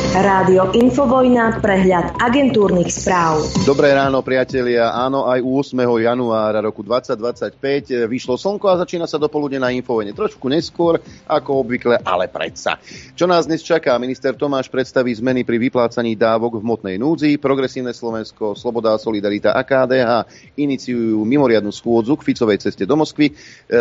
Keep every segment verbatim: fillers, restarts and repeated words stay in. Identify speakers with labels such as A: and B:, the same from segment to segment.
A: Rádio Infovojna, prehľad agentúrnych správ.
B: Dobré ráno, priatelia. Áno, aj ôsmeho januára roku dvetisícdvadsaťpäť vyšlo slnko a začína sa dopoludne na Infovojne. Trošku neskôr, ako obvykle, ale predsa. Čo nás dnes čaká? Minister Tomáš predstaví zmeny pri vyplácaní dávok v hmotnej núdzi. Progresívne Slovensko, Sloboda a Solidarita a ká dé há iniciujú mimoriadnu schôdzu k Ficovej ceste do Moskvy.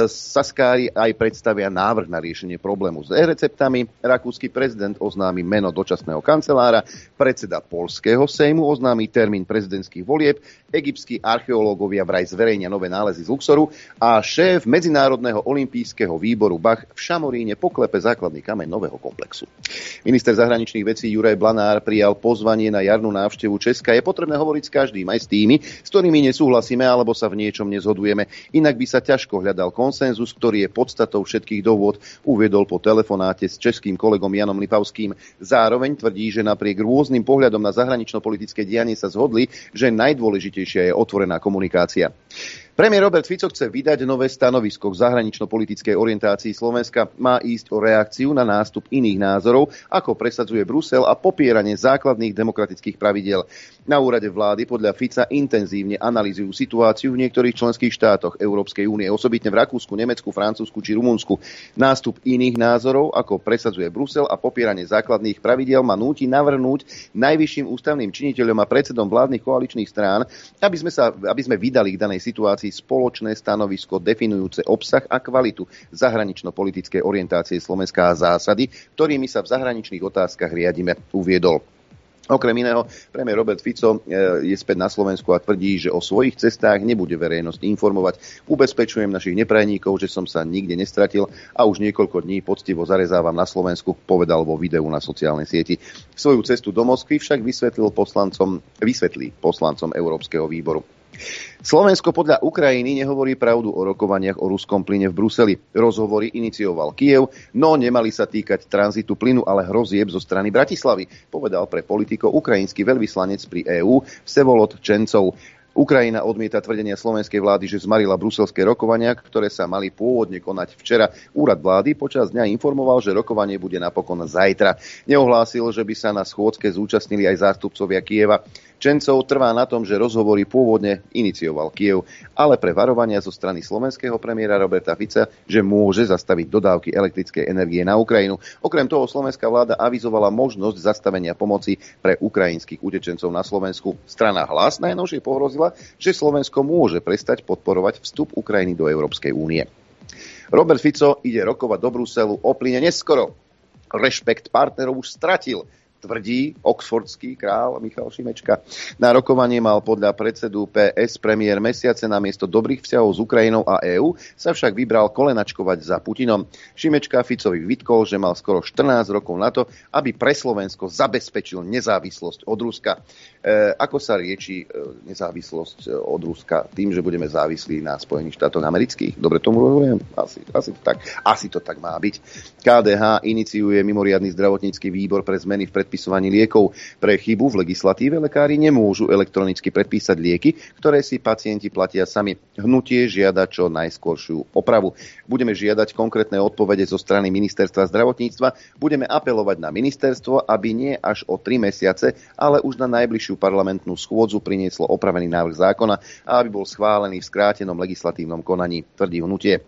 B: Saskári aj predstavia návrh na riešenie problému s e-receptami. Rakúsky prezident oznámi meno dočasného kancelára, predseda poľského sejmu oznámi termín prezidentských volieb, egyptskí archeológovia vraj zverejnia nové nálezy z Luxoru a šéf Medzinárodného olympijského výboru Bach v Šamoríne poklepe základný kameň nového komplexu. Minister zahraničných vecí Juraj Blanár prijal pozvanie na jarnú návštevu Česka. Je potrebné hovoriť s každým, aj s tými, s ktorými nesúhlasíme alebo sa v niečom nezhodujeme. Inak by sa ťažko hľadal konsenzus, ktorý je podstatou všetkých dohôd, uviedol po telefonáte s českým kolegom Janom Lipavským. Zároveň tvrdí, že napriek rôznym pohľadom na zahranično-politické dianie sa zhodli, že najdôležitejšia je otvorená komunikácia. Premiér Robert Fico chce vydať nové stanovisko k zahranično-politickej orientácii Slovenska. Má ísť o reakciu na nástup iných názorov, ako presadzuje Brusel a popieranie základných demokratických pravidiel. Na úrade vlády podľa Fica intenzívne analýzujú situáciu v niektorých členských štátoch Európskej únie, osobitne v Rakúsku, Nemecku, Francúzsku či Rumunsku. Nástup iných názorov, ako presadzuje Brusel a popieranie základných pravidiel, ma núti navrhnúť najvyšším ústavným činiteľom a predsedom vládnych koaličných strán, aby sme, sa, aby sme vydali k danej situácii spoločné stanovisko definujúce obsah a kvalitu zahranično-politickej orientácie Slovenska a zásady, ktorými sa v zahraničných otázkach riadime, uviedol. Okrem iného, premiér Robert Fico je späť na Slovensku a tvrdí, že o svojich cestách nebude verejnosť informovať. Ubezpečujem našich neprajníkov, že som sa nikde nestratil a už niekoľko dní poctivo zarezávam na Slovensku, povedal vo videu na sociálnej sieti. Svoju cestu do Moskvy však vysvetlil poslancom, vysvetlí poslancom Európskeho výboru. Slovensko podľa Ukrajiny nehovorí pravdu o rokovaniach o ruskom plyne v Bruseli. Rozhovory inicioval Kyjev, no nemali sa týkať tranzitu plynu, ale hrozieb zo strany Bratislavy, povedal pre Politico ukrajinský veľvyslanec pri EÚ Vsevolod Čencov. Ukrajina odmieta tvrdenia slovenskej vlády, že zmarila bruselské rokovania, ktoré sa mali pôvodne konať včera. Úrad vlády počas dňa informoval, že rokovanie bude napokon zajtra. Neohlásil, že by sa na schôdzke zúčastnili aj zástupcovia Kyjeva. Čencov trvá na tom, že rozhovory pôvodne inicioval Kyjev, ale pre varovania zo strany slovenského premiéra Roberta Fica, že môže zastaviť dodávky elektrickej energie na Ukrajinu. Okrem toho slovenská vláda avizovala možnosť zastavenia pomoci pre ukrajinských utečencov na Slovensku. Strana Hlas najnovšie pohrozila, že Slovensko môže prestať podporovať vstup Ukrajiny do Európskej únie. Robert Fico ide rokovať do Bruselu o plyne neskoro. Rešpekt partnerov už stratil, tvrdí oxfordský král Michal Šimečka. Na rokovanie mal podľa predsedu pé es premiér mesiace namiesto dobrých vzťahov s Ukrajinou a EÚ sa však vybral kolenačkovať za Putinom. Šimečka Ficovi vytkol, že mal skoro štrnásť rokov na to, aby pre Slovensko zabezpečil nezávislosť od Ruska. E, ako sa rieši e, nezávislosť od Ruska? Tým, že budeme závislí na Spojených štátoch amerických? Dobre tomu rozumiem? Asi, asi, to tak, asi to tak má byť. ká dé há iniciuje mimoriadny zdravotnícky výbor pre zmeny v predpisovaní liekov. Pre chybu v legislatíve lekári nemôžu elektronicky predpísať lieky, ktoré si pacienti platia sami. Hnutie žiada čo najskôršiu opravu. Budeme žiadať konkrétne odpovede zo strany ministerstva zdravotníctva. Budeme apelovať na ministerstvo, aby nie až o tri mesiace, ale už na najbližšiu parlamentnú schôdzu prinieslo opravený návrh zákona a aby bol schválený v skrátenom legislatívnom konaní, tvrdí hnutie.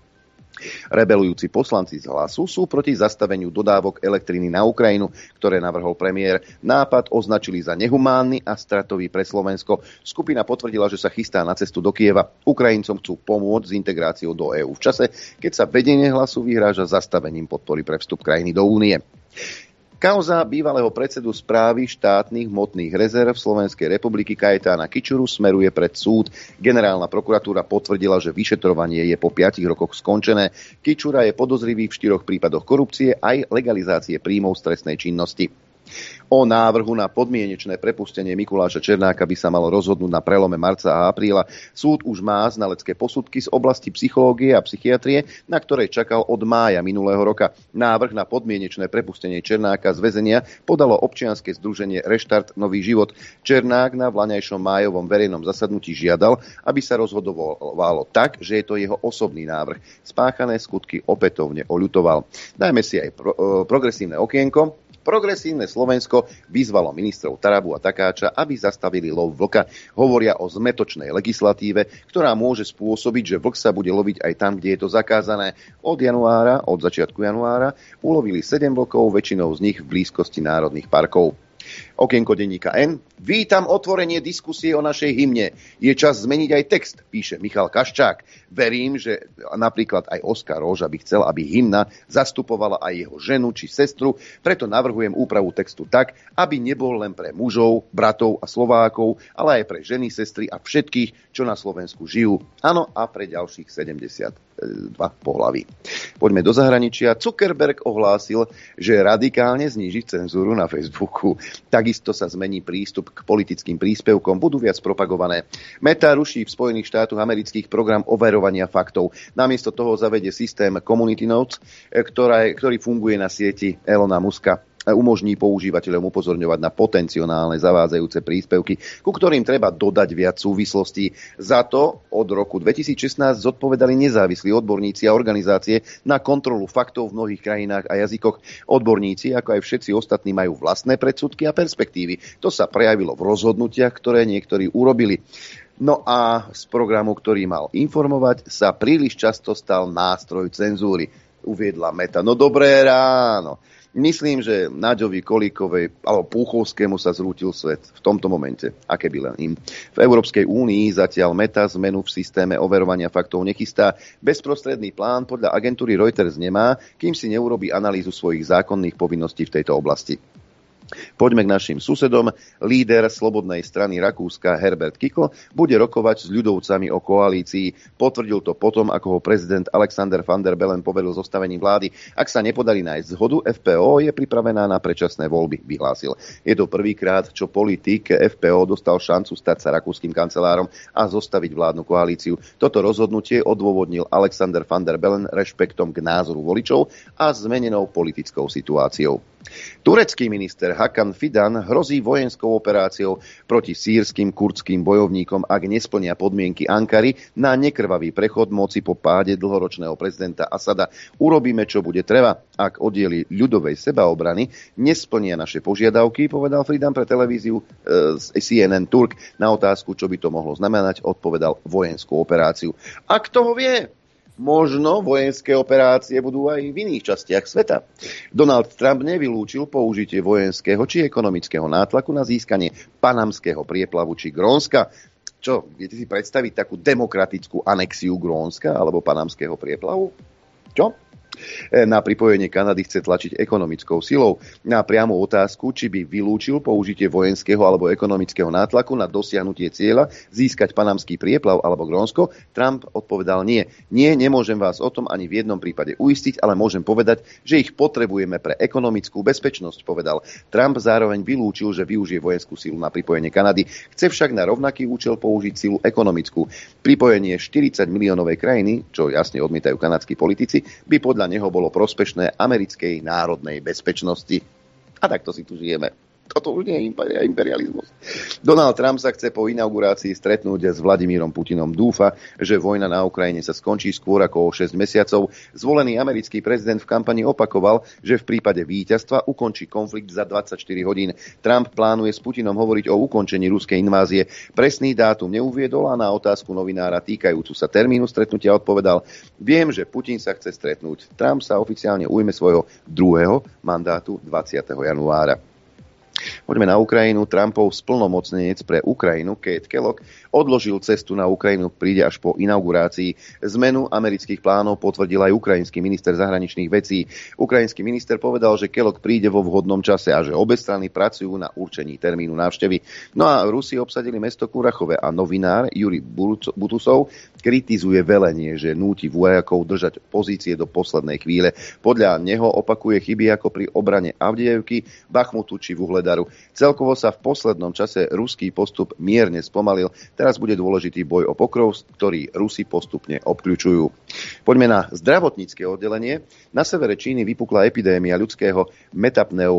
B: Rebelujúci poslanci z Hlasu sú proti zastaveniu dodávok elektriny na Ukrajinu, ktoré navrhol premiér. Nápad označili za nehumánny a stratový pre Slovensko. Skupina potvrdila, že sa chystá na cestu do Kyjeva. Ukrajincom chcú pomôcť s integráciou do EÚ v čase, keď sa vedenie Hlasu vyhráža zastavením podpory pre vstup krajiny do únie. Kauza bývalého predsedu správy štátnych hmotných rezerv Slovenskej republiky Kajetána Kičuru smeruje pred súd. Generálna prokuratúra potvrdila, že vyšetrovanie je po piatich rokoch skončené. Kičura je podozrivý v štyroch prípadoch korupcie aj legalizácie príjmov z trestnej činnosti. O návrhu na podmienečné prepustenie Mikuláša Černáka by sa malo rozhodnúť na prelome marca a apríla. Súd už má znalecké posudky z oblasti psychológie a psychiatrie, na ktoré čakal od mája minulého roka. Návrh na podmienečné prepustenie Černáka z väzenia podalo občianske združenie Reštart Nový život. Černák na vlaňajšom májovom verejnom zasadnutí žiadal, aby sa rozhodovalo tak, že je to jeho osobný návrh. Spáchané skutky opätovne oľutoval. Dajme si aj pro, progresívne okienko. Progresívne Slovensko vyzvalo ministrov Tarabu a Takáča, aby zastavili lov vlka. Hovoria o zmetočnej legislatíve, ktorá môže spôsobiť, že vlk sa bude loviť aj tam, kde je to zakázané. Od januára, od začiatku januára, ulovili sedem vlkov, väčšinou z nich v blízkosti národných parkov. Okienko denníka N. Vítam otvorenie diskusie o našej hymne. Je čas zmeniť aj text, píše Michal Kaščák. Verím, že napríklad aj Oskar Róža by chcel, aby hymna zastupovala aj jeho ženu či sestru, preto navrhujem úpravu textu tak, aby nebol len pre mužov, bratov a Slovákov, ale aj pre ženy, sestry a všetkých, čo na Slovensku žijú. Áno, a pre ďalších sedemdesiatdva pohlaví. Poďme do zahraničia. Zuckerberg ohlásil, že radikálne zníži cenzúru na Facebooku. Takisto sa zmení prístup k politickým príspevkom, budú viac propagované. Meta ruší v Spojených štátoch amerických program overovania faktov. Namiesto toho zavedie systém Community Notes, ktorá, ktorý funguje na sieti Elona Muska. Umožní používateľom upozorňovať na potenciálne zavádzajúce príspevky, ku ktorým treba dodať viac súvislostí. Za to od roku dvetisícšestnásť zodpovedali nezávislí odborníci a organizácie na kontrolu faktov v mnohých krajinách a jazykoch. Odborníci, ako aj všetci ostatní, majú vlastné predsudky a perspektívy. To sa prejavilo v rozhodnutiach, ktoré niektorí urobili. No a z programu, ktorý mal informovať, sa príliš často stal nástroj cenzúry, uviedla Meta. No dobré ráno. Myslím, že Naďovi Kolíkovej alebo Púchovskému sa zrútil svet v tomto momente, aké by len im. V Európskej únii zatiaľ Meta zmenu v systéme overovania faktov nechystá. Bezprostredný plán podľa agentúry Reuters nemá, kým si neurobí analýzu svojich zákonných povinností v tejto oblasti. Poďme k našim susedom. Líder Slobodnej strany Rakúska Herbert Kickl bude rokovať s ľudovcami o koalícii. Potvrdil to potom, ako ho prezident Alexander Van der Bellen povedal zostavením vlády. Ak sa nepodarí nájsť zhodu, ef pé ó je pripravená na predčasné voľby, vyhlásil. Je to prvýkrát, čo politik ef pé ó dostal šancu stať sa rakúskym kancelárom a zostaviť vládnu koalíciu. Toto rozhodnutie odôvodnil Alexander Van der Bellen rešpektom k názoru voličov a zmenenou politickou situáciou. Turecký minister Hakan Fidan hrozí vojenskou operáciou proti sýrskym kurdským bojovníkom, ak nesplnia podmienky Ankary na nekrvavý prechod moci po páde dlhoročného prezidenta Asada. Urobíme, čo bude treba. Ak oddiely ľudovej sebaobrany nesplnia naše požiadavky, povedal Fidan pre televíziu e, C N N Turk. Na otázku, čo by to mohlo znamenať, odpovedal vojenskú operáciu. A kto ho vie? Možno vojenské operácie budú aj v iných častiach sveta. Donald Trump nevylúčil použitie vojenského či ekonomického nátlaku na získanie panamského prieplavu či Grónska. Čo, viete si predstaviť takú demokratickú anexiu Grónska alebo panamského prieplavu? Čo? Na pripojenie Kanady chce tlačiť ekonomickou silou. Na priamu otázku, či by vylúčil použitie vojenského alebo ekonomického nátlaku na dosiahnutie cieľa získať panamský prieplav alebo Grónsko, Trump odpovedal nie. Nie, nemôžem vás o tom ani v jednom prípade uistiť, ale môžem povedať, že ich potrebujeme pre ekonomickú bezpečnosť, povedal. Trump zároveň vylúčil, že využije vojenskú silu na pripojenie Kanady. Chce však na rovnaký účel použiť silu ekonomickú. Pripojenie štyridsať miliónovej krajiny, čo jasne odmietajú kanadskí politici, by podľa neho bolo prospešné americkej národnej bezpečnosti. A takto si tu žijeme. Toto už nie je imperializmus. Donald Trump sa chce po inaugurácii stretnúť s Vladimírom Putinom. Dúfa, že vojna na Ukrajine sa skončí skôr ako o šesť mesiacov. Zvolený americký prezident v kampani opakoval, že v prípade víťazstva ukončí konflikt za dvadsaťštyri hodín. Trump plánuje s Putinom hovoriť o ukončení ruskej invázie. Presný dátum neuviedol a na otázku novinára týkajúcu sa termínu stretnutia odpovedal: Viem, že Putin sa chce stretnúť. Trump sa oficiálne ujme svojho druhého mandátu dvadsiateho januára. Poďme na Ukrajinu. Trumpov splnomocnenec pre Ukrajinu, Keith Kellogg, odložil cestu na Ukrajinu, príde až po inaugurácii. Zmenu amerických plánov potvrdil aj ukrajinský minister zahraničných vecí. Ukrajinský minister povedal, že Kellogg príde vo vhodnom čase a že obe strany pracujú na určení termínu návštevy. No a Rusi obsadili mesto Kurachove a novinár Jurij Butusov kritizuje velenie, že núti vojakov držať pozície do poslednej chvíle. Podľa neho opakuje chyby ako pri obrane Avdijevky, Bachmutu či Vuhledaru. Celkovo sa v poslednom čase ruský postup mierne spomalil. Teraz bude dôležitý boj o pokrov, ktorý Rusi postupne obkľučujú. Poďme na zdravotnícke oddelenie. Na severe Číny vypukla epidémia ľudského metapneu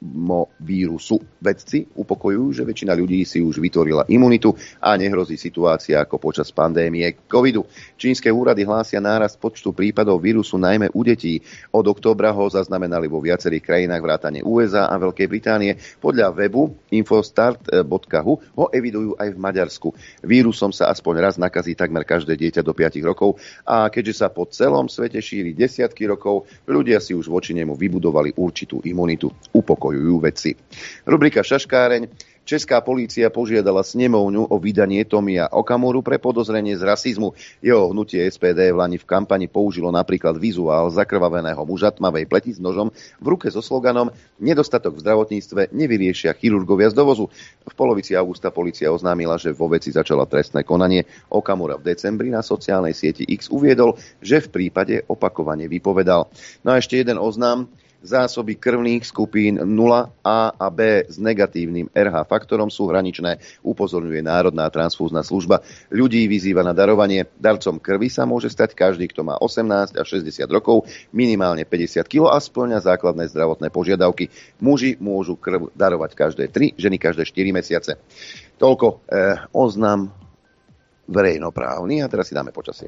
B: adenovírusu. Vedci upokojujú, že väčšina ľudí si už vytvorila imunitu a nehrozí situácia ako počas pandémie covidu. Čínske úrady hlásia nárast počtu prípadov vírusu najmä u detí. Od októbra ho zaznamenali vo viacerých krajinách vrátane ú es á a Veľkej Británie. Podľa webu infostart bodka hu ho evidujú aj v Maďarsku. Vírusom sa aspoň raz nakazí takmer každé dieťa do päť rokov a keďže sa po celom svete šíri desiatky rokov, ľudia si už voči nemu vybudovali určitú imunitu. Upokojujú vedci. Rubrika Šaškáreň. Česká polícia požiadala snemovňu o vydanie Tomia Okamuru pre podozrenie z rasizmu. Jeho hnutie es pé dé v lani v kampani použilo napríklad vizuál zakrvaveného muža tmavej pleti s nožom v ruke so sloganom Nedostatok v zdravotníctve nevyriešia chirurgovia z dovozu. V polovici augusta polícia oznámila, že vo veci začala trestné konanie. Okamura v decembri na sociálnej sieti X uviedol, že v prípade opakovane vypovedal. No a ešte jeden oznám. Zásoby krvných skupín nula A a B s negatívnym er há faktorom sú hraničné, upozorňuje Národná transfúzna služba. Ľudí vyzýva na darovanie. Darcom krvi sa môže stať každý, kto má osemnásť až šesťdesiat rokov, minimálne päťdesiat kilogramov a spĺňa základné zdravotné požiadavky. Muži môžu krv darovať každé tri, ženy každé štyri mesiace. Toľko eh, oznam verejnoprávny a teraz si dáme počasie.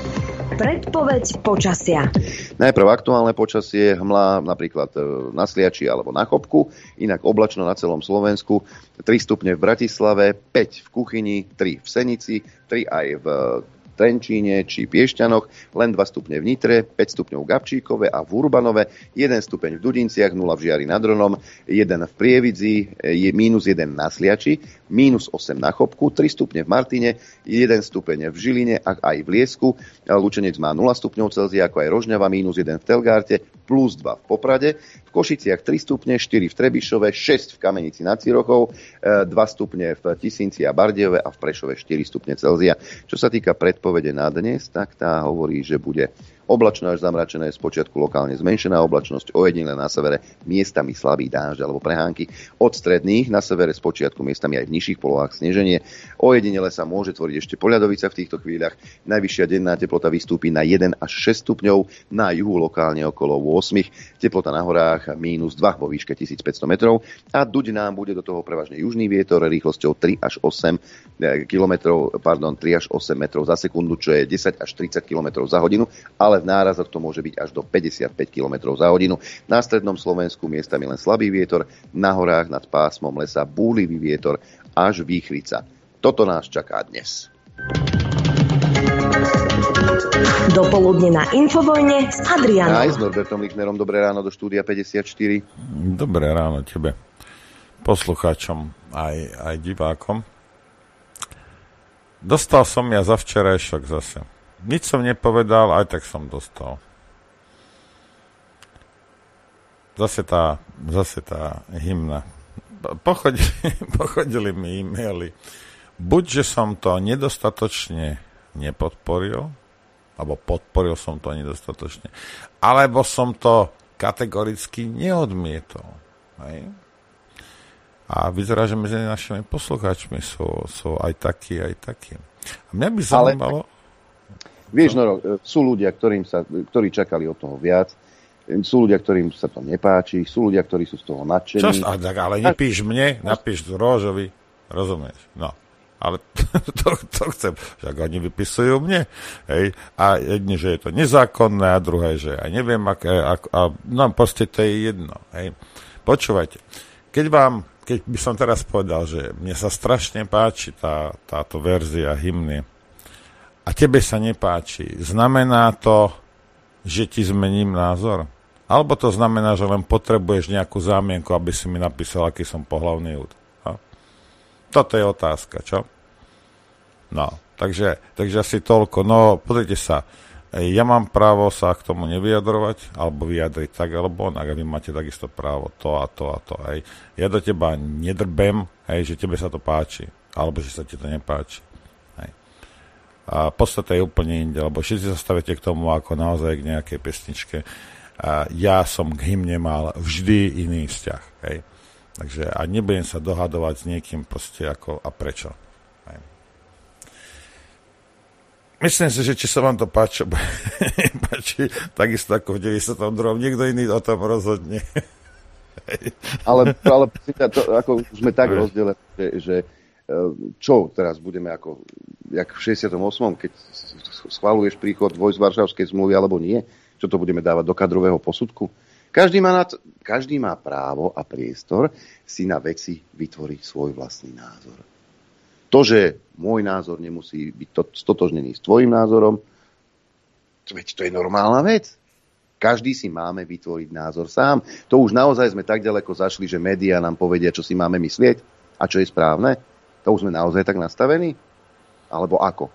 A: Predpoveď počasia.
B: Najprv aktuálne počasie, hmla napríklad na Sliači alebo na Chopku, inak oblačno na celom Slovensku, tri stupne v Bratislave, päť v Kuchyni, tri v Senici, tri aj v Trenčíne či Piešťanoch, len dva stupne v Nitre, päť stupňov v Gabčíkove a v Urbanove, jeden stupeň v Dudinciach, nula v Žiari nad Hronom, jeden v Prievidzi, je mínus jeden na Sliači, mínus osem na Chopku, tri stupne v Martine, jeden stupeň v Žiline a aj v Liesku, Lučenec má nula stupňov Celzia, ako aj Rožňava, mínus jeden v Telgárte, plus dva v Poprade, v Košiciach tri stupne, štyri v Trebišove, šesť v Kamenici nad Cirochou, dva stupne v Tisinci a Bardejove a v Prešove štyri stupne Celzia. Čo sa týka predpovede na dnes, tak tá hovorí, že bude oblačno až zamračené, spočiatku lokálne zmenšená oblačnosť, ojedinele na severe miestami slabý dážď alebo prehánky. Od stredných na severe spočiatku miestami aj v nižších polohách sneženie. Ojedinele sa môže tvoriť ešte poľadovica v týchto chvíľach. Najvyššia denná teplota vystúpi na jeden až šesť stupňov, na juhu lokálne okolo osem. Teplota na horách mínus dva vo výške tisícpäťsto metrov a duť nám bude do toho prevažne južný vietor rýchlosťou tri až osem kilometrov, pardon, tri až osem metrov za sekundu, čo je desať až tridsať kilometrov za hodinu, ale v nárazoch to môže byť až do päťdesiatpäť kilometrov za hodinu. Na strednom Slovensku miestami len slabý vietor, na horách nad pásmom lesa búrlivý vietor až výchrica. Toto nás čaká dnes.
A: Dopoludne na Infovojne s Adrianom.
B: Aj s Norbertom Lichnerom. Dobré ráno do štúdia päťdesiatštyri.
C: Dobré ráno tebe, poslucháčom aj, aj divákom. Dostal som ja za včerajšok zase. Nič som nepovedal, aj tak som dostal. Zase tá, zase tá hymna. Pochodili, pochodili mi e-maily. Buď, že som to nedostatočne nepodporil, alebo podporil som to nedostatočne, alebo som to kategoricky neodmietol. Hej? A vyzerá, že medzi našimi poslucháčmi sú, sú aj takí, aj takí. A mňa by zaujímalo... Ale...
B: Vieš, Noro, sú ľudia, ktorým sa, ktorí čakali od toho viac, sú ľudia, ktorým sa to nepáči, sú ľudia, ktorí sú z toho nadšení.
C: Čo, ale nepíš mne, napíš Róžovi, rozumieš? No, ale to, to chcem, však oni vypisujú mne, hej, a jedni, že je to nezákonné, a druhé, že ja neviem, aké, ak, a no proste to je jedno, hej. Počúvajte, keď vám, keď by som teraz povedal, že mne sa strašne páči tá, táto verzia hymny, a tebe sa nepáči, znamená to, že ti zmením názor? Alebo to znamená, že len potrebuješ nejakú zámienku, aby si mi napísal, aký som pohlavný úd? No? Toto je otázka, čo? No, takže, takže asi toľko. No, pozrite sa, ja mám právo sa k tomu nevyjadrovať, alebo vyjadriť tak, alebo onak, a vy máte takisto právo to a to a to. Hej. Ja do teba nedrbem, hej, že tebe sa to páči, alebo že sa ti to nepáči. A podstata je úplne inde, lebo všetci sa stavíte k tomu ako naozaj k nejakej pesničke. A ja som k hymne mal vždy iný vzťah. Hej. Takže a nebudem sa dohadovať s niekým proste ako a prečo. Hej. Myslím si, že či sa vám to páči, páči takisto ako v deväťdesiatom druhom Niekto iný o tom rozhodne.
B: Ale, ale to, ako sme tak rozdelení, že, že čo teraz budeme ako, jak v šesťdesiatom ôsmom, keď schvaľuješ príchod vojsk Varšavskej zmluvy alebo nie, čo to budeme dávať do kadrového posudku? Každý má, na to, každý má právo a priestor si na veci vytvoriť svoj vlastný názor. To, že môj názor nemusí byť to, stotožnený s tvojim názorom, veď to je normálna vec. Každý si máme vytvoriť názor sám. To už naozaj sme tak ďaleko zašli, že médiá nám povedia, čo si máme myslieť a čo je správne. To už sme naozaj tak nastavení? Alebo ako?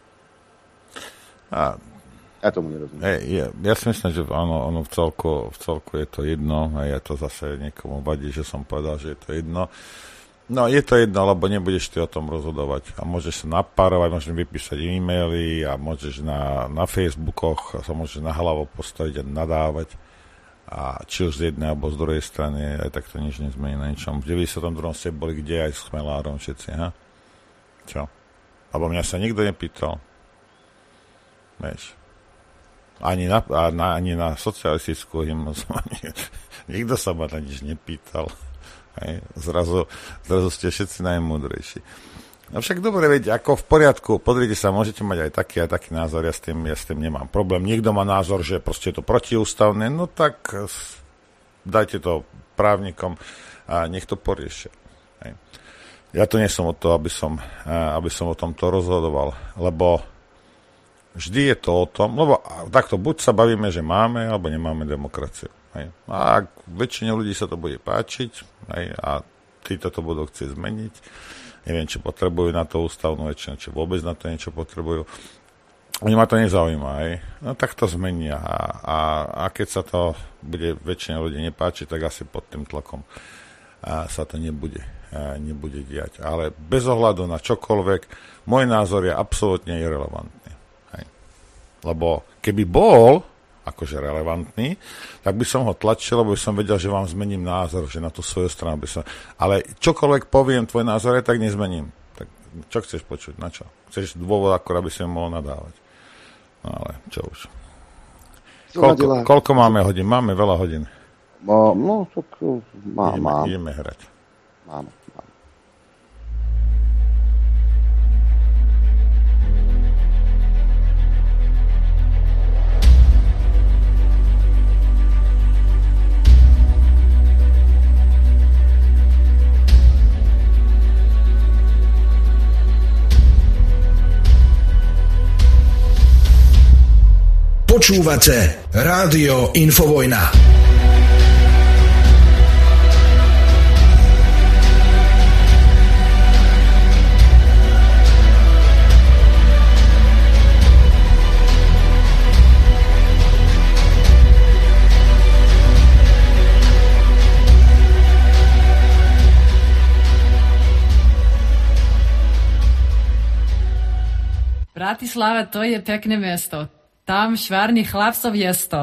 C: A,
B: ja tomu nerozumiem.
C: Hej, ja, ja si myslím, že áno, ono v celku, v celku je to jedno a ja to zase niekomu vadí, že som povedal, že je to jedno. No, je to jedno, lebo nebudeš ty o tom rozhodovať. A môžeš sa napárovať, môžeš vypísať e-maily a môžeš na, na Facebookoch a sa môžeš na hlavu postaviť a nadávať. A či už z jednej alebo z druhej strany, aj tak to nič nezmení na ničom. V deväťdesiatom druhom ste boli kde aj s Chmelárom všetci, ha? Čo? Lebo mňa sa nikto nepýtal. Vieš. Ani na, na, ani na socialistickú hymnu. Nikto sa ma na nič nepýtal. Hej. Zrazu, zrazu ste všetci najmúdrejší. No však dobre, veď, ako v poriadku, pozrite sa, môžete mať aj taký, aj taký názor, ja s tým, ja s tým nemám problém. Niekto má názor, že proste je to protiústavné, no tak dajte to právnikom a nech to poriešia. Hej. Ja to nie som o to, aby som, aby som o tomto rozhodoval, lebo vždy je to o tom, lebo takto buď sa bavíme, že máme, alebo nemáme demokraciu. Hej. A ak väčšine ľudí sa to bude páčiť, hej, a títo to budú chcieť zmeniť, neviem, či potrebujú na to ústavnú väčšinu, či vôbec na to niečo potrebujú. Oni ma to nezaujíma, aj. No tak to zmenia. A, a, a keď sa to bude väčšine ľudí nepáčiť, tak asi pod tým tlakom a sa to nebude, a nebude diať. Ale bez ohľadu na čokoľvek, môj názor je absolútne irelevantný. Hej. Lebo keby bol akože relevantný, tak by som ho tlačil, lebo by som vedel, že vám zmením názor, že na tú svoju stranu by som... Ale čokoľvek poviem, tvoj názor je, tak nezmením. Tak čo chceš počuť? Na čo? Chceš dôvod, akorát by si mohol nadávať. No ale čo už. Koľko, koľko máme hodín? Máme veľa hodín.
B: No, no tak má,
C: ideme,
B: mám.
C: Ideme hrať.
B: Máme.
D: Počúvate Rádio Infovojna.
E: Bratislava, to je pekné mesto. Tam švárny chlapcov je sto.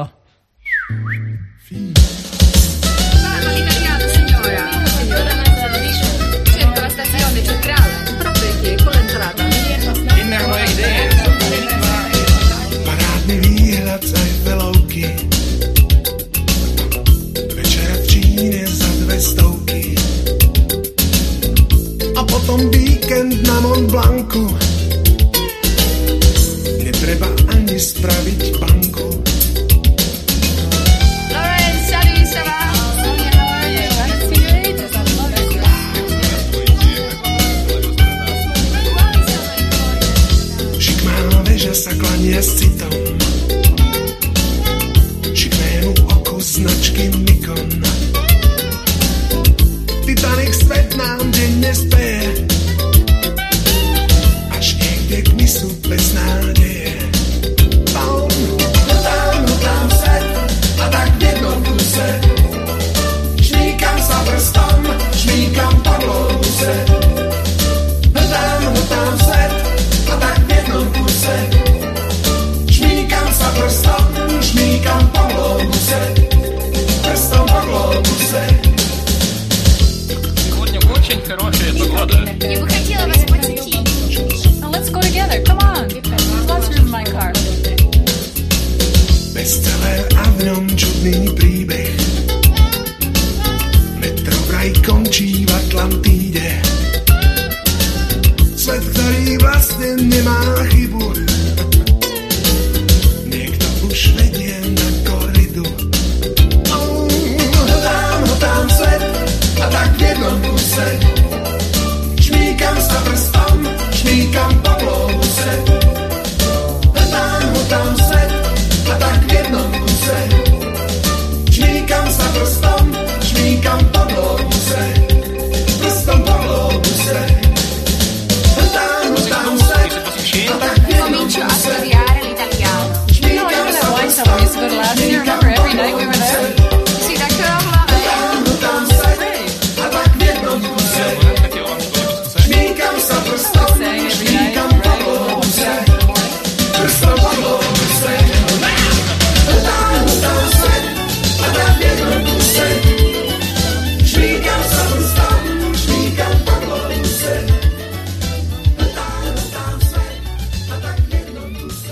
F: Parádny výhľad z Eiffelovky, večer v Číne za dve stovky a potom víkend na Mont Blancu. Netreba ani spraviť banku.
G: Lauren, salut, ça va?
F: Šikmá veža sa klania s citom, šikmému oku značky Nikon. Titanic svet nám denne speje, až niekde k mysu bez nádeje. Tam, tam, tam svet, a tak v jednom kuse šmíkam sa prstom, šmíkam po globuse. Tam, tam svet, a tak v jednom kuse šmíkam sa prstom, šmíkam po globuse. Prstom po globuse.
H: Сегодня очень хорошая погода.
G: Я бы хотела вас посетить.
E: Now let's go together. Come on. Let's room my car.
F: Bestseller a v ňom čudný príbeh. aj končí v Atlantíde. Svet, ktorý vlastne nemá chybu, niekto už vedie na koridu. Oh, hľadám, hľadám svet a tak v jednom kuse šmíkam sa prstom, šmíkam po globuse. Hľadám, hľadám svet a tak v jednom kuse šmíkam sa prstom, šmíkam po globuse. Prstom po globuse. Hľadám, hľadám svet a tak v jednom kuse šmíkam sa prstom, šmíkam po globuse.
G: Si takto obláme.
F: Hľadám svet a tak v jednom kuse šmíkam sa prstom, šmíkam po globuse. Prstom po globuse. Hľadám, hľadám svet a tak v jednom kuse šmíkam sa prstom, šmíkam po globuse. Hľadám, hľadám svet a tak v jednom kuse.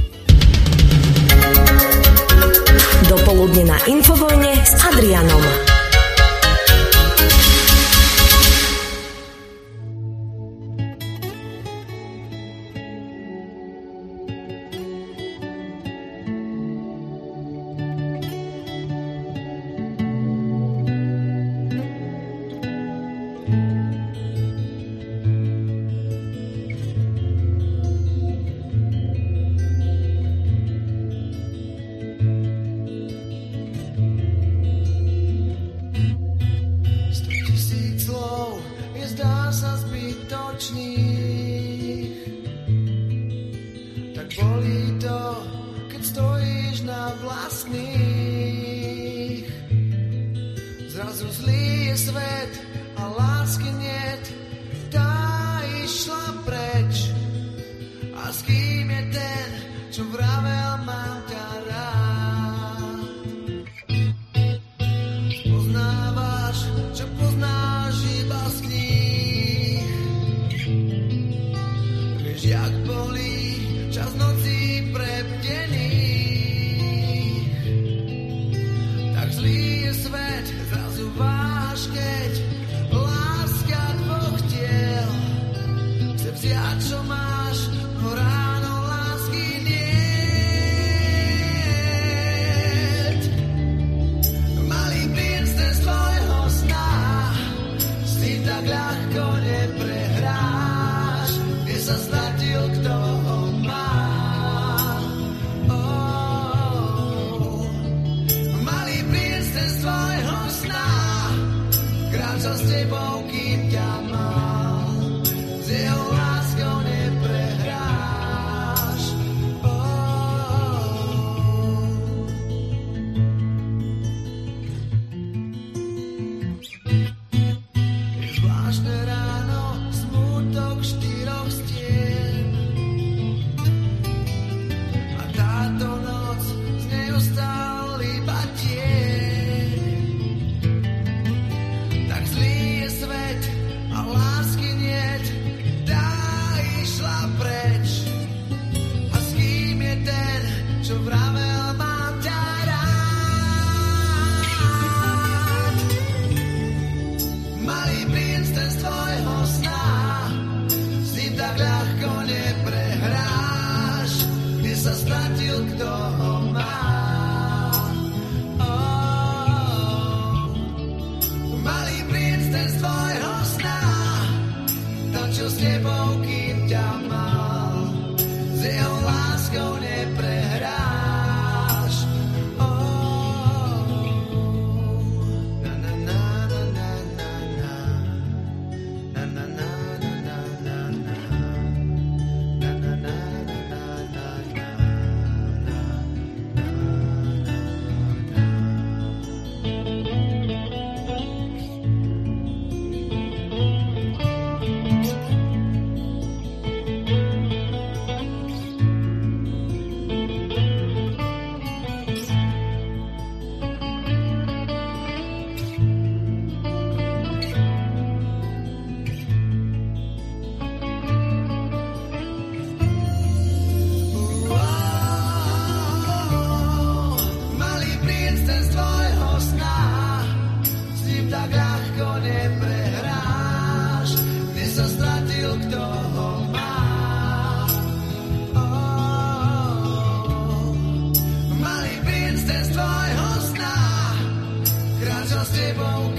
A: Dopoludne na Infovojne s Adrianom.
F: Sto tisíc slov je zdá sa zbytočných. Tak bolí to, keď stojíš na vlastných. Zrazu zlý je svet a lásky niet. Tá išla preč. A s kým je ten, čo vravel mám ťa rád? Poznávaš, čo poznáš iba z kníh. Vieš, jak bolí čas nocí prebdených. Tak zlý je svet, zrazu váš, keď láska dvoch tiel chce vziať, čo máš, no ráno lásky niet. Malý princ ten z tvojho sna s tým tak ľahko neprehráš, kde sa stratil, kto ho má. Oh, malý princ ten z tvojho sna kráčal s tebou, kým ťa mal. S jeho láskou neprehráš. Oh. Je zvláštne ráno, smutok štyroch stien. A táto noc z nej ostal iba tieň. Tak zlý je svet a lásky niet. Tá išla preč. A s kým je ten, čo vravel mám ťa rád? Malý princ ten z tvojho sna s ním tak ľahko neprehráš, kde sa stratil, kto ho má. Oh, malý princ ten z tvojho sna točil s tebou, kým ťa mal. S jeho láskou neprehráš. Oh, na na na na na na na. Na na na na na na na. Na na na na na na na. Na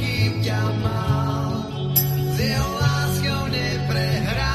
F: kým ťa mal, s jeho láskou neprehrá.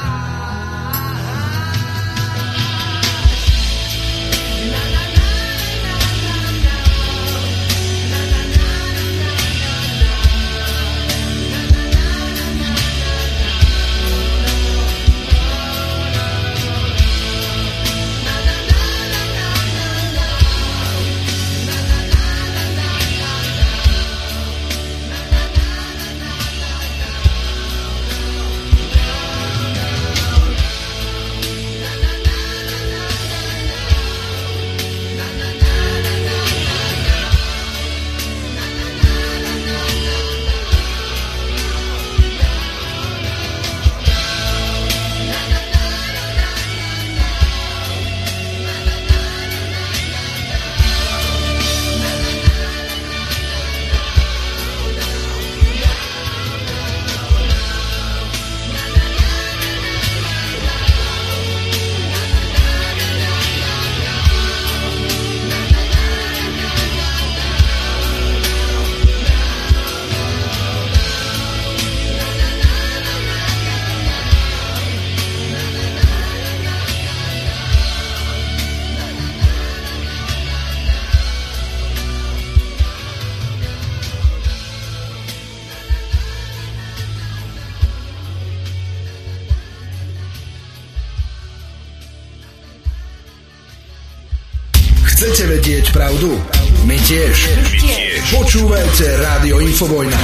D: Chcete vedieť pravdu? My tiež. My tiež. Počúvajte Rádio Infovojna.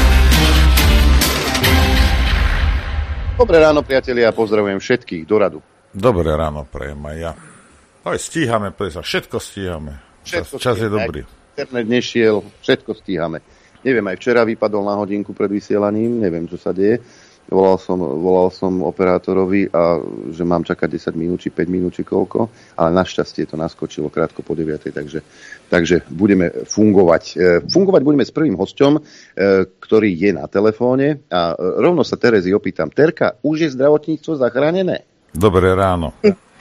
B: Dobré ráno, priatelia, pozdravujem všetkých do radu.
C: Dobré ráno, prejem aj ja. Aj stíhame, sa všetko stíhame.
B: Všetko
C: čas, čas
B: stíhame.
C: je dobrý.
B: Internet nešiel, všetko stíhame. Neviem, aj včera vypadol na hodinku pred vysielaním, neviem, čo sa deje. Volal som, volal som operátorovi, a že mám čakať desať minút, či päť minút, či koľko, ale našťastie to naskočilo krátko po deviatej, takže, takže budeme fungovať. Fungovať budeme s prvým hosťom, ktorý je na telefóne, a rovno sa Terezy opýtam. Terka, už je zdravotníctvo zachránené?
C: Dobré ráno.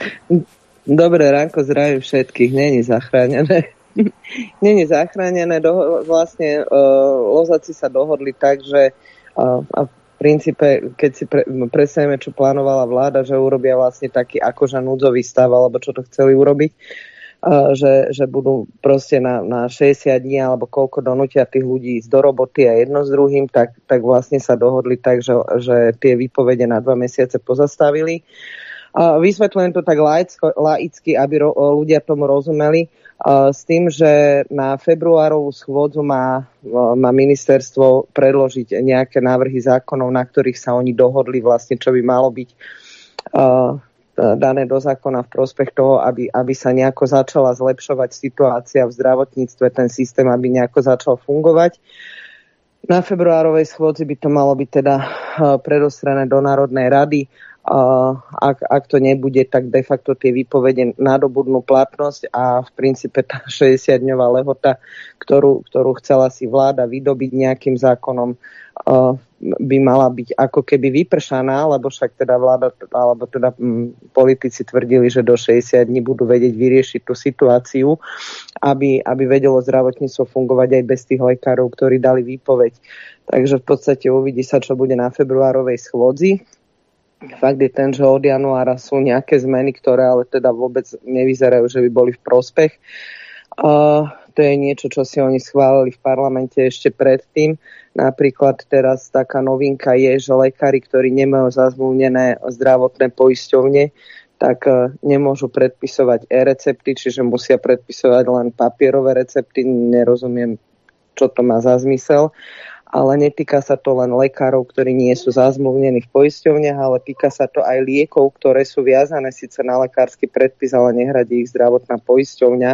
I: Dobré ránko, zdravím všetkých, není zachránené. Není zachránené, do, vlastne uh, Lozáci sa dohodli tak, že uh, a v princípe, keď si pre, predstavíme, čo plánovala vláda, že urobia vlastne taký akože núdzový stav, alebo čo to chceli urobiť, uh, že, že budú proste na, na šesťdesiat dní, alebo koľko donútia tých ľudí ísť do roboty a jedno s druhým, tak, tak vlastne sa dohodli tak, že, že tie výpovede na dva mesiace pozastavili. Uh, vysvetľujem to tak laicko, laicky, aby ro, ľudia tomu rozumeli, uh, s tým, že na februárovú schôdzu má, uh, má ministerstvo predložiť nejaké návrhy zákonov, na ktorých sa oni dohodli vlastne, čo by malo byť uh, dané do zákona v prospech toho, aby, aby sa nejako začala zlepšovať situácia v zdravotníctve, ten systém, aby nejako začal fungovať. Na februárovej schôdzi by to malo byť teda uh, predostrené do Národnej rady. Uh, ak, ak to nebude, tak de facto tie výpovede nadobudnú platnosť a v princípe tá šesťdesiatdňová lehota, ktorú, ktorú chcela si vláda vydobiť nejakým zákonom, uh, by mala byť ako keby vypršaná, lebo však teda vláda, alebo teda m, politici tvrdili, že do šesťdesiat dní budú vedieť vyriešiť tú situáciu, aby, aby vedelo zdravotníctvo fungovať aj bez tých lekárov, ktorí dali výpoveď. Takže v podstate uvidí sa, čo bude na februárovej schôdzi. Fakt je ten, že od januára sú nejaké zmeny, ktoré ale teda vôbec nevyzerajú, že by boli v prospech. Uh, to je niečo, čo si oni schválili v parlamente ešte predtým. Napríklad teraz taká novinka je, že lekári, ktorí nemajú zazmluvnené zdravotné poisťovne, tak uh, nemôžu predpisovať e-recepty, čiže musia predpisovať len papierové recepty. Nerozumiem, čo to má za zmysel. Ale netýka sa to len lekárov, ktorí nie sú zazmluvnení v poisťovniach, ale týka sa to aj liekov, ktoré sú viazané síce na lekársky predpis, ale nehradí ich zdravotná poisťovňa.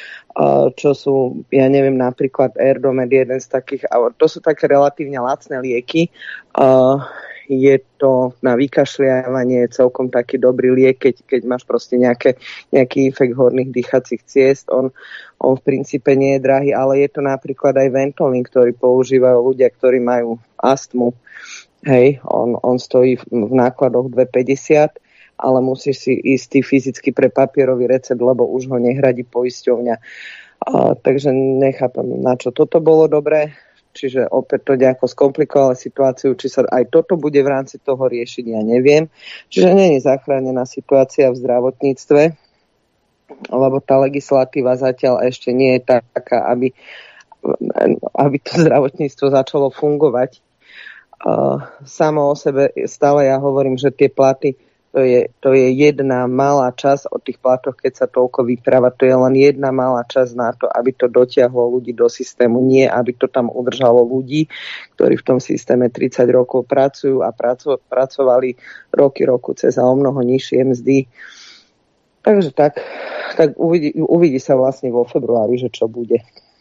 I: Čo sú, ja neviem, napríklad Erdomed, jeden z takých, to sú také relatívne lacné lieky. Je to na vykašľávanie celkom taký dobrý liek, keď, keď máš proste nejaké, nejaký efekt horných dýchacích ciest. On, on v princípe nie je drahý, ale je to napríklad aj Ventolin, ktorý používajú ľudia, ktorí majú astmu. Hej, on, on stojí v, v nákladoch dve päťdesiat, ale musíš si ísť ty fyzicky pre papierový recept, lebo už ho nehradí poisťovňa. A, takže nechápem, na čo toto bolo dobré. čiže opäť to nejako skomplikovalo situáciu, či sa aj toto bude v rámci toho riešiť, ja neviem. Čiže nie je zachránená situácia v zdravotníctve, lebo tá legislatíva zatiaľ ešte nie je taká, aby, aby to zdravotníctvo začalo fungovať. Uh, samo o sebe stále ja hovorím, že tie platy, to je, to je jedna malá časť od tých platoch, keď sa toľko vypráva, to je len jedna malá časť na to, aby to dotiahlo ľudí do systému, nie aby to tam udržalo ľudí, ktorí v tom systéme tridsať rokov pracujú a praco, pracovali roky, roku cez a o mnoho nižšie mzdy. Takže tak, tak uvidí, uvidí sa vlastne vo februári, že čo bude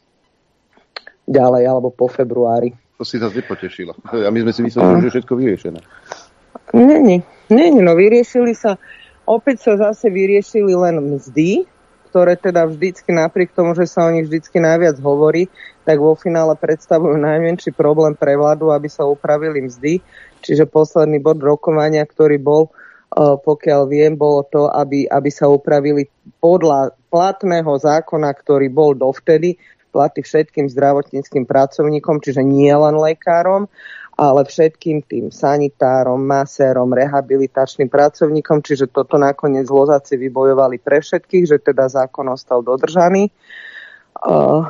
I: ďalej, alebo po februári.
B: To si zase nepotešila. A my sme si mysleli, že všetko vyriešené.
I: Není, není, no vyriešili sa, opäť sa zase vyriešili len mzdy, ktoré teda vždycky, napriek tomu, že sa o nich vždycky najviac hovorí, tak vo finále predstavujú najmenší problém pre vládu, aby sa upravili mzdy. Čiže posledný bod rokovania, ktorý bol, pokiaľ viem, bolo to, aby, aby sa upravili podľa platného zákona, ktorý bol dovtedy, platy všetkým zdravotníckym pracovníkom, čiže nie len lekárom, ale všetkým tým sanitárom, masérom, rehabilitačným pracovníkom, čiže toto nakoniec Lozáci vybojovali pre všetkých, že teda zákon ostal dodržaný. Uh,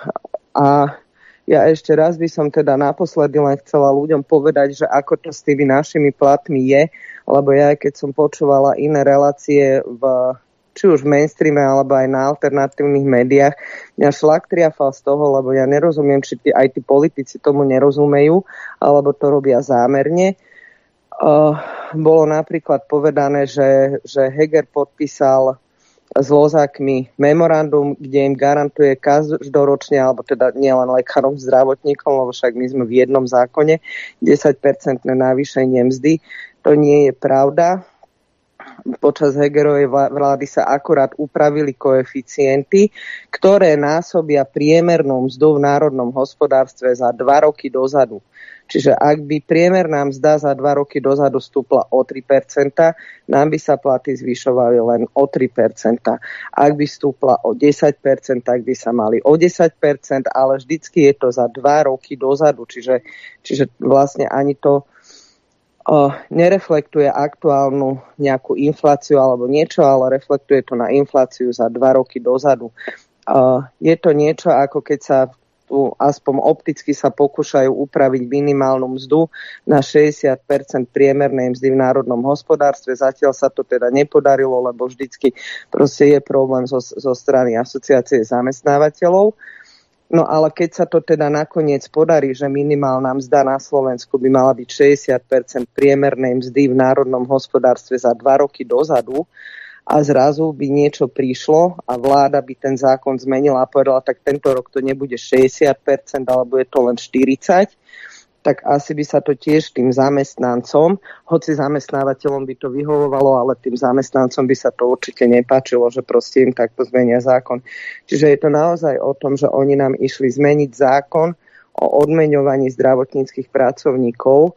I: a ja ešte raz by som teda naposledy len chcela ľuďom povedať, že ako to s tými našimi platmi je, lebo ja, keď som počúvala iné relácie v či už v mainstreame, alebo aj na alternatívnych médiách, mňa šlak triafal z toho, lebo ja nerozumiem, či tí, aj tí politici tomu nerozumejú, alebo to robia zámerne. Uh, bolo napríklad povedané, že, že Heger podpísal s Lozákmi memorandum, kde im garantuje každoročne, alebo teda nielen lekárom, zdravotníkom, lebo však my sme v jednom zákone, desať percent navýšenie mzdy. To nie je pravda. Počas Hegerovej vlády sa akurát upravili koeficienty, ktoré násobia priemernú mzdu v národnom hospodárstve za dva roky dozadu. Čiže ak by priemerná mzda za dva roky dozadu stúpla o tri percentá, nám by sa platy zvyšovali len o tri percentá. Ak by stúpla o desať percent, tak by sa mali o desať percent, ale vždycky je to za dva roky dozadu. Čiže, čiže vlastne ani to Uh, nereflektuje aktuálnu nejakú infláciu alebo niečo, ale reflektuje to na infláciu za dva roky dozadu. Uh, je to niečo, ako keď sa tu aspoň opticky sa pokúšajú upraviť minimálnu mzdu na šesťdesiat percent priemernej mzdy v národnom hospodárstve. Zatiaľ sa to teda nepodarilo, lebo vždycky proste je problém zo, zo strany asociácie zamestnávateľov. No ale keď sa to teda nakoniec podarí, že minimálna mzda na Slovensku by mala byť šesťdesiat percent priemernej mzdy v národnom hospodárstve za dva roky dozadu a zrazu by niečo prišlo a vláda by ten zákon zmenila a povedala, tak tento rok to nebude šesťdesiat percent, alebo je to len štyridsať percent, tak asi by sa to tiež tým zamestnancom, hoci zamestnávateľom by to vyhovovalo, ale tým zamestnancom by sa to určite nepáčilo, že proste im takto zmenia zákon. Čiže je to naozaj o tom, že oni nám išli zmeniť zákon o odmeňovaní zdravotníckych pracovníkov,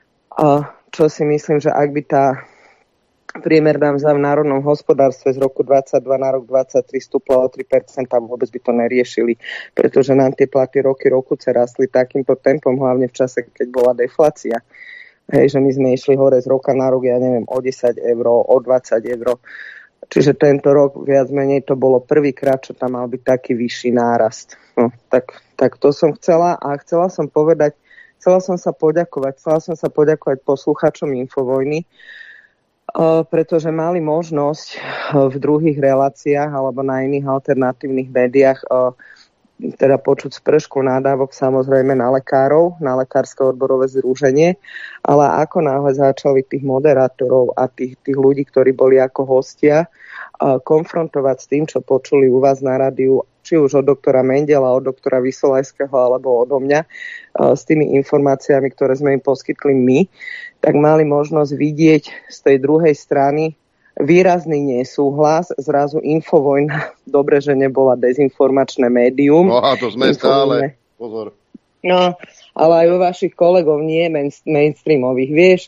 I: čo si myslím, že ak by tá priemerná mzda v národnom hospodárstve z roku dvadsaťdva na rok dvadsaťtri stúpla o tri percentá, vôbec by to neriešili, pretože nám tie platy roky rokuce rastli takýmto tempom, hlavne v čase, keď bola deflácia. Hej, že my sme išli hore z roka na rok, ja neviem, o desať eur, o dvadsať eur. Čiže tento rok viac menej to bolo prvýkrát, čo tam mal byť taký vyšší nárast. No, tak, tak to som chcela a chcela som povedať, chcela som sa poďakovať, chcela som sa poďakovať poslucháčom Infovojny, Uh, pretože mali možnosť uh, v druhých reláciách alebo na iných alternatívnych médiách uh, teda počuť spršku nádavok samozrejme na lekárov, na lekárske odborové združenie, ale ako náhle začali tých moderátorov a tých, tých ľudí, ktorí boli ako hostia, uh, konfrontovať s tým, čo počuli u vás na rádiu, či už od doktora Mendela, od doktora Vysolajského alebo odo mňa, uh, s tými informáciami, ktoré sme im poskytli my, tak mali možnosť vidieť z tej druhej strany výrazný nesúhlas, zrazu Infovojna, dobre, že nebola dezinformačné médium.
B: No a to sme stále, pozor.
I: No, ale aj u vašich kolegov nie main, mainstreamových, vieš,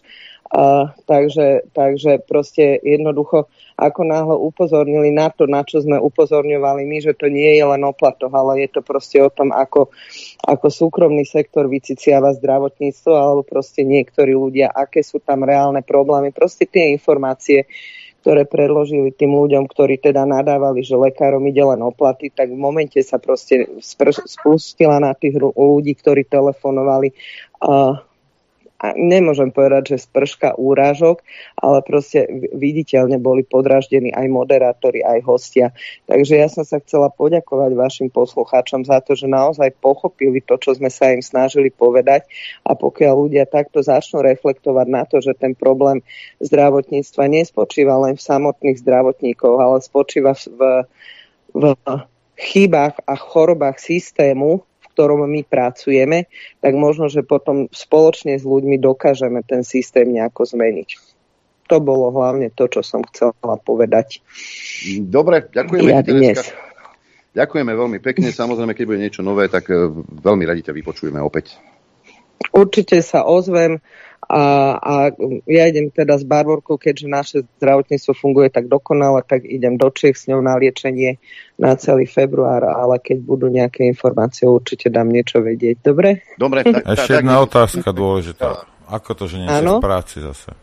I: A, takže, takže proste jednoducho, ako náhle upozornili na to, na čo sme upozorňovali my, že to nie je len o platoch, ale je to proste o tom, ako, ako súkromný sektor vyciciava zdravotníctvo, alebo proste niektorí ľudia, aké sú tam reálne problémy. Proste tie informácie, ktoré predložili tým ľuďom, ktorí teda nadávali, že lekárom ide len o platy, tak v momente sa proste spr- spustila na tých ľudí, ktorí telefonovali, uh, a nemôžem povedať, že sprška úrážok, ale proste viditeľne boli podráždení aj moderátori, aj hostia. Takže ja som sa chcela poďakovať vašim poslucháčom za to, že naozaj pochopili to, čo sme sa im snažili povedať, a pokiaľ ľudia takto začnú reflektovať na to, že ten problém zdravotníctva nespočíva len v samotných zdravotníkoch, ale spočíva v, v chybách a chorobách systému, v ktorom my pracujeme, tak možno, že potom spoločne s ľuďmi dokážeme ten systém nejako zmeniť. To bolo hlavne to, čo som chcela povedať.
B: Dobre, ďakujeme.
I: Ja dnes.
B: Ďakujeme veľmi pekne. Samozrejme, keď bude niečo nové, tak veľmi radi ťa vypočujeme opäť.
I: Určite sa ozvem a, a ja idem teda s Barborkou, keďže naše zdravotníctvo funguje tak dokonale, tak idem do Čiech s ňou na liečenie na celý február, ale keď budú nejaké informácie, určite dám niečo vedieť. Dobre?
B: Dobre. Tak,
C: Ešte
B: tak,
C: jedna
B: tak,
C: otázka dôležitá. Ako to, že nie si v práci zase?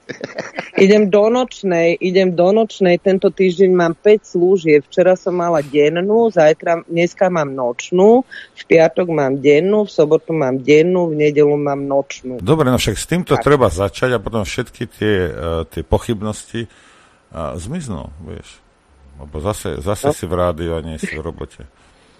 I: Idem do nočnej, idem do nočnej, tento týždeň mám päť služieb, včera som mala dennú, zajtra, dneska mám nočnú, v piatok mám dennú, v sobotu mám dennú, v nedeľu mám nočnú.
C: Dobre, no však s týmto tak treba začať a potom všetky tie, uh, tie pochybnosti uh, zmiznú, vieš. Lebo zase, zase no. si v rádiu a nie si v robote.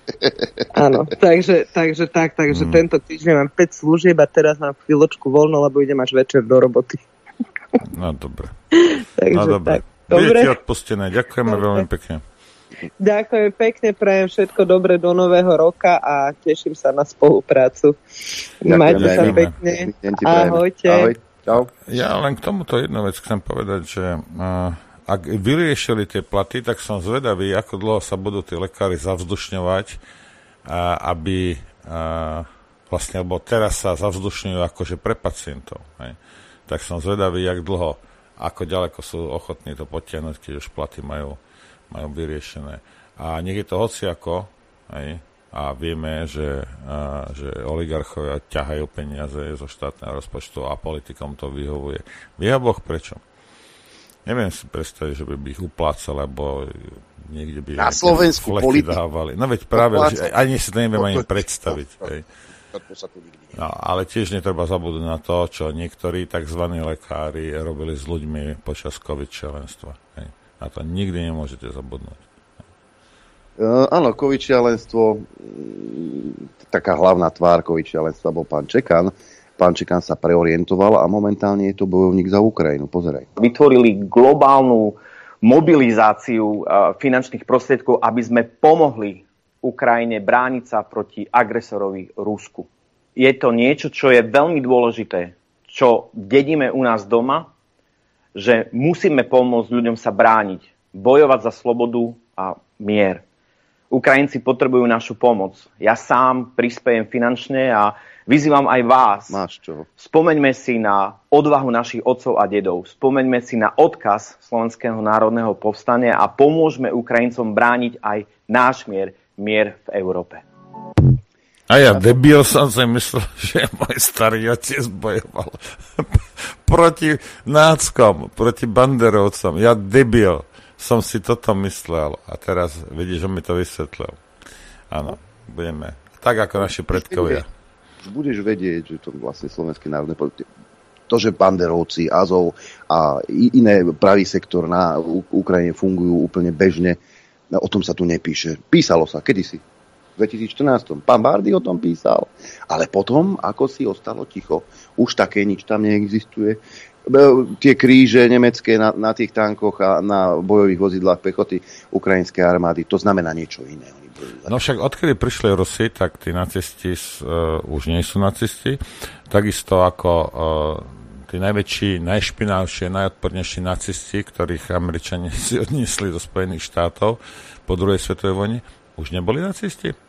I: Áno, takže, takže tak, takže mm. tento týždeň mám päť služieb a teraz mám chvíľočku voľno, lebo idem až večer do roboty.
C: No dobre.
I: Takže,
C: no dobre.
I: Tak, dobre.
C: Budete odpustené. Ďakujeme dobre. veľmi pekne.
I: Ďakujem pekne, prajem všetko dobré do nového roka a teším sa na spoluprácu. Ďakujem, majte sa pekne. Ahojte. Ahoj.
B: Čau.
C: Ja len k tomuto jednu vec chcem povedať, že uh, ak vyriešili tie platy, tak som zvedavý, ako dlho sa budú tí lekári zavzdušňovať, uh, aby uh, vlastne, lebo teraz sa zavzdušňujú akože pre pacientov. Hej. Tak som zvedavý, jak dlho, ako ďaleko sú ochotní to potiahnuť, keď už platy majú, majú vyriešené. A nech je to hociako, hej, a vieme, že, a, že oligarchovia ťahajú peniaze zo štátneho rozpočtu a politikom to vyhovuje. Vie Boh prečo? Neviem si predstaviť, že by ich uplácali, alebo niekde by
B: na Slovensku
C: fleky dávali. No veď práve, že ani si to neviem ani predstaviť. Hej. No, ale tiež netreba zabudnúť na to, čo niektorí tzv. Lekári robili s ľuďmi počas COVID šialenstva. Hej. Na to nikdy nemôžete zabudnúť.
B: Uh, áno, COVID šialenstvo, taká hlavná tvár COVID šialenstva bol pán Čekan. Pán Čekan sa preorientoval a momentálne je to bojovník za Ukrajinu. Pozeraj.
J: Vytvorili globálnu mobilizáciu uh, finančných prostriedkov, aby sme pomohli Ukrajine brániť sa proti agresorovi Rusku. Je to niečo, čo je veľmi dôležité, čo dedíme u nás doma, že musíme pomôcť ľuďom sa brániť, bojovať za slobodu a mier. Ukrajinci potrebujú našu pomoc. Ja sám prispejem finančne a vyzývam aj vás.
B: Máš čo?
J: Spomeňme si na odvahu našich otcov a dedov. Spomeňme si na odkaz Slovenského národného povstania a pomôžme Ukrajincom brániť aj náš mier, mier v Európe.
C: A ja debil som si myslel, že môj starý otec bojoval proti náckom, proti banderovcom. Ja debil som si toto myslel a teraz vidíš, že mi to vysvetlil. Áno, budeme. Tak ako naši predkovia.
B: Už budeš vedieť, že to vlastne Slovenské národné politiky, to, že banderovci, Azov a iné pravý sektor na Ukrajine fungujú úplne bežne, o tom sa tu nepíše. Písalo sa, kedysi? V dvetisícštrnásť. Pán Bárdy o tom písal. Ale potom, ako si ostalo ticho, už také nič tam neexistuje. Tie kríže nemecké na, na tých tankoch a na bojových vozidlách pechoty ukrajinskej armády, to znamená niečo iné.
C: No však odkedy prišli Rusi, tak tí nacisti uh, už nie sú nacisti. Takisto ako uh, tí najväčší, najšpinavšie, najodpornejší nacisti, ktorých Američania si odniesli do Spojených štátov po druhej svetovej vojne, už neboli nacisti.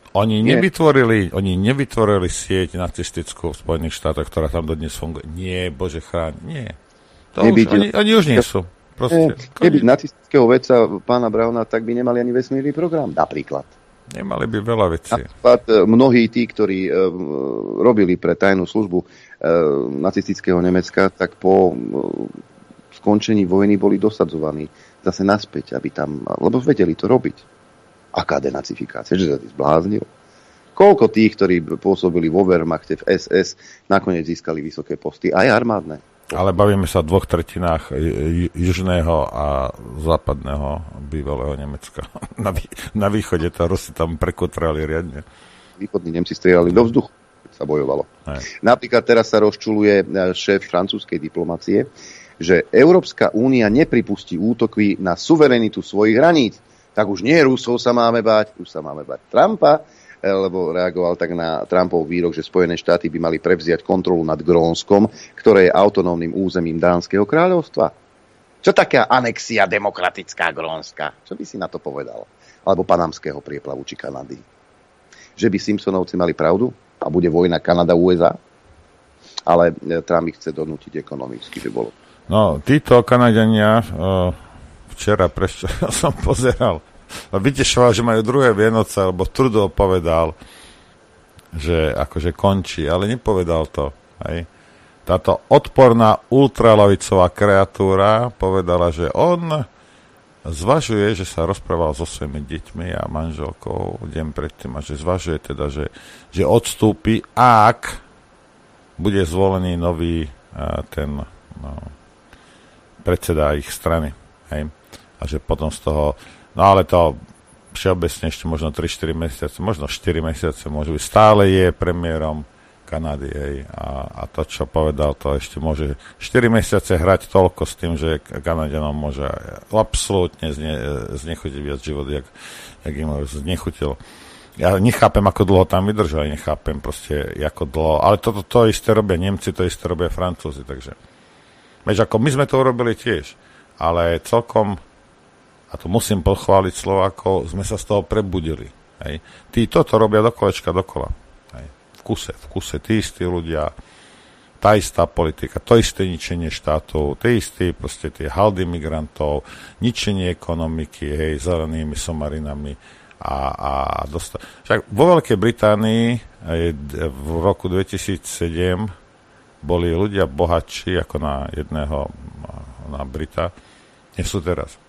C: Oni nevytvorili, oni nevytvorili sieť nacistickú v Spojených štátoch, ktorá tam dodnes funguje. Nie, Bože chráň, nie. To už, oni, oni už nie sú. Proste,
B: Keby nacistického vedca pána Brauna, tak by nemali ani vesmírny program, napríklad.
C: Nemali by veľa vecí.
B: Napríklad mnohí tí, ktorí e, robili pre tajnú službu e, nacistického Nemecka, tak po e, skončení vojny boli dosadzovaní zase naspäť, aby tam, lebo vedeli to robiť. Aká denacifikácia, že sa ty zbláznil? Koľko tých, ktorí pôsobili vo Wehrmachte, v es es, nakoniec získali vysoké posty, aj armádne?
C: Ale bavíme sa o dvoch tretinách južného a západného bývalého Nemecka. Na, vý, na východe to Rusi tam prekotrali riadne.
B: Východní Nemci strieľali do vzduchu, keď sa bojovalo. Aj. Napríklad teraz sa rozčuluje šéf francúzskej diplomacie, že Európska únia nepripustí útoky na suverenitu svojich hraníc. Tak už nie Rusov sa máme báť, už sa máme báť Trumpa, lebo reagoval tak na Trumpov výrok, že Spojené štáty by mali prevziať kontrolu nad Grónskom, ktoré je autonómnym územím Dánskeho kráľovstva. Čo taká anexia demokratická Grónska? Čo by si na to povedal? Alebo panamského prieplavu či Kanady? Že by Simpsonovci mali pravdu a bude vojna Kanada-ú es á? Ale Trump ich chce donútiť ekonomicky, že bolo.
C: No, títo Kanadiania... Uh... Včera prečo som pozeral a vytešoval, že majú druhé Vianoce, lebo Trudeau povedal, že akože končí, ale nepovedal to. Hej. Táto odporná ultralavicová kreatúra povedala, že on zvažuje, že sa rozprával so svojimi deťmi a manželkou deň predtým a že zvažuje teda, že, že odstúpi, ak bude zvolený nový ten no, predseda ich strany. Hej. A že potom z toho, no ale to všeobecne ešte možno tri štyri mesiace, možno štyri mesiace môže byť, stále je premiérom Kanady, hej, a, a to, čo povedal, to ešte môže štyri mesiace hrať toľko s tým, že Kanadianom môže absolútne zne, znechutiť viac život, jak, jak im znechutil. Ja nechápem, ako dlho tam vydržali, nechápem proste, ako dlho, ale toto to, to isté robia Nemci, to isté robia Francúzi, takže veď ako my sme to urobili tiež, ale celkom, a to musím pochváliť Slovákov, sme sa z toho prebudili. Hej. Tí toto robia do kolečka dokola. Hej. V kuse, v kuse, tí istí ľudia, tá istá politika, to isté ničenie štátov, tie isté proste tie haldy migrantov, ničenie ekonomiky, hej, zelenými somarinami a, a dosta- Však vo Veľkej Británii hej, v roku dvetisícsedem boli ľudia bohatší ako na jedného na Brita, nie sú teraz.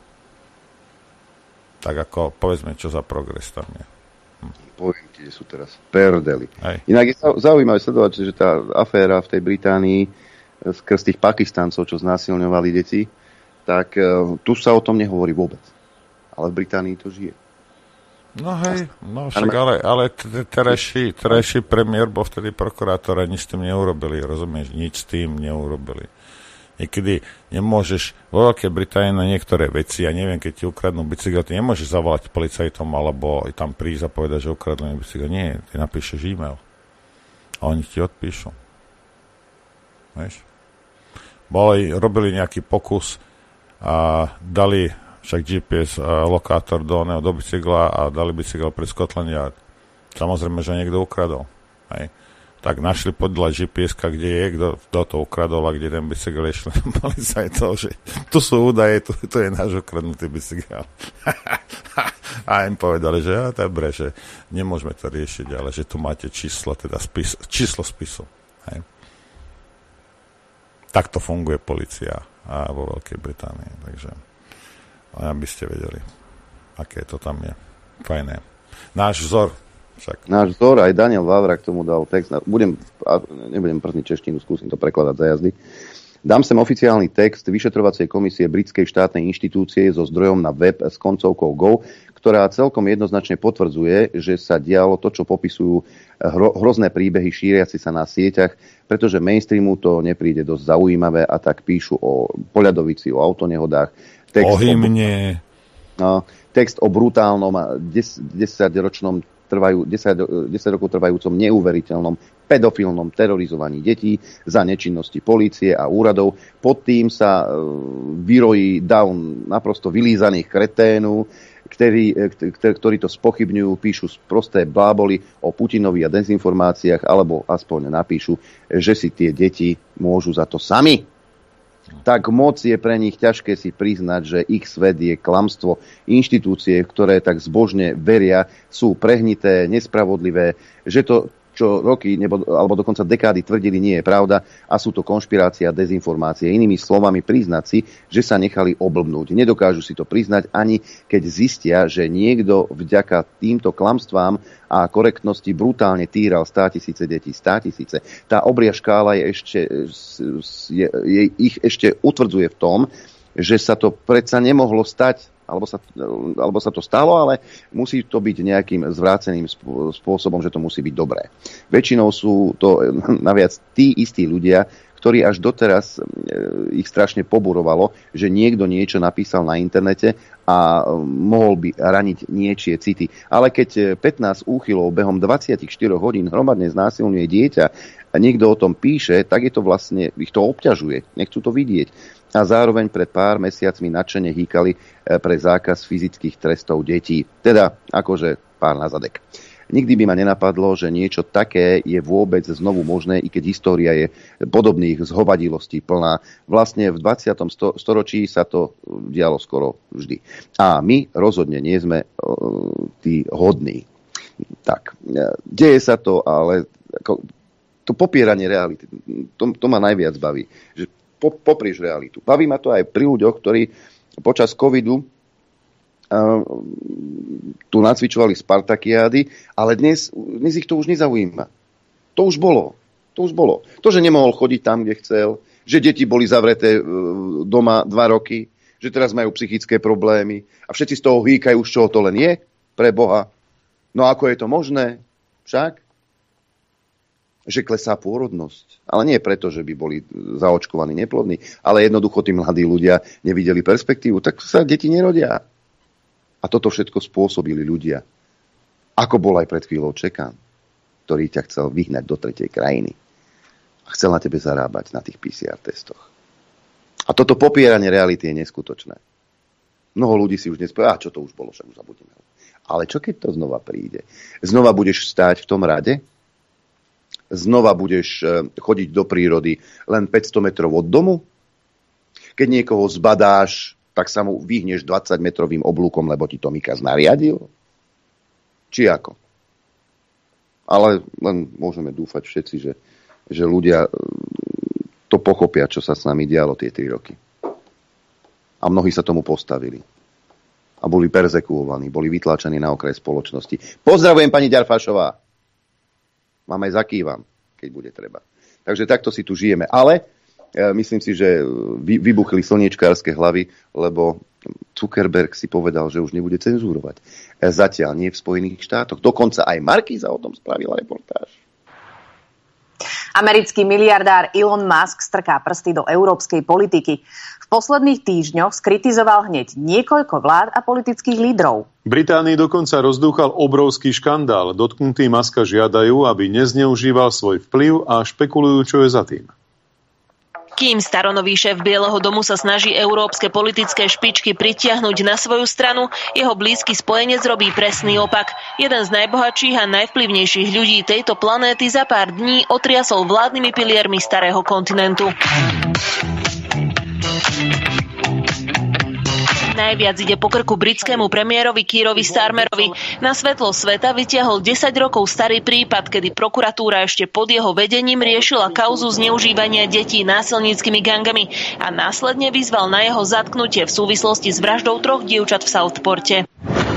C: Tak ako, povedzme, čo za progres tam je. Hm.
B: Poviem ti, že sú teraz perdeli. Aj. Inak je zaujímavé sledovať, že tá aféra v tej Británii skrz tých Pakistancov, čo znásilňovali deti, tak uh, tu sa o tom nehovorí vôbec. Ale v Británii to žije.
C: No hej, no však, ale, ale terajší, terajší premiér bol vtedy prokurátor a nič s tým neurobili, rozumieš? Nič s tým neurobili. Niekedy nemôžeš vo Veľkej Británii na niektoré veci, ja neviem, keď ti ukradnú bicykel, ty nemôžeš zavolať policajtom alebo tam prísť a povedať, že ukradli bicykel. Nie, ty napíšeš e-mail a oni ti odpíšu. Vieš? Boli, robili nejaký pokus a dali však gé pé es lokátor do, ne, do bicykla a dali bicykel pri Scotland Yard. Samozrejme, že niekto ukradol. Hej. Tak našli podľa gé pé eska, kde je, kto, kto to ukradol a kde ten bicykel išli. Policajtov, že tu sú údaje, tu, tu je náš ukradnutý bicykel. A im povedali, že ja, dobre, že nemôžeme to riešiť, ale že tu máte číslo, teda spis, číslo spisu. Hej. Takto funguje polícia a vo Veľkej Británii. Takže aby ste vedeli, aké to tam je. Fajné. Náš vzor však.
B: Náš vzor, aj Daniel Vávra k tomu dal text. Budem, nebudem przniť češtinu, skúsim to prekladať za jazdy. Dám sem oficiálny text vyšetrovacej komisie britskej štátnej inštitúcie so zdrojom na web s koncovkou Go, ktorá celkom jednoznačne potvrdzuje, že sa dialo to, čo popisujú hro, hrozné príbehy šíriaci sa na sieťach, pretože mainstreamu to nepríde dosť zaujímavé a tak píšu o poľadovici, o autonehodách. Text
C: o hymne.
B: O, no, text o brutálnom desaťročnom trvajú, desať, desať rokov trvajúcom neuveriteľnom pedofilnom terorizovaní detí za nečinnosti polície a úradov. Pod tým sa vyrojí dav naprosto vylízaných kreténu, ktorí, ktorí to spochybňujú, píšu prosté bláboli o Putinovi a dezinformáciách, alebo aspoň napíšu, že si tie deti môžu za to sami. Tak moc je pre nich ťažké si priznať, že ich svet je klamstvo. Inštitúcie, ktoré tak zbožne veria, sú prehnité, nespravodlivé, že to, čo roky nebo, alebo dokonca dekády tvrdili, nie je pravda a sú to konšpirácie a dezinformácie. Inými slovami priznať si, že sa nechali oblbnúť. Nedokážu si to priznať ani keď zistia, že niekto vďaka týmto klamstvám a korektnosti brutálne týral státisíce detí, státisíce. Tá obria škála je ešte, je, je, ich ešte utvrdzuje v tom, že sa to predsa nemohlo stať, alebo sa, alebo sa to stalo, ale musí to byť nejakým zvráceným spôsobom, že to musí byť dobré. Väčšinou sú to naviac tí istí ľudia, ktorí až doteraz ich strašne poburovalo, že niekto niečo napísal na internete a mohol by raniť niečie city. Ale keď pätnásť úchylov behom dvadsaťštyri hodín hromadne znásilňuje dieťa a niekto o tom píše, tak je to vlastne, ich to obťažuje, nechcú to vidieť. A zároveň pred pár mesiacmi nadšene hýkali pre zákaz fyzických trestov detí. Teda akože pár na zadek. Nikdy by ma nenapadlo, že niečo také je vôbec znovu možné, i keď história je podobných zhovadilostí plná. Vlastne v dvadsiatom storočí sa to dialo skoro vždy. A my rozhodne nie sme uh, tí hodní. Tak, deje sa to, ale ako, to popieranie reality, to, to ma najviac baví. Že po, poprieš realitu. Baví ma to aj pri ľuďoch, ktorí počas covidu Uh, tu nacvičovali Spartakiády, ale dnes, dnes ich to už nezaujíma. To už bolo. To už bolo. To, že nemohol chodiť tam, kde chcel, že deti boli zavreté uh, doma dva roky, že teraz majú psychické problémy a všetci z toho hýkajú, z čoho to len je, pre Boha. No ako je to možné? Však? Že klesá pôrodnosť. Ale nie preto, že by boli zaočkovaní neplodní, ale jednoducho tí mladí ľudia nevideli perspektívu. Tak sa deti nerodia. A toto všetko spôsobili ľudia. Ako bol aj pred chvíľou Čekan, ktorý ťa chcel vyhnať do tretej krajiny. A chcel na tebe zarábať na tých pé cé er testoch. A toto popieranie reality je neskutočné. Mnoho ľudí si už dnes povie, a čo to už bolo, však už zabudíme. Ale čo keď to znova príde? Znova budeš stáť v tom rade? Znova budeš chodiť do prírody len päťsto metrov od domu? Keď niekoho zbadáš, tak sa mu vyhneš dvadsaťmetrovým oblúkom, lebo ti to Mikaz nariadil? Či ako? Ale len môžeme dúfať všetci, že, že ľudia to pochopia, čo sa s nami dialo tie tri roky. A mnohí sa tomu postavili. A boli perzekuovaní, boli vytlačení na okraj spoločnosti. Pozdravujem, pani Ďarfášová. Vám aj zakývam, keď bude treba. Takže takto si tu žijeme. Ale myslím si, že vybuchli slniečkárske hlavy, lebo Zuckerberg si povedal, že už nebude cenzúrovať. Zatiaľ nie v Spojených štátoch. Dokonca aj Markíza o tom spravila reportáž.
K: Americký miliardár Elon Musk strká prsty do európskej politiky. V posledných týždňoch skritizoval hneď niekoľko vlád a politických lídrov.
L: Británii dokonca rozdúchal obrovský škandál. Dotknutí Muska žiadajú, aby nezneužíval svoj vplyv a špekulujú, čo je za tým.
M: Kým staronový šéf Bieleho domu sa snaží európske politické špičky pritiahnuť na svoju stranu, jeho blízky spojenec robí presný opak. Jeden z najbohatších a najvplyvnejších ľudí tejto planéty za pár dní otriasol vládnymi piliermi starého kontinentu. Najviac ide po krku britskému premiérovi Keerovi Starmerovi. Na svetlo sveta vytiahol desať rokov starý prípad, kedy prokuratúra ešte pod jeho vedením riešila kauzu zneužívania detí násilníckymi gangami a následne vyzval na jeho zatknutie v súvislosti s vraždou troch dievčat v Southporte.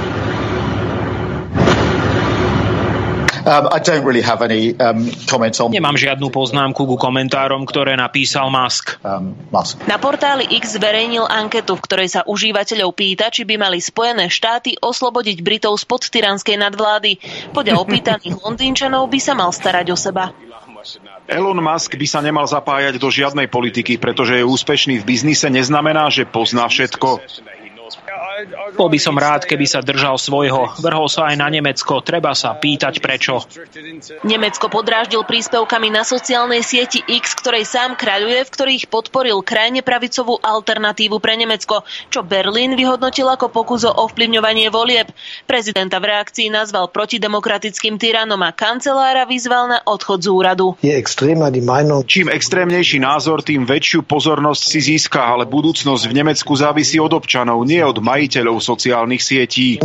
N: Um, I don't really have any um, comments on...
O: Nemám žiadnu poznámku ku komentárom, ktoré napísal Musk.
N: Um, Musk.
M: Na portáli X zverejnil anketu, v ktorej sa užívateľov pýta, či by mali Spojené štáty oslobodiť Britov spod tyranskej nadvlády. Podľa opýtaných Londýnčanov by sa mal starať o seba.
P: Elon Musk by sa nemal zapájať do žiadnej politiky, pretože je úspešný v biznise, neznamená, že pozná všetko.
O: Bol by som rád, keby sa držal svojho. Vrhol sa aj na Nemecko. Treba sa pýtať prečo.
M: Nemecko podráždil príspevkami na sociálnej sieti X, ktorej sám kráľuje, v ktorých podporil krajne pravicovú alternatívu pre Nemecko, čo Berlín vyhodnotil ako pokus o ovplyvňovanie volieb. Prezidenta v reakcii nazval protidemokratickým tyranom a kancelára vyzval na odchod z úradu.
P: Čím extrémnejší názor, tým väčšiu pozornosť si získa, ale budúcnosť v Nemecku závisí od občanov, nie od majiteľov sociálnych sietí.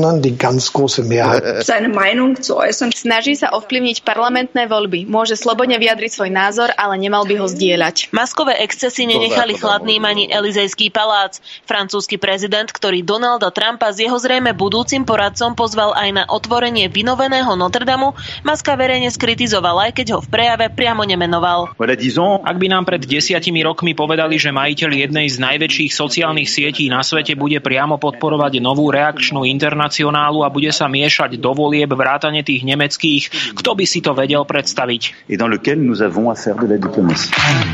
Q: Snaží sa ovplyvniť parlamentné voľby. Môže slobodne vyjadriť svoj názor, ale nemal by ho zdieľať.
M: Maskové excesy nenechali chladným ani Elizejský palác. Francúzsky prezident, ktorý Donalda Trumpa s jeho zrejme budúcim poradcom pozval aj na otvorenie vynoveného Notre Damu, Muska verejne skritizoval, aj keď ho v prejave priamo nemenoval.
O: Ak by nám pred desiatimi rokmi povedali, že majiteľ jednej z najväčších sociálnych sietí na svete bude priamo podporovať novú reakčnú internacionálu a bude sa miešať do volieb vrátane tých nemeckých, kto by si to vedel predstaviť?
R: Et dans lequel nous avons à faire de la diplomatie.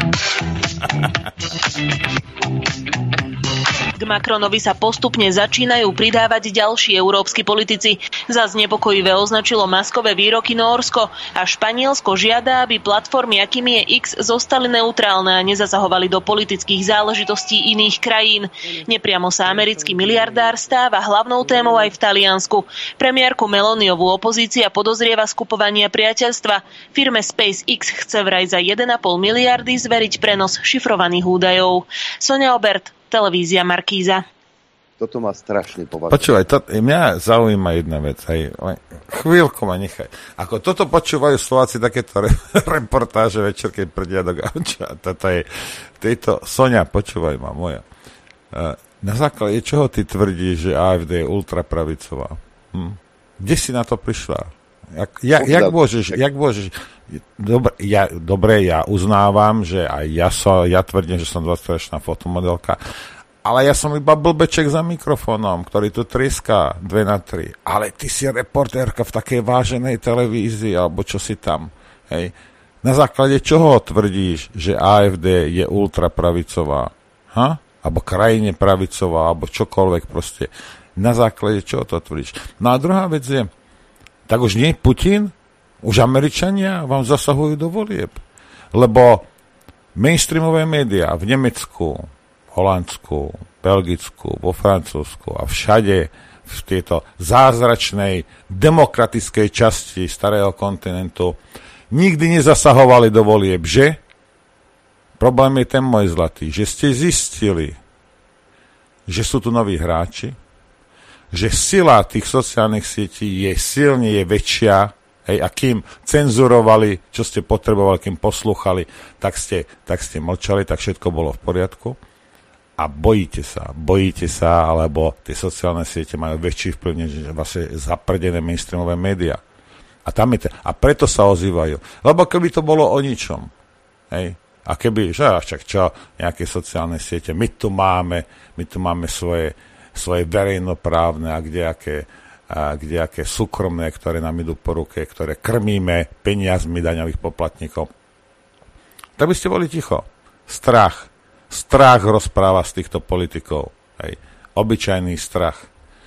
M: K Macronovi sa postupne začínajú pridávať ďalší európski politici. Za znepokojivé označilo Muskové výroky Nórsko a Španielsko žiada, aby platformy, akými je X, zostali neutrálne a nezasahovali do politických záležitostí iných krajín. Nepriamo sa americký miliardár stáva hlavnou témou aj v Taliansku. Premiérku Meloniovú opozícia podozrieva skupovania priateľstva. Firme SpaceX chce vraj za jeden a pol miliardy zveriť prenos šifrovaných údajov. Sonia Obert, televízia Markíza.
B: Toto ma strašne považuje.
C: Počúvaj, to, mňa zaujíma jedna vec. Aj, chvíľku ma nechaj. Ako toto počúvajú Slováci takéto re, reportáže večer, keď prdia do gauča. Toto je, tejto, Sonia, počúvaj ma, moja. Na základe čoho ty tvrdíš, že á ef dé je ultrapravicová? Hm? Kde si na to prišla? Jak, jak, jak môžeš... Jak môžeš dobre, ja, dobre, ja uznávam, že aj ja, so, ja tvrdím, že som dvadsaťročná fotomodelka, ale ja som iba blbeček za mikrofónom, ktorý tu triská dve na tri. Ale ty si reportérka v takej váženej televízii, alebo čo si tam. Hej. Na základe čoho tvrdíš, že á ef dé je ultrapravicová? Ha? Alebo krajine pravicová, alebo čokoľvek proste. Na základe čoho to tvrdíš? No a druhá vec je, tak už nie Putin, už Američania vám zasahujú do volieb. Lebo mainstreamové médiá v Nemecku, Holandsku, Belgicku, vo Francúzsku a všade v tejto zázračnej demokratickej časti starého kontinentu nikdy nezasahovali do volieb, že? Problém je ten, môj zlatý, že ste zistili, že sú tu noví hráči, že sila tých sociálnych sietí je silne, je väčšia. Hej, a kým cenzurovali, čo ste potrebovali, kým poslúchali, tak ste, tak ste mlčali, tak všetko bolo v poriadku. A bojíte sa, bojíte sa, alebo tie sociálne siete majú väčší vplyv než vaše zaprdené mainstreamové médiá. A, tam je te, a preto sa ozývajú. Lebo keby to bolo o ničom, hej, a keby, že však čo, nejaké sociálne siete, my tu máme, my tu máme svoje, svoje verejnoprávne a kdejaké a kdejaké súkromné, ktoré nám idú po ruke, ktoré krmíme peniazmi daňových poplatníkov. Tak by ste boli ticho. Strach. Strach rozpráva z týchto politikov. Hej. Obyčajný strach.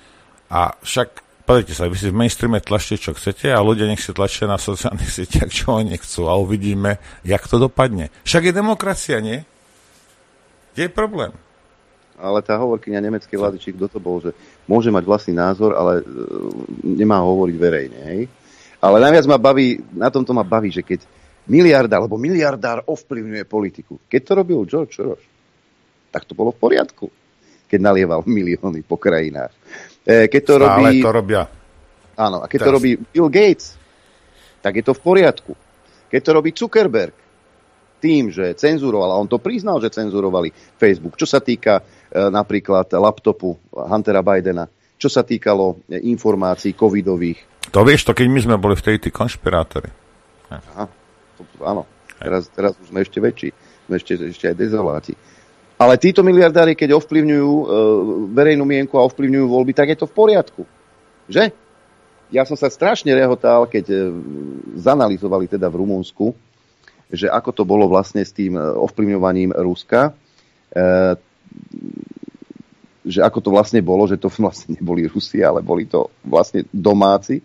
C: A však, pozrite sa, vy si v mainstreame tlačte, čo chcete a ľudia nech si tlačia na sociálnych sieťach, čo oni nechcú a uvidíme, jak to dopadne. Však je demokracia, nie? Kde je problém?
B: Ale tá hovorkyňa nemeckej vlády, či kto to bol, že môže mať vlastný názor, ale e, nemá hovoriť verejne. Hej? Ale najviac ma baví, na tomto ma baví, že keď miliardár, alebo miliardár ovplyvňuje politiku. Keď to robil George Soros, tak to bolo v poriadku. Keď nalieval milióny po krajinách. E, keď to
C: Stále
B: robí...
C: to robia.
B: Áno, a keď
C: Teraz.
B: to robí Bill Gates, tak je to v poriadku. Keď to robí Zuckerberg, tým, že cenzuroval, a on to priznal, že cenzurovali Facebook, čo sa týka e, napríklad laptopu Huntera Bidena, čo sa týkalo e, informácií covidových.
C: To vieš, to keď my sme boli v tej tí konšpirátori.
B: Aha, to, áno, teraz, teraz už sme ešte väčší, sme ešte, ešte aj dezoláti. Ale títo miliardári, keď ovplyvňujú e, verejnú mienku a ovplyvňujú voľby, tak je to v poriadku. Že? Ja som sa strašne rehotal, keď e, zanalizovali teda v Rumunsku, že ako to bolo vlastne s tým ovplyvňovaním Ruska. E, že ako to vlastne bolo, že to vlastne neboli Rusi, ale boli to vlastne domáci.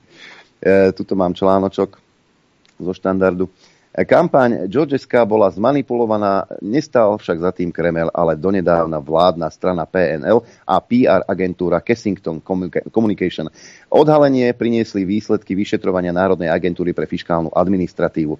B: E, tuto mám článočok zo Štandardu. Kampaň Georgeska bola zmanipulovaná, nestal však za tým Kremel, ale donedávna vládna strana pé en el a pé er agentúra Kensington Communication. Odhalenie priniesli výsledky vyšetrovania Národnej agentúry pre fiškálnu administratívu.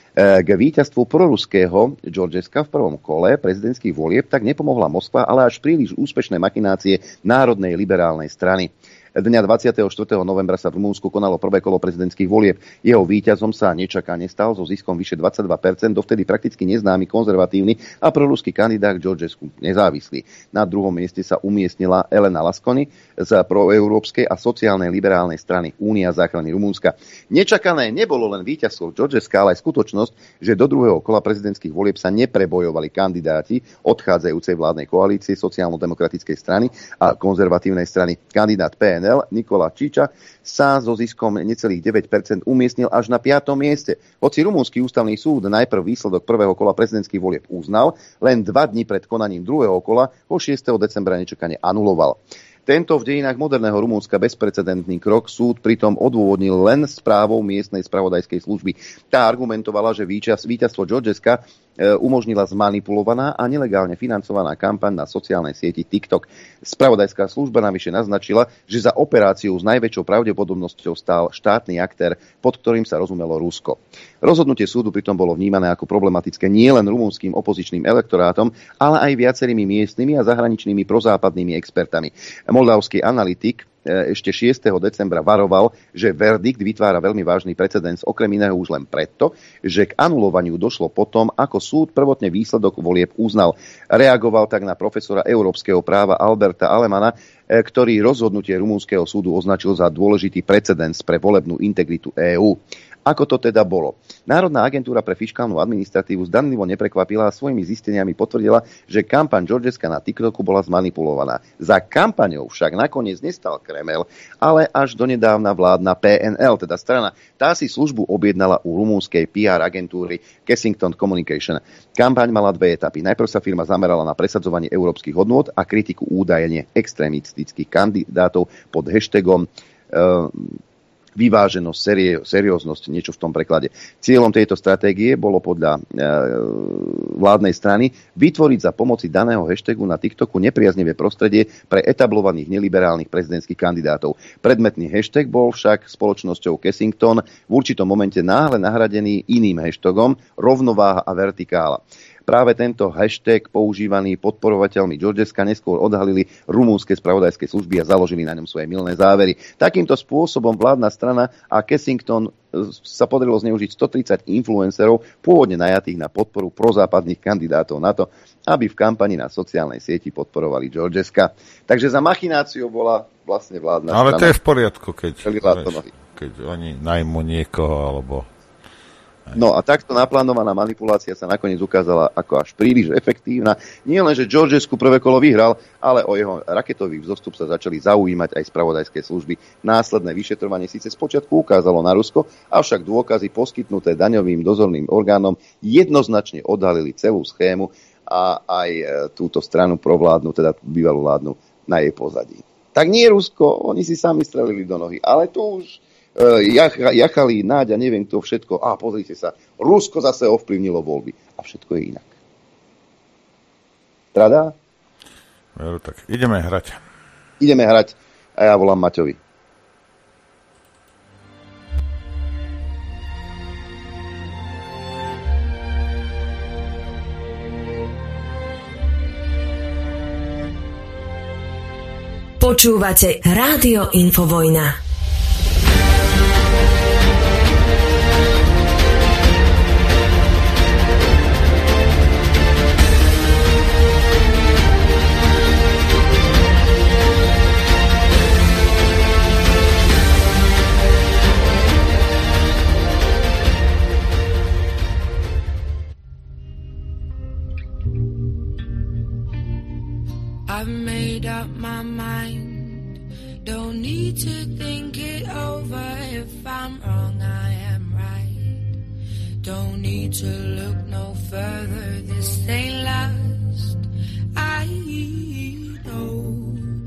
B: K víťazstvu proruského Georgeska v prvom kole prezidentských volieb tak nepomohla Moskva, ale až príliš úspešné machinácie Národnej liberálnej strany. Dňa dvadsiateho štvrtého novembra sa v Rumunsku konalo prvé kolo prezidentských volieb. Jeho víťazom sa nečakane stal so ziskom vyše dvadsaťdva percent dovtedy prakticky neznámy konzervatívny a proruský kandidát Georgescu nezávislý. Na druhom mieste sa umiestnila Elena Lasconi z proeurópskej a sociálnej liberálnej strany Únia záchrany Rumunska. Nečakané nebolo len víťazstvo Georgeska, ale aj skutočnosť, že do druhého kola prezidentských volieb sa neprebojovali kandidáti odchádzajúcej vládnej koalície sociálno-demokratickej strany a konzervatívnej strany. Kandidát pé en el Nikola Čiča sa so ziskom necelých deväť percent umiestnil až na piatom mieste. Hoci rumunský ústavný súd najprv výsledok prvého kola prezidentských volieb uznal, len dva dni pred konaním druhého kola ho šiesteho decembra nečakane anuloval. Tento v dejinách moderného Rumunska bezprecedentný krok súd pritom odôvodnil len správou miestnej spravodajskej služby. Tá argumentovala, že víťaz, víťazstvo Georgeska umožnila zmanipulovaná a nelegálne financovaná kampaň na sociálnej sieti TikTok. Spravodajská služba navyše naznačila, že za operáciu s najväčšou pravdepodobnosťou stál štátny aktér, pod ktorým sa rozumelo Rusko. Rozhodnutie súdu pritom bolo vnímané ako problematické nielen rumunským opozičným elektorátom, ale aj viacerými miestnymi a zahraničnými prozápadnými expertami. Moldavský analytik ešte šiesteho decembra varoval, že verdikt vytvára veľmi vážny precedens, okrem iného už len preto, že k anulovaniu došlo potom, ako súd prvotne výsledok volieb uznal. Reagoval tak na profesora európskeho práva Alberta Alemana, ktorý rozhodnutie rumunského súdu označil za dôležitý precedens pre volebnú integritu EÚ. Ako to teda bolo? Národná agentúra pre fiškálnu administratívu zdanlivo neprekvapila a svojimi zisteniami potvrdila, že kampaň Georgeska na TikToku bola zmanipulovaná. Za kampaňou však nakoniec nestal Kremel, ale až donedávna vládna pé en el, teda strana. Tá si službu objednala u rumúnskej pé er agentúry Kensington Communication. Kampaň mala dve etapy. Najprv sa firma zamerala na presadzovanie európskych hodnôt a kritiku údajne extrémistických kandidátov pod hashtagom uh, vyváženosť, serio, serióznosť, niečo v tom preklade. Cieľom tejto stratégie bolo podľa e, vládnej strany vytvoriť za pomoci daného hashtagu na TikToku nepriaznivé prostredie pre etablovaných neliberálnych prezidentských kandidátov. Predmetný hashtag bol však spoločnosťou Kensington v určitom momente náhle nahradený iným hashtagom rovnováha a vertikála. Práve tento hashtag používaný podporovateľmi Georgeska neskôr odhalili rumúnske spravodajské služby a založili na ňom svoje mylné závery. Takýmto spôsobom vládna strana a Kensington sa podarilo zneužiť stotridsať influencerov pôvodne najatých na podporu prozápadných kandidátov na to, aby v kampani na sociálnej sieti podporovali Georgeska. Takže za machináciu bola vlastne vládna
C: Ale
B: strana. Ale
C: to je v poriadku, keď,
B: vieš,
C: keď oni najmú niekoho alebo...
B: No a takto naplánovaná manipulácia sa nakoniec ukázala ako až príliš efektívna. Nie len, že Georgescu prvé kolo vyhral, ale o jeho raketový vzostup sa začali zaujímať aj spravodajské služby. Následné vyšetrovanie síce spočiatku ukázalo na Rusko, avšak dôkazy poskytnuté daňovým dozorným orgánom jednoznačne odhalili celú schému a aj túto stranu provládnu, teda bývalú vládnu na jej pozadí. Tak nie Rusko, oni si sami strelili do nohy, ale tu už Jachali, Náďa, neviem kto všetko. A pozrite sa, Rusko zase ovplyvnilo voľby. A všetko je inak. Trada?
C: No, tak ideme hrať.
B: Ideme hrať a ja volám Maťovi.
A: Počúvate Rádio Infovojna.
S: I've made up my mind, don't need to think it over. If I'm wrong, I am right. Don't need to look no further, this ain't last. I know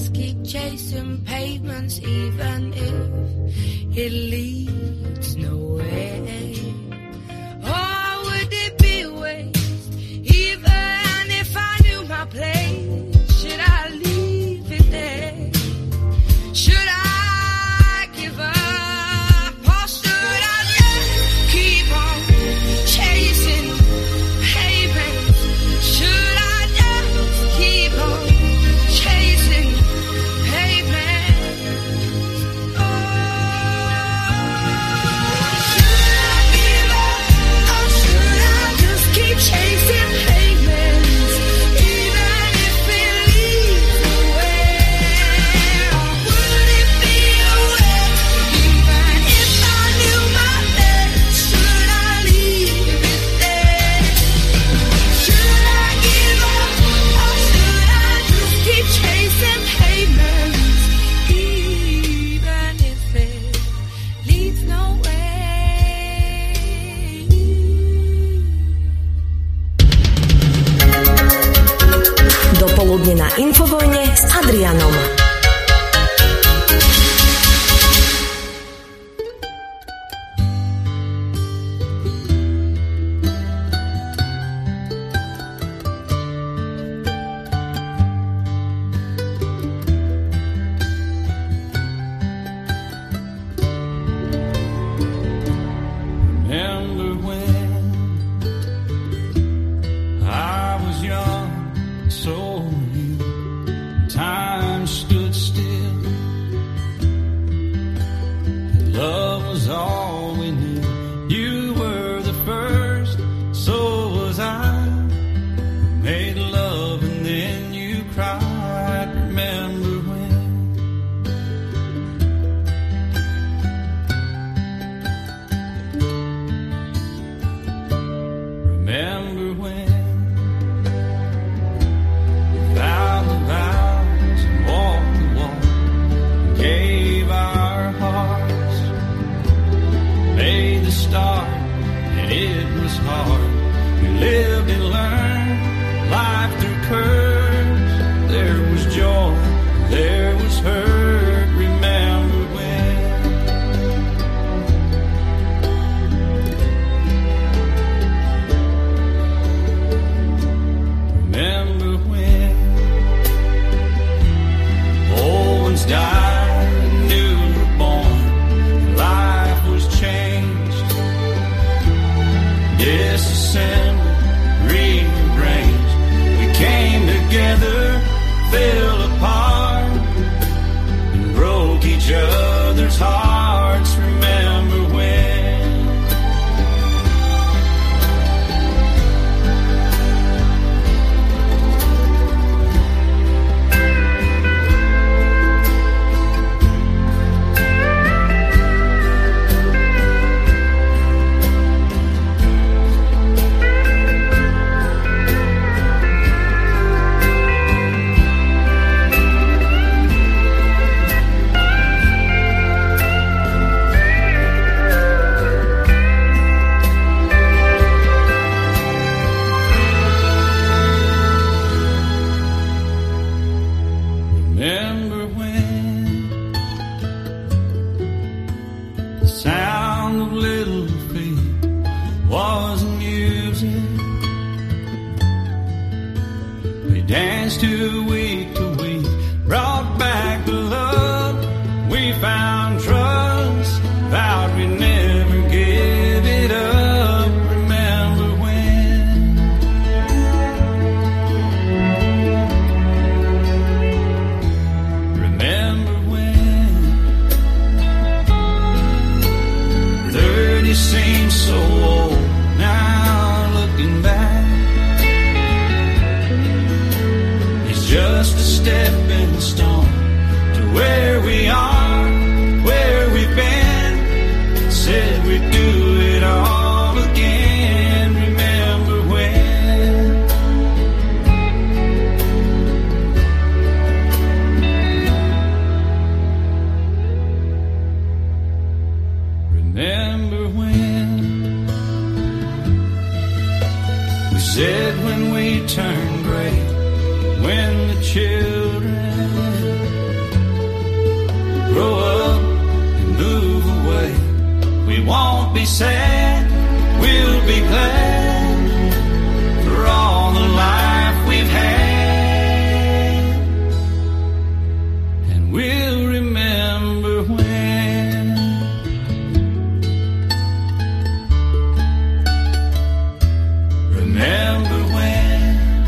S: just keep chasing pavements, even if it leads nowhere. Or would it be a waste, even if I knew my place? Should I leave it there? Should I give up? Or should I just keep on chasing pavements? Should I just keep on chasing pavements? Oh, should I give up? Or should I just keep chasing pavements, even if it leads nowhere? Or would it be a waste, even if I knew my best? Should I leave it there? Should I give up? Or should I just keep chasing pavements, even if it leads nowhere?
A: Dopoludne na Infovojne s Adrianom.
T: Remember when I was young, so you, time stood still. Love was all we knew. You were the first, so was I. Made love and then you cried. Remember when? Remember when? Vowed the vows and walked the walk, gave our hearts, made the start, and it was hard. We lived and learned life through curves. There was joy, there was hurt. Remember when? Remember when? Old ones died, new were born, life was changed, disassembled, rearranged. We came together, fell apart, and broke each other's hearts. Remember when? Remember when the sound of little feet was music? We danced to week to week, brought back the love. We found trust, vowed we'd never give it up. Remember when? Remember when? Thirty seems so old now, looking back. It's just a stepping stone to where we are, where we've been. Said we'd do it all again. Remember when? Remember when? We said when we turned gray, when the children said we'll be glad for all the life we've had, and we'll remember when. Remember when.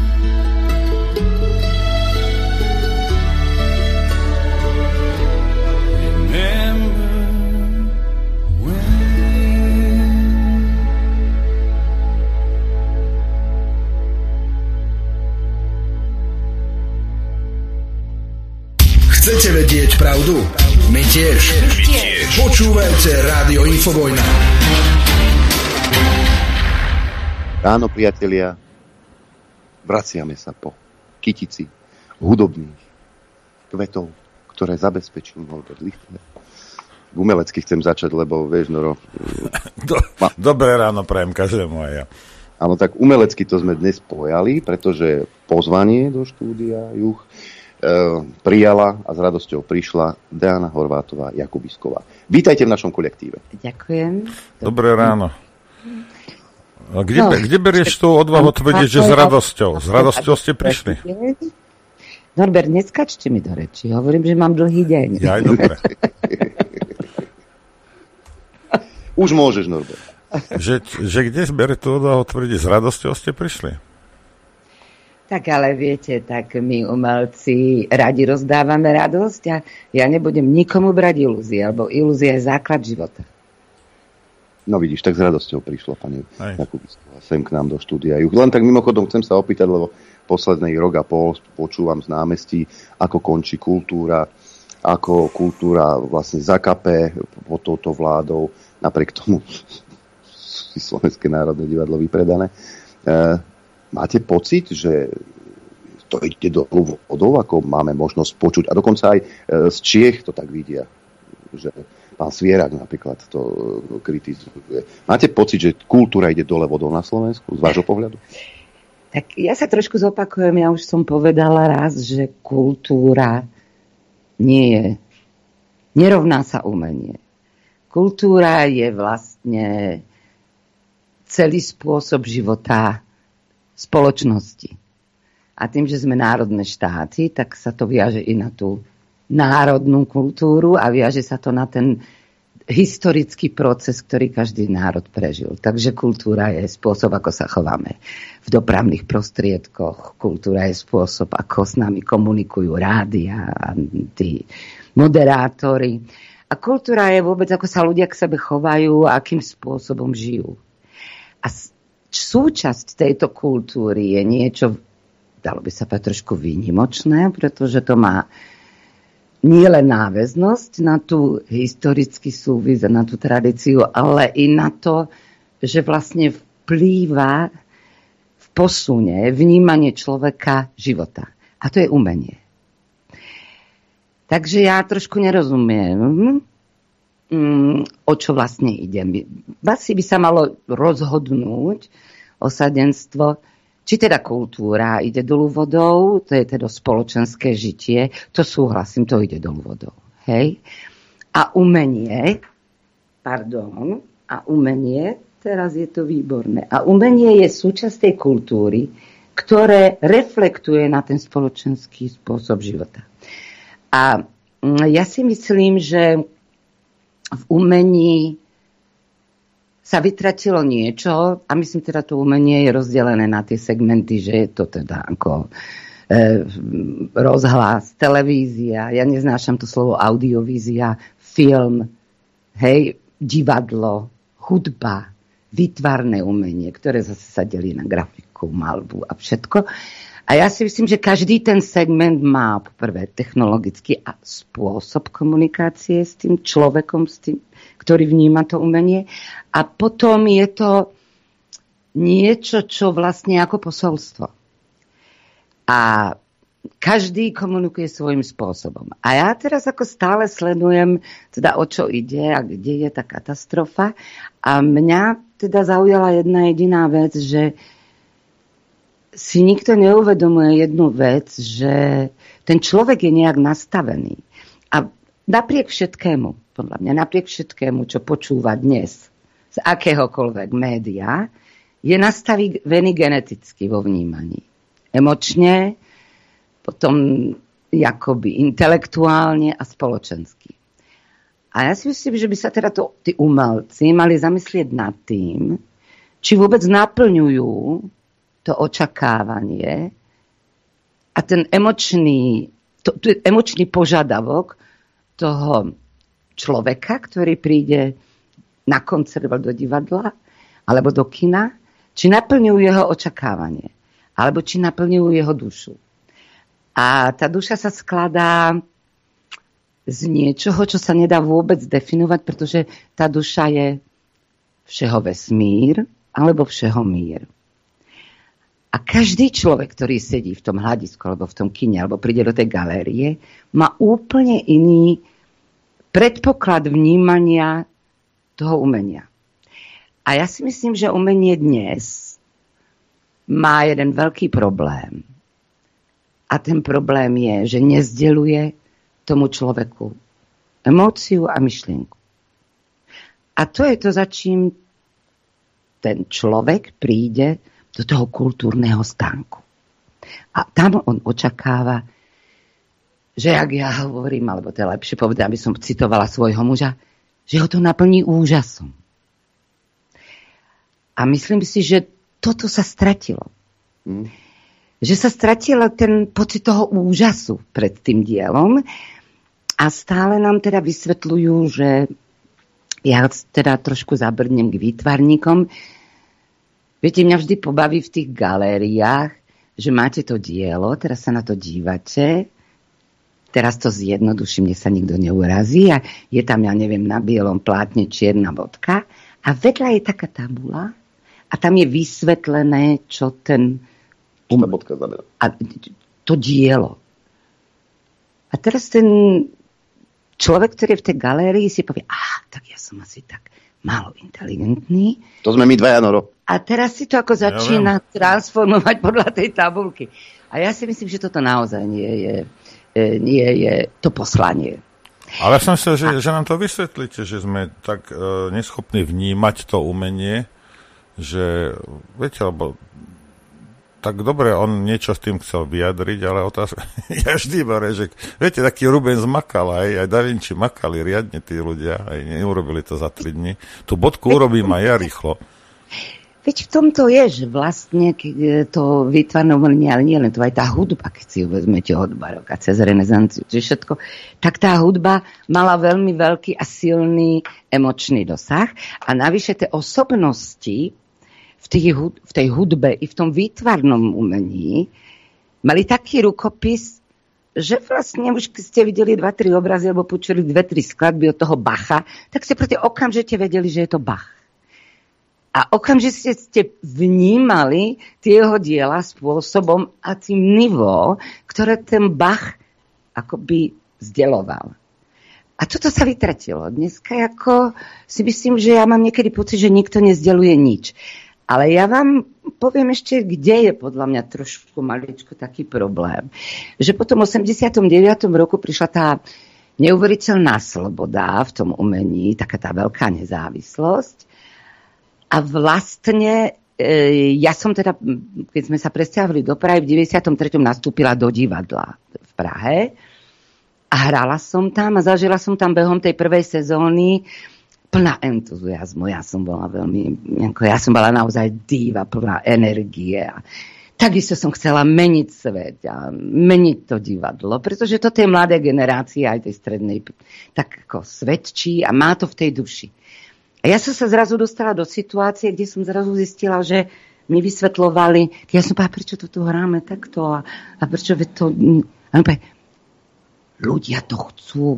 D: Chcete vedieť pravdu? My tiež. My tiež. Počúvajte Rádio Infovojna.
B: Ráno, priatelia, vraciame sa po kytici hudobných kvetov, ktoré zabezpečil Norbert Lichtner. Umelecky chcem začať, lebo vieš, Noro...
C: Do, ma... Dobré ráno prajem každému aj ja.
B: Áno, tak umelecky to sme dnes pojali, pretože pozvanie do štúdia Juch prijala a s radosťou prišla Diana Horvátová Jakubisková. Vítajte v našom kolektíve.
U: Ďakujem.
C: Dobré ráno. A kde, no, kde berieš tú odvahu tvrdiť, že s radosťou? S radosťou ste prišli?
U: Norbert, neskačte mi do reči. Hovorím, že mám dlhý deň.
C: Ja aj dobre.
B: Už môžeš, Norbert.
C: Že, že kde berieš tú odvahu tvrdiť, s radosťou ste prišli?
U: Tak ale viete, tak my umelci radi rozdávame radosť a ja nebudem nikomu brať ilúzie, lebo ilúzia je základ života.
B: No vidíš, tak s radosťou prišla pani Jakubisková sem k nám do štúdia. Len tak mimochodom chcem sa opýtať, lebo posledný rok a pol počúvam z námestí, ako končí kultúra, ako kultúra vlastne zakape pod touto vládou, napriek tomu si Slovenské národné divadlo vypredané. E- Máte pocit, že to ide do vodou, ako máme možnosť počuť? A dokonca aj z Čiech to tak vidia, že pán Svierak napríklad to kritizuje. Máte pocit, že kultúra ide dole vodou na Slovensku, z vášho pohľadu?
U: Tak ja sa trošku zopakujem, ja už som povedala raz, že kultúra nie je, nerovná sa umenie. Kultúra je vlastne celý spôsob života spoločnosti. A tým, že sme národné štáty, tak sa to viaže i na tú národnú kultúru a viaže sa to na ten historický proces, ktorý každý národ prežil. Takže kultúra je spôsob, ako sa chováme v dopravných prostriedkoch. Kultúra je spôsob, ako s nami komunikujú rádia a tí moderátori. A kultúra je vôbec, ako sa ľudia k sebe chovajú a akým spôsobom žijú. A súčasť tejto kultúry je niečo, dalo by sa povedať, trošku výnimočné, pretože to má nielen náväznosť na tú historický súvis a na tú tradíciu, ale i na to, že vlastne vplýva v posune vnímanie človeka života. A to je umenie. Takže ja trošku nerozumiem, o čo vlastne ide. Asi by sa malo rozhodnúť osadenstvo, či teda kultúra ide dolu vodou, to je teda spoločenské žitie, to súhlasím, to ide dolu vodou. Hej? A umenie, pardon, a umenie, teraz je to výborné, a umenie je súčasť tej kultúry, ktoré reflektuje na ten spoločenský spôsob života. A ja si myslím, že v umení sa vytratilo niečo a myslím teda to umenie je rozdelené na tie segmenty, že je to teda ako e, rozhlas, televízia, ja neznášam to slovo audiovízia, film, hej, divadlo, hudba, výtvarné umenie, ktoré zase sa delí na grafiku, maľbu a všetko. A ja si myslím, že každý ten segment má poprvé technologický a spôsob komunikácie s tým človekom, s tým, ktorý vníma to umenie. A potom je to niečo, čo vlastne ako posolstvo. A každý komunikuje svojím spôsobom. A ja teraz ako stále sledujem, teda o čo ide a kde je tá katastrofa. A mňa teda zaujala jedna jediná vec, že si nikto neuvedomuje jednu vec, že ten človek je nejak nastavený. A napriek všetkému, podľa mňa, napriek všetkému, čo počúva dnes, z akéhokoľvek média, je nastavený geneticky vo vnímaní. Emočne, potom jakoby intelektuálne a spoločensky. A ja si myslím, že by sa teda to, tí umelci mali zamyslieť nad tým, či vôbec naplňujú to očakávanie a ten emočný, to, to emočný požiadavok toho človeka, ktorý príde na koncert do divadla alebo do kina, či naplňujú jeho očakávanie, alebo či naplňujú jeho dušu. A tá duša sa skladá z niečoho, čo sa nedá vôbec definovať, pretože tá duša je všeho vesmír alebo všeho mír. A každý človek, ktorý sedí v tom hľadisku alebo v tom kine alebo príde do tej galérie, má úplne iný predpoklad vnímania toho umenia. A ja si myslím, že umenie dnes má jeden veľký problém. A ten problém je, že nezdeľuje tomu človeku emóciu a myšlienku. A to je to, za čím ten človek príde do toho kultúrneho stánku. A tam on očakáva, že ak ja hovorím, alebo to je lepšie povedať, aby som citovala svojho muža, že ho to naplní úžasom. A myslím si, že toto sa stratilo. Hmm. Že sa stratilo ten pocit toho úžasu pred tým dielom a stále nám teda vysvetľujú, že ja teda trošku zabrdnem k výtvarníkom. Viete, mňa vždy pobaví v tých galériách, že máte to dielo, teraz sa na to dívate, teraz to zjednoduším, nech sa nikto neurazí a je tam, ja neviem, na bielom plátne čierna bodka a vedľa je taká tabula a tam je vysvetlené, čo ten um...
B: bodka znamená.
U: A to dielo. A teraz ten človek, ktorý je v tej galérii, si povie, ah, tak ja som asi tak málo inteligentný.
B: To sme my dvaja, Noro.
U: A teraz si to ako začína ja transformovať podľa tej tabulky. A ja si myslím, že toto naozaj nie je, nie je to poslanie.
C: Ale ja som myslel, že, že nám to vysvetlíte, že sme tak uh, neschopní vnímať to umenie, že, viete, lebo tak dobre, on niečo s tým chcel vyjadriť, ale otázka, ja vždy bare, že viete, taký Rubens makal, aj, aj Da Vinci makali riadne tí ľudia, aj neurobili to za tri dni. Tú bodku urobím aj ja rýchlo.
U: Veď v tomto je, že vlastne to výtvarné umenie, ale nie len to, aj tá hudba, keď si vezmete od baroka cez renesanciu, čiže všetko, tak tá hudba mala veľmi veľký a silný emočný dosah a navyše tie osobnosti v, tých, v tej hudbe i v tom výtvarnom umení mali taký rukopis, že vlastne už keď ste videli dva, tri obrazy alebo počuli dve, tri skladby od toho Bacha, tak ste proti okamžite vedeli, že je to Bach. A okamžite ste vnímali tie jeho diela spôsobom a tým nivo, ktoré ten Bach akoby zdeloval. A toto sa vytratilo. Dneska ako si myslím, že ja mám niekedy pocit, že nikto nezdeluje nič. Ale ja vám poviem ešte, kde je podľa mňa trošku maličko taký problém. Že po tom osemdesiatom deviatom roku prišla tá neuveriteľná sloboda v tom umení, taká tá veľká nezávislosť. A vlastne e, ja som teda, keď sme sa presťahovali do Prahy, v deväťdesiatom treťom nastúpila do divadla v Prahe a hrala som tam a zažila som tam behom tej prvej sezóny plná entuziazmu. Ja som bola veľmi, ako ja som bola naozaj diva, plná energie. A takisto som chcela meniť svet a meniť to divadlo, pretože to tej mladé generácie, aj tej strednej, tak ako svedčí a má to v tej duši. A ja som sa zrazu dostala do situácie, kde som zrazu zistila, že mi vysvetľovali, ja som povedala, prečo to tu hráme takto a, a prečo to... A povedala, ľudia to chcú.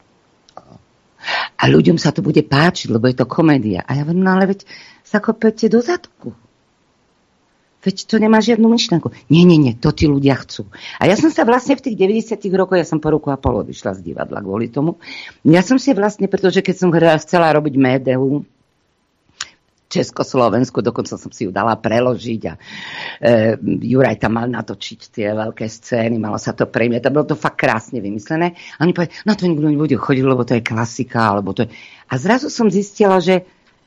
U: A ľuďom sa to bude páčiť, lebo je to komédia. A ja hovorím, no ale veď sa kopete do zadku. Veď to nemá žiadnu myšlenku. Nie, nie, nie, to tí ľudia chcú. A ja som sa vlastne v tých deväťdesiatych rokoch, ja som po roku a pol odišla z divadla kvôli tomu. Ja som si vlastne, pretože keď som chcela robiť médiu, Československu, dokonca som si ju dala preložiť a e, Juraj tam mal natočiť tie veľké scény, malo sa to premietať, bolo to fakt krásne vymyslené. A oni povedali, no to nikto nebude chodiť, lebo to je klasika, alebo to je... A zrazu som zistila, že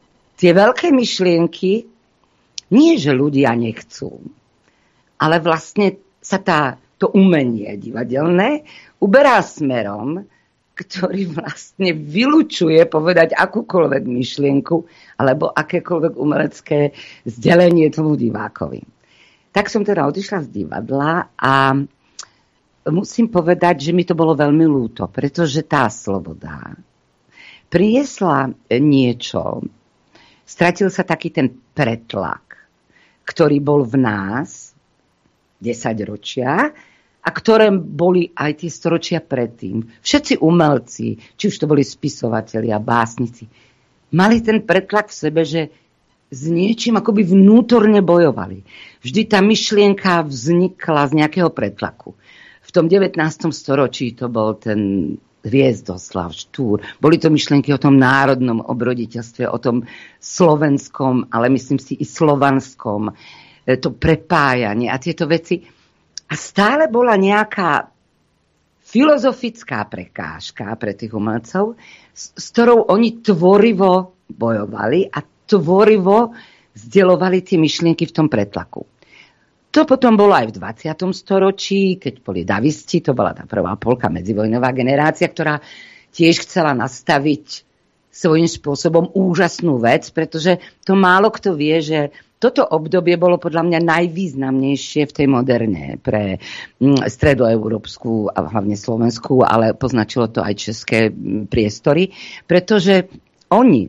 U: tie veľké myšlienky, nie že ľudia nechcú, ale vlastne sa tá, to umenie divadelné uberá smerom, ktorý vlastne vylučuje povedať akúkoľvek myšlienku alebo akékoľvek umelecké zdelenie tomu divákovi. Tak som teda odišla z divadla a musím povedať, že mi to bolo veľmi ľúto, pretože tá sloboda priniesla niečo, stratil sa taký ten pretlak, ktorý bol v nás desaťročia a ktoré boli aj tie storočia predtým. Všetci umelci, či už to boli spisovatelia, básnici, mali ten pretlak v sebe, že s niečím akoby vnútorne bojovali. Vždy tá myšlienka vznikla z nejakého pretlaku. V tom devätnástom storočí to bol ten Hviezdoslav, Štúr. Boli to myšlienky o tom národnom obroditeľstve, o tom slovenskom, ale myslím si i slovanskom, to prepájanie a tieto veci. A stále bola nejaká filozofická prekážka pre tých umelcov, s, s ktorou oni tvorivo bojovali a tvorivo zdieľovali tie myšlienky v tom pretlaku. To potom bolo aj v dvadsiatom storočí, keď boli davisti, to bola tá prvá polka medzivojnová generácia, ktorá tiež chcela nastaviť svojím spôsobom úžasnú vec, pretože to málo kto vie, že toto obdobie bolo podľa mňa najvýznamnejšie v tej moderne pre stredoeurópsku a hlavne slovenskú, ale poznačilo to aj české priestory, pretože oni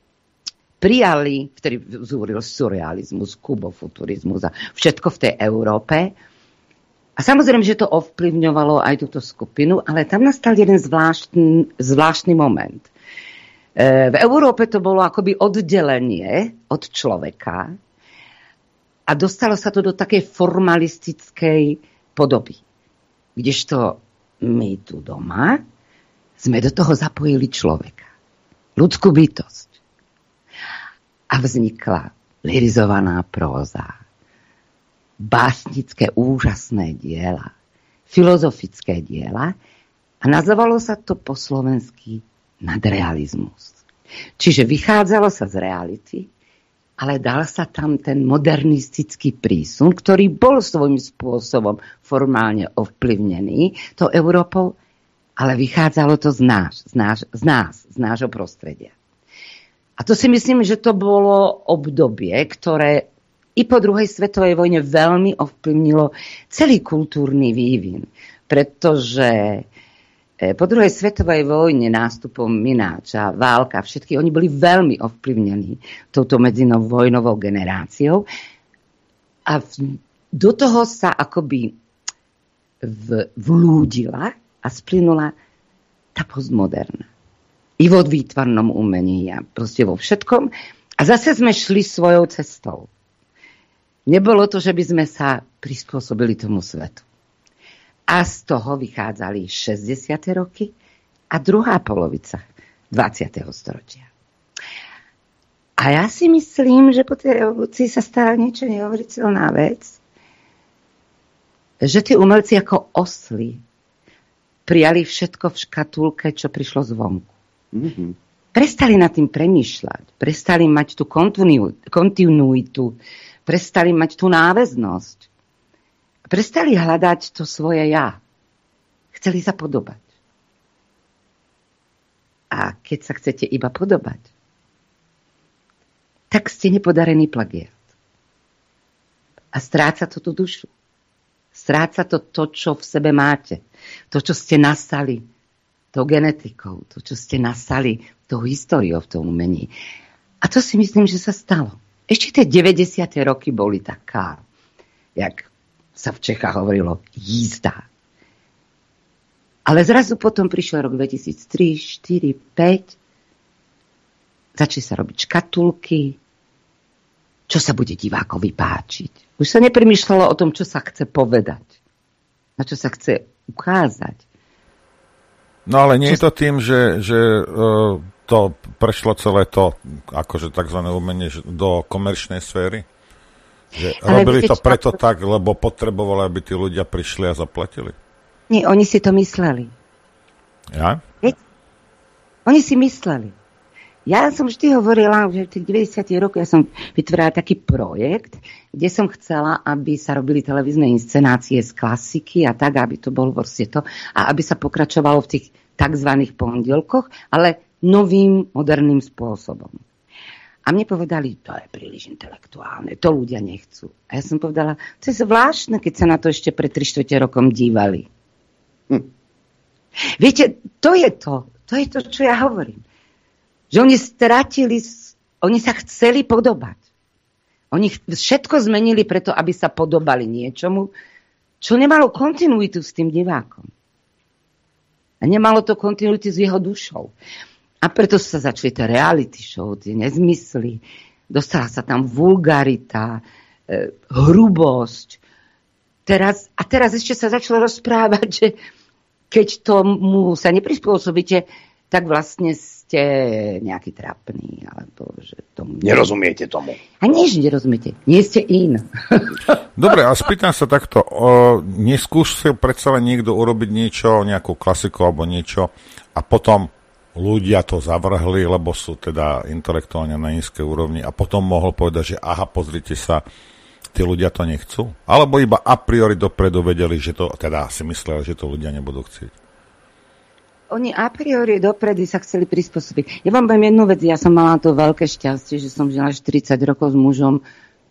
U: prijali, vtedy zúril surrealizmus, kubofuturizmus a všetko v tej Európe. A samozrejme, že to ovplyvňovalo aj túto skupinu, ale tam nastal jeden zvláštny, zvláštny moment. V Európe to bolo akoby oddelenie od človeka a dostalo sa to do takej formalistickej podoby. Kdežto my tu doma sme do toho zapojili človeka, ľudskú bytosť. A vznikla lyrizovaná próza, básnické úžasné diela, filozofické diela a nazvalo sa to po slovensky nadrealizmus. Čiže vychádzalo sa z reality, ale dal sa tam ten modernistický prísun, ktorý bol svojím spôsobom formálne ovplyvnený tou Európou, ale vychádzalo to z nás, z, náš, z nás, z nášho prostredia. A to si myslím, že to bolo obdobie, ktoré i po druhej svetovej vojne veľmi ovplyvnilo celý kultúrny vývin, pretože po druhej svetovej vojne nástupom Mináča, Válka, všetky, oni boli veľmi ovplyvnení touto medzivojnovou generáciou a v, do toho sa akoby v, vlúdila a splynula tá postmoderna. I vo výtvarnom umení a proste vo všetkom. A zase sme šli svojou cestou. Nebolo to, že by sme sa prispôsobili tomu svetu. A z toho vychádzali šesťdesiate roky a druhá polovica dvadsiateho storočia. A ja si myslím, že po tej revolúcii sa stala niečo neuveriteľná vec, že tí umelci ako osly prijali všetko v škatulke, čo prišlo zvonku. Mm-hmm. Prestali nad tým premýšľať, prestali mať tú kontinuitu, prestali mať tú náväznosť. Prestali hľadať to svoje ja. Chceli sa podobať. A keď sa chcete iba podobať, tak ste nepodarený plagiát. A stráca to tú dušu. Stráca to to, čo v sebe máte. To, čo ste nastali tou genetikou. To, čo ste nastali tou históriou v tom umení. A to si myslím, že sa stalo. Ešte tie deväťdesiate roky boli taká, jak sa v Čechách hovorilo, jízda. Ale zrazu potom prišiel rok dvetisíctri, štyri, päť. Začali sa robiť škatulky. Čo sa bude divákovi páčiť. Už sa nepremýšľalo o tom, čo sa chce povedať. Na čo sa chce ukázať.
C: No ale nie čo... je to tým, že, že uh, to prešlo celé to, akože takzvané umenie do komerčnej sféry? Že robili to preto tak, lebo potrebovali, aby tí ľudia prišli a zaplatili?
U: Nie, oni si to mysleli.
C: Ja?
U: Oni si mysleli. Ja som vždy hovorila, že v tých deväťdesiatych rokoch ja som vytvorila taký projekt, kde som chcela, aby sa robili televízne inscenácie z klasiky a tak, aby to bolo proste to a aby sa pokračovalo v tých takzvaných pondelkoch, ale novým, moderným spôsobom. A mne povedali, to je príliš intelektuálne, to ľudia nechcú. A ja som povedala, to je zvláštne, keď sa na to ešte pred tri štvrte rokom dívali. Hm. Viete, to je to, to je to, čo ja hovorím. Že oni stratili, oni sa chceli podobať. Oni všetko zmenili preto, aby sa podobali niečomu, čo nemalo kontinuitu s tým divákom. A nemalo to kontinuitu s jeho dušou. A preto sa začali tie reality show, tie nezmysly. Dostala sa tam vulgarita, e, hrubosť. Teraz, a teraz ešte sa začalo rozprávať, že keď tomu sa neprispôsobíte, tak vlastne ste nejaký trapný, alebo že tomu...
B: Nerozumiete tomu.
U: A nie, že nerozumiete. Nie ste in.
C: Dobre, a spýtam sa takto. O, neskúšal predsa len niekto urobiť niečo, nejakú klasiku alebo niečo a potom ľudia to zavrhli, lebo sú teda intelektuálne na nízkej úrovni a potom mohol povedať, že aha, pozrite sa, tí ľudia to nechcú? Alebo iba a priori dopredu vedeli, že to, teda si mysleli, že to ľudia nebudú chcieť?
U: Oni a priori dopredu sa chceli prispôsobiť. Ja vám poviem jednu vec, ja som mala to veľké šťastie, že som žila štyridsať rokov s mužom,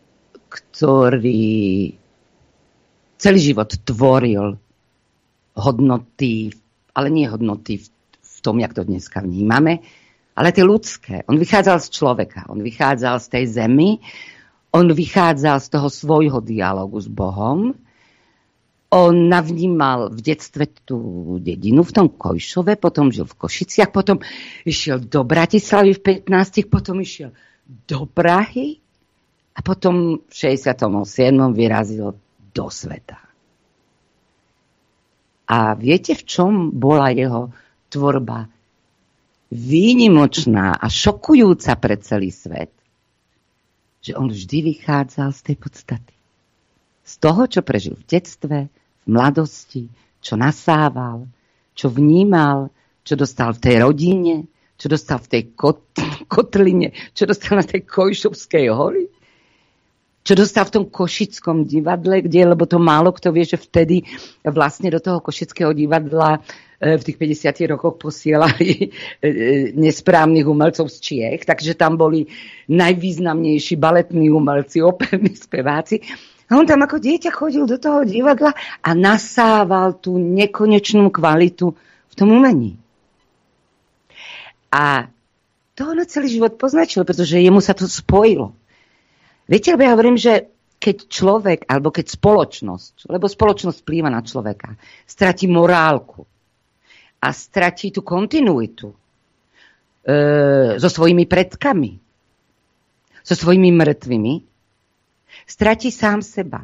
U: ktorý celý život tvoril hodnoty, ale nie hodnoty v, v tom, jak to dneska vnímame, ale tie ľudské. On vychádzal z človeka, on vychádzal z tej zemi, on vychádzal z toho svojho dialogu s Bohom. On navnímal v detstve tú dedinu v tom Kojšove, potom žil v Košiciach, potom išiel do Bratislavy v pätnástich, potom išiel do Prahy a potom v šesťdesiatom siedmom vyrazil do sveta. A viete, v čom bola jeho tvorba výnimočná a šokujúca pre celý svet? Že on vždy vychádzal z tej podstaty. Z toho, čo prežil v detstve, v mladosti, čo nasával, čo vnímal, čo dostal v tej rodine, čo dostal v tej kot- kotline, čo dostal na tej Kojšovskej hori, čo dostal v tom Košickom divadle, kde, lebo to málo kto vie, že vtedy vlastne do toho Košického divadla v tých päťdesiatych rokoch posielali nesprávnych umelcov z Čiech, takže tam boli najvýznamnejší baletní umelci, operní speváci. A on tam ako dieťa chodil do toho divadla a nasával tú nekonečnú kvalitu v tom umení. A to ono celý život poznačil, pretože jemu sa to spojilo. Viete, lebo ja hovorím, že keď človek, alebo keď spoločnosť, lebo spoločnosť vplýva na človeka, stratí morálku a stratí tú kontinuitu e, so svojimi predkami, so svojimi mŕtvými, stratí sám seba.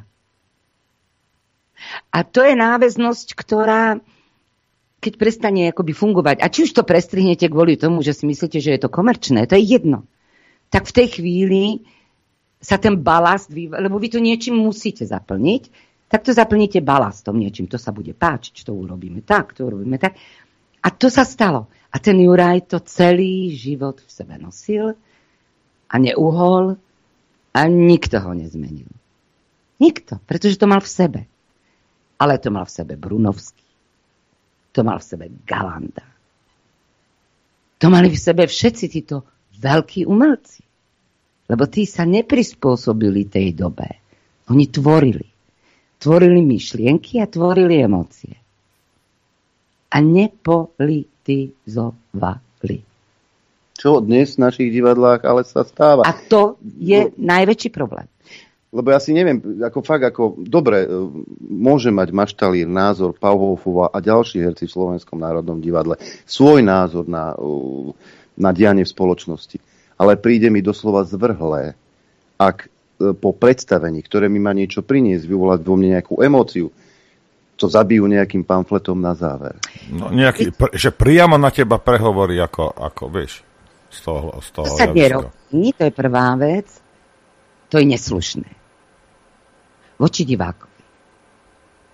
U: A to je náväznosť, ktorá, keď prestane akoby fungovať, a či už to prestrihnete kvôli tomu, že si myslíte, že je to komerčné, to je jedno. Tak v tej chvíli sa ten balast, lebo vy to niečím musíte zaplniť, tak to zaplníte balastom niečím. To sa bude páčiť, to urobíme tak, to urobíme tak. A to sa stalo. A ten Juraj to celý život v sebe nosil a neuhol a nikto ho nezmenil. Nikto, pretože to mal v sebe. Ale to mal v sebe Brunovský. To mal v sebe Galanda. To mali v sebe všetci títo veľkí umelci. Lebo tí sa neprispôsobili tej dobe. Oni tvorili. Tvorili myšlienky a tvorili emócie. A nepolitizovali.
B: Čo dnes v našich divadlách ale sa stáva.
U: A to je no, najväčší problém.
B: Lebo ja si neviem, ako fakt, ako dobre, môže mať maštalír názor Pavlofova a ďalší herci v Slovenskom národnom divadle svoj názor na, na dianie v spoločnosti. Ale príde mi doslova zvrhlé, ak po predstavení, ktoré mi má niečo priniesť, vyvolať vo mne nejakú emóciu, to zabijú nejakým pamfletom na záver.
C: No nejaký, že priamo na teba prehovorí, ako, ako vieš. Z toho, z toho
U: to sa nerobí, to je prvá vec, to je neslušné. Voči divákovi.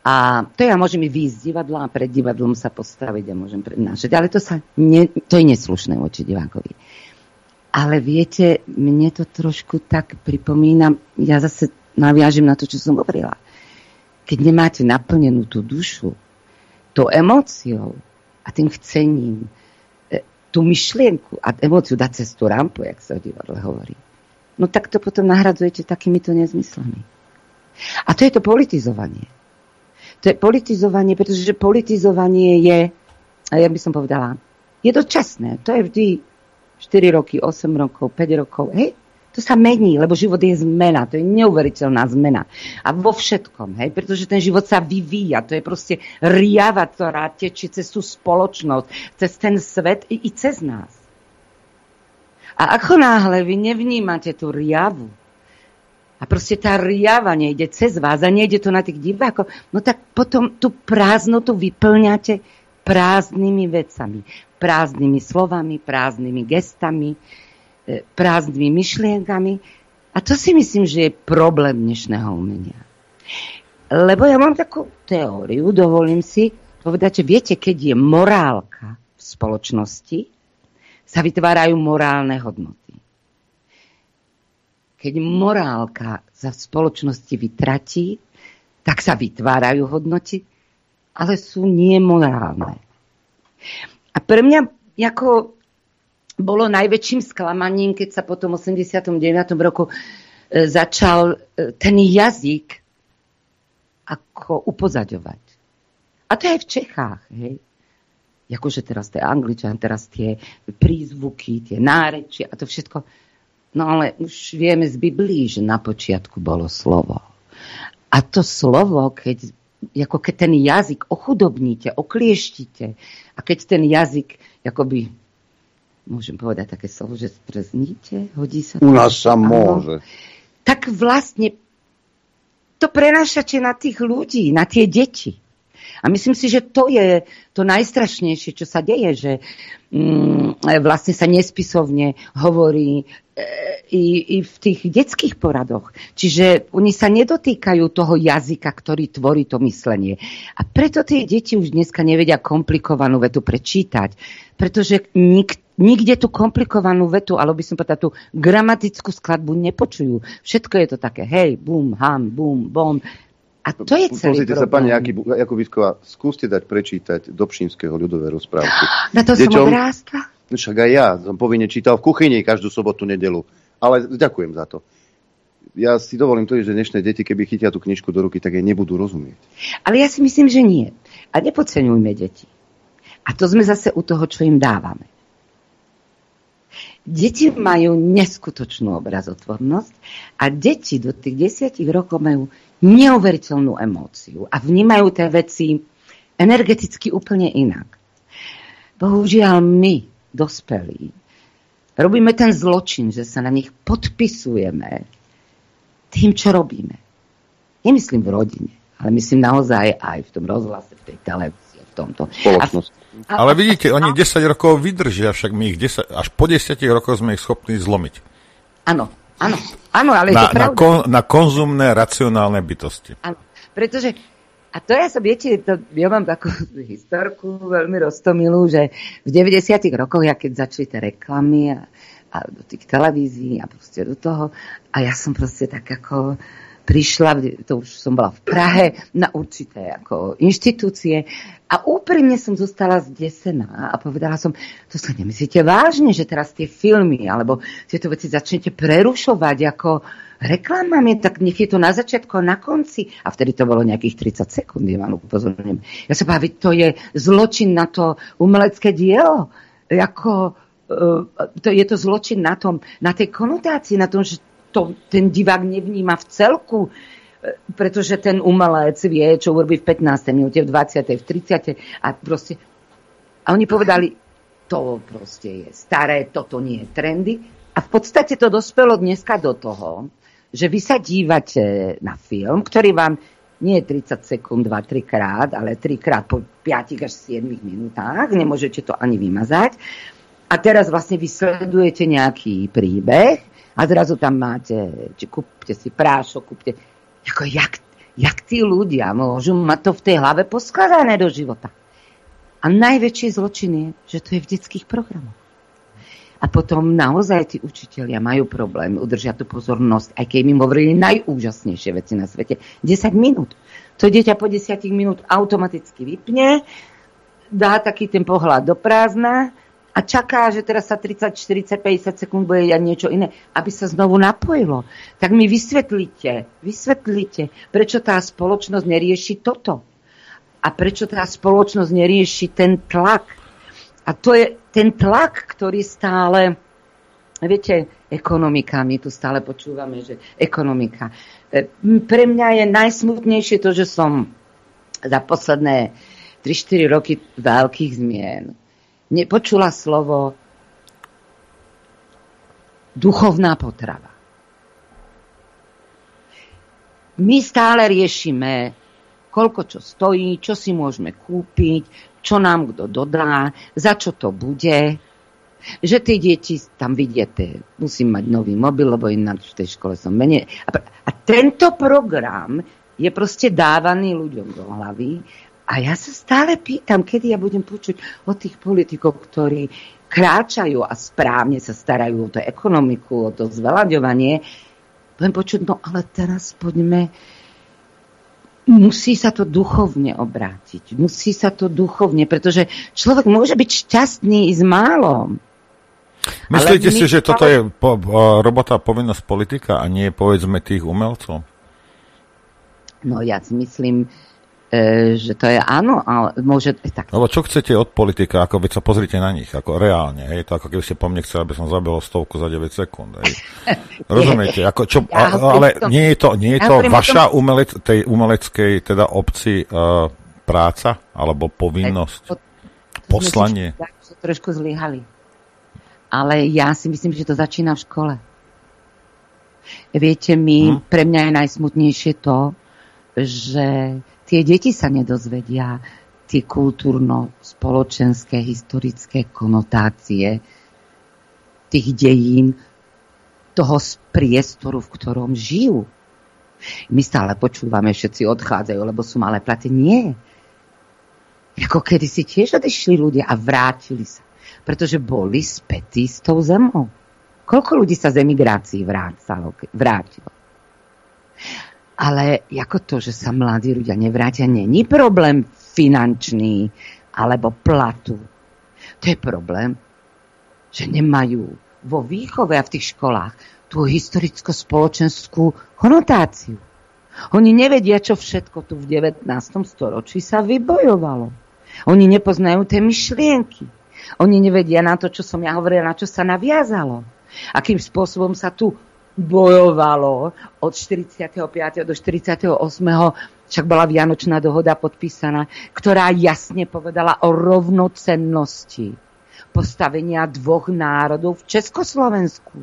U: A to ja môžem výjsť z divadla a pred divadlom sa postaviť a môžem prednášať. Ale to, sa ne, to je neslušné voči divákovi. Ale viete, mne to trošku tak pripomína, ja zase naviažem na to, čo som hovorila. Keď nemáte naplnenú tú dušu, tou emóciou a tým chcením, tú myšlienku a emóciu dať cez tú rampu, jak sa o divadle hovorí, no tak to potom nahradzujete takýmito nezmyslami. A to je to politizovanie. To je politizovanie, pretože politizovanie je, ja by som povedala, je dočasné. To je vždy štyri roky, osem rokov, päť rokov. Hej? To sa mení, lebo život je zmena. To je neuveriteľná zmena. A vo všetkom, hej? Pretože ten život sa vyvíja. To je proste riava, ktorá tečie cez tú spoločnosť, cez ten svet i, i cez nás. A ako náhle vy nevnímate tú riavu, a proste tá riava nejde cez vás a nejde to na tých divákov, no tak potom tú prázdnotu vyplňate prázdnymi vecami, prázdnymi slovami, prázdnymi gestami, prázdnymi myšlienkami. A to si myslím, že je problém dnešného umenia. Lebo ja mám takú teóriu, dovolím si povedať, že viete, keď je morálka v spoločnosti, sa vytvárajú morálne hodnoty. Keď morálka sa v spoločnosti vytratí, tak sa vytvárajú hodnoty, ale sú nemorálne. A pre mňa ako bolo najväčším sklamaním, keď sa po tom osemdesiatom deviatom roku e, začal e, ten jazyk ako upozaďovať. A to je v Čechách, hej. Akože teraz tie Angličan, teraz tie prízvuky, tie nárečia a to všetko. No ale už vieme z Biblii, že na počiatku bolo slovo. A to slovo, keď, ako keď ten jazyk ochudobníte, oklieštite a keď ten jazyk, akoby, môžem povedať také slovo, že sprezníte, hodí sa to?
B: U nás sa môže.
U: Tak vlastne to prenášate na tých ľudí, na tie deti. A myslím si, že to je to najstrašnejšie, čo sa deje, že mm, vlastne sa nespisovne hovorí e, i, i v tých detských poradoch. Čiže oni sa nedotýkajú toho jazyka, ktorý tvorí to myslenie. A preto tie deti už dneska nevedia komplikovanú vetu prečítať, pretože nik, nikde tú komplikovanú vetu, alebo by som povedala tú gramatickú skladbu nepočujú. Všetko je to také hej, bum, ham, bum, bom. A to je celý
B: Pozrite
U: problém.
B: sa, pani Jakubíková, skúste dať prečítať Dobšinského ľudové rozprávky.
U: Na to Deťom, som odrástla.
B: Však aj ja som povinne čítal v kuchyni každú sobotu, nedelu. Ale ďakujem za to. Ja si dovolím to, že dnešné deti, keby chytia tú knižku do ruky, tak jej nebudú rozumieť.
U: Ale ja si myslím, že nie. A nepodceňujme deti. A to sme zase u toho, čo im dávame. Deti majú neskutočnú obrazotvornosť a deti do tých desiatich rokov majú neuveriteľnú emóciu a vnímajú tie veci energeticky úplne inak. Bohužiaľ my, dospelí, robíme ten zločin, že sa na nich podpisujeme tým, čo robíme. Nemyslím v rodine, ale myslím naozaj aj v tom rozhlase, v tej televízii, v tomto.
B: Spoločnosť.
U: A, a,
C: ale vidíte, oni desať rokov vydržia, však my ich desať, až po desiatich rokoch sme ich schopní zlomiť.
U: Áno, áno, áno, ale
C: na,
U: je to pravda.
C: Na, kon, na konzumné, racionálne bytosti.
U: Áno, pretože, a to ja som, viete, to, ja mám takú historku veľmi roztomilú, že v deväťdesiatych rokoch, ja keď začali tie reklamy a, a do tých televízií a proste do toho, a ja som proste tak ako prišla, to už som bola v Prahe, na určité ako inštitúcie a úprimne som zostala zdesená a povedala som, to sa nemyslíte vážne, že teraz tie filmy alebo tieto veci začnete prerušovať ako reklamami, tak nech je to na začiatku a na konci. A vtedy to bolo nejakých tridsať sekúnd, ja vám upozorňujem. Ja sa povedala, to je zločin na to umelecké dielo. Ako, to, je to zločin na tom, na tej konotácii, na tom, že to ten divák nevníma v celku, pretože ten umelec vie, čo urobí v pätnástej minúte, v dvadsiatej, v tridsiatej a proste... A oni povedali, to proste je staré, toto nie je trendy. A v podstate to dospelo dneska do toho, že vy sa dívate na film, ktorý vám nie je tridsať sekúnd, dva tri krát, ale tri krát po päť až sedem minútach, nemôžete to ani vymazať. A teraz vlastne vysledujete nejaký príbeh, a zrazu tam máte, či kúpte si prášok, kúpte, ako jak, Jak tí ľudia môžu mať to v tej hlave poskladané do života. A najväčší zločin je, že to je v detských programoch. A potom naozaj tí učitelia majú problém udržať tú pozornosť, aj keď im hovorili najúžasnejšie veci na svete. desať minút. To dieťa po desať minút automaticky vypne, dá taký ten pohľad do prázdna a čaká, že teraz sa tridsať, štyridsať, päťdesiat sekúnd bude jať niečo iné, aby sa znovu napojilo. Tak mi vysvetlite, vysvetlite, prečo tá spoločnosť nerieši toto. A prečo tá spoločnosť nerieši ten tlak. A to je ten tlak, ktorý stále, viete, ekonomika, my tu stále počúvame, že ekonomika. Pre mňa je najsmutnejšie to, že som za posledné tri štyri roky veľkých zmien nepočula slovo duchovná potrava. My stále riešime, koľko čo stojí, čo si môžeme kúpiť, čo nám kto dodá, za čo to bude. Že tie deti tam vidíte, musím mať nový mobil, lebo ináč v tej škole som menej. A tento program je proste dávaný ľuďom do hlavy. A ja sa stále pýtam, kedy ja budem počuť o tých politikov, ktorí kráčajú a správne sa starajú o tú ekonomiku, o to zvelaďovanie. Budem počuť, no ale teraz poďme. Musí sa to duchovne obrátiť. Musí sa to duchovne, pretože človek môže byť šťastný i s málom.
C: Myslíte si, že toto je po, po, robota, povinnosť politika a nie, povedzme, tých umelcov?
U: No ja si myslím, e, že to je áno, ale môže... Tak.
C: Lebo čo chcete od politika, ako veď sa pozrite na nich, ako reálne, hej, to ako keby ste po mne chceli, aby som zabil stovku za deväť sekúnd, hej. Rozumiete, ako čo, ja, ale tom, nie je to, nie je to ja vaša tom... umelec, tej umeleckej teda obci uh, práca, alebo povinnosť, po, poslanie?
U: Tak, že trošku zlyhali. Ale ja si myslím, že to začína v škole. Viete, my, hmm. pre mňa je najsmutnejšie to, že tie deti sa nedozvedia tie kultúrno-spoločenské, historické konotácie tých dejín, toho priestoru, v ktorom žijú. My stále počúvame, všetci odchádzajú, lebo sú malé platy. Nie. Ako kedysi tiež odišli ľudia a vrátili sa. Pretože boli spätí s tou zemou. Koľko ľudí sa z emigrácií vrátilo? vrátilo? Ale ako to, že sa mladí ľudia nevrátia, není problém finančný alebo platu. To je problém, že nemajú vo výchove a v tých školách tú historicko-spoločenskú konotáciu. Oni nevedia, čo všetko tu v devätnástom storočí sa vybojovalo. Oni nepoznajú tie myšlienky. Oni nevedia na to, čo som ja hovorila, na čo sa naviazalo. Akým spôsobom sa tu bojovalo od štyridsiateho piateho do štyridsiateho ôsmeho Však bola Vianočná dohoda podpísaná, ktorá jasne povedala o rovnocennosti postavenia dvoch národov v Československu.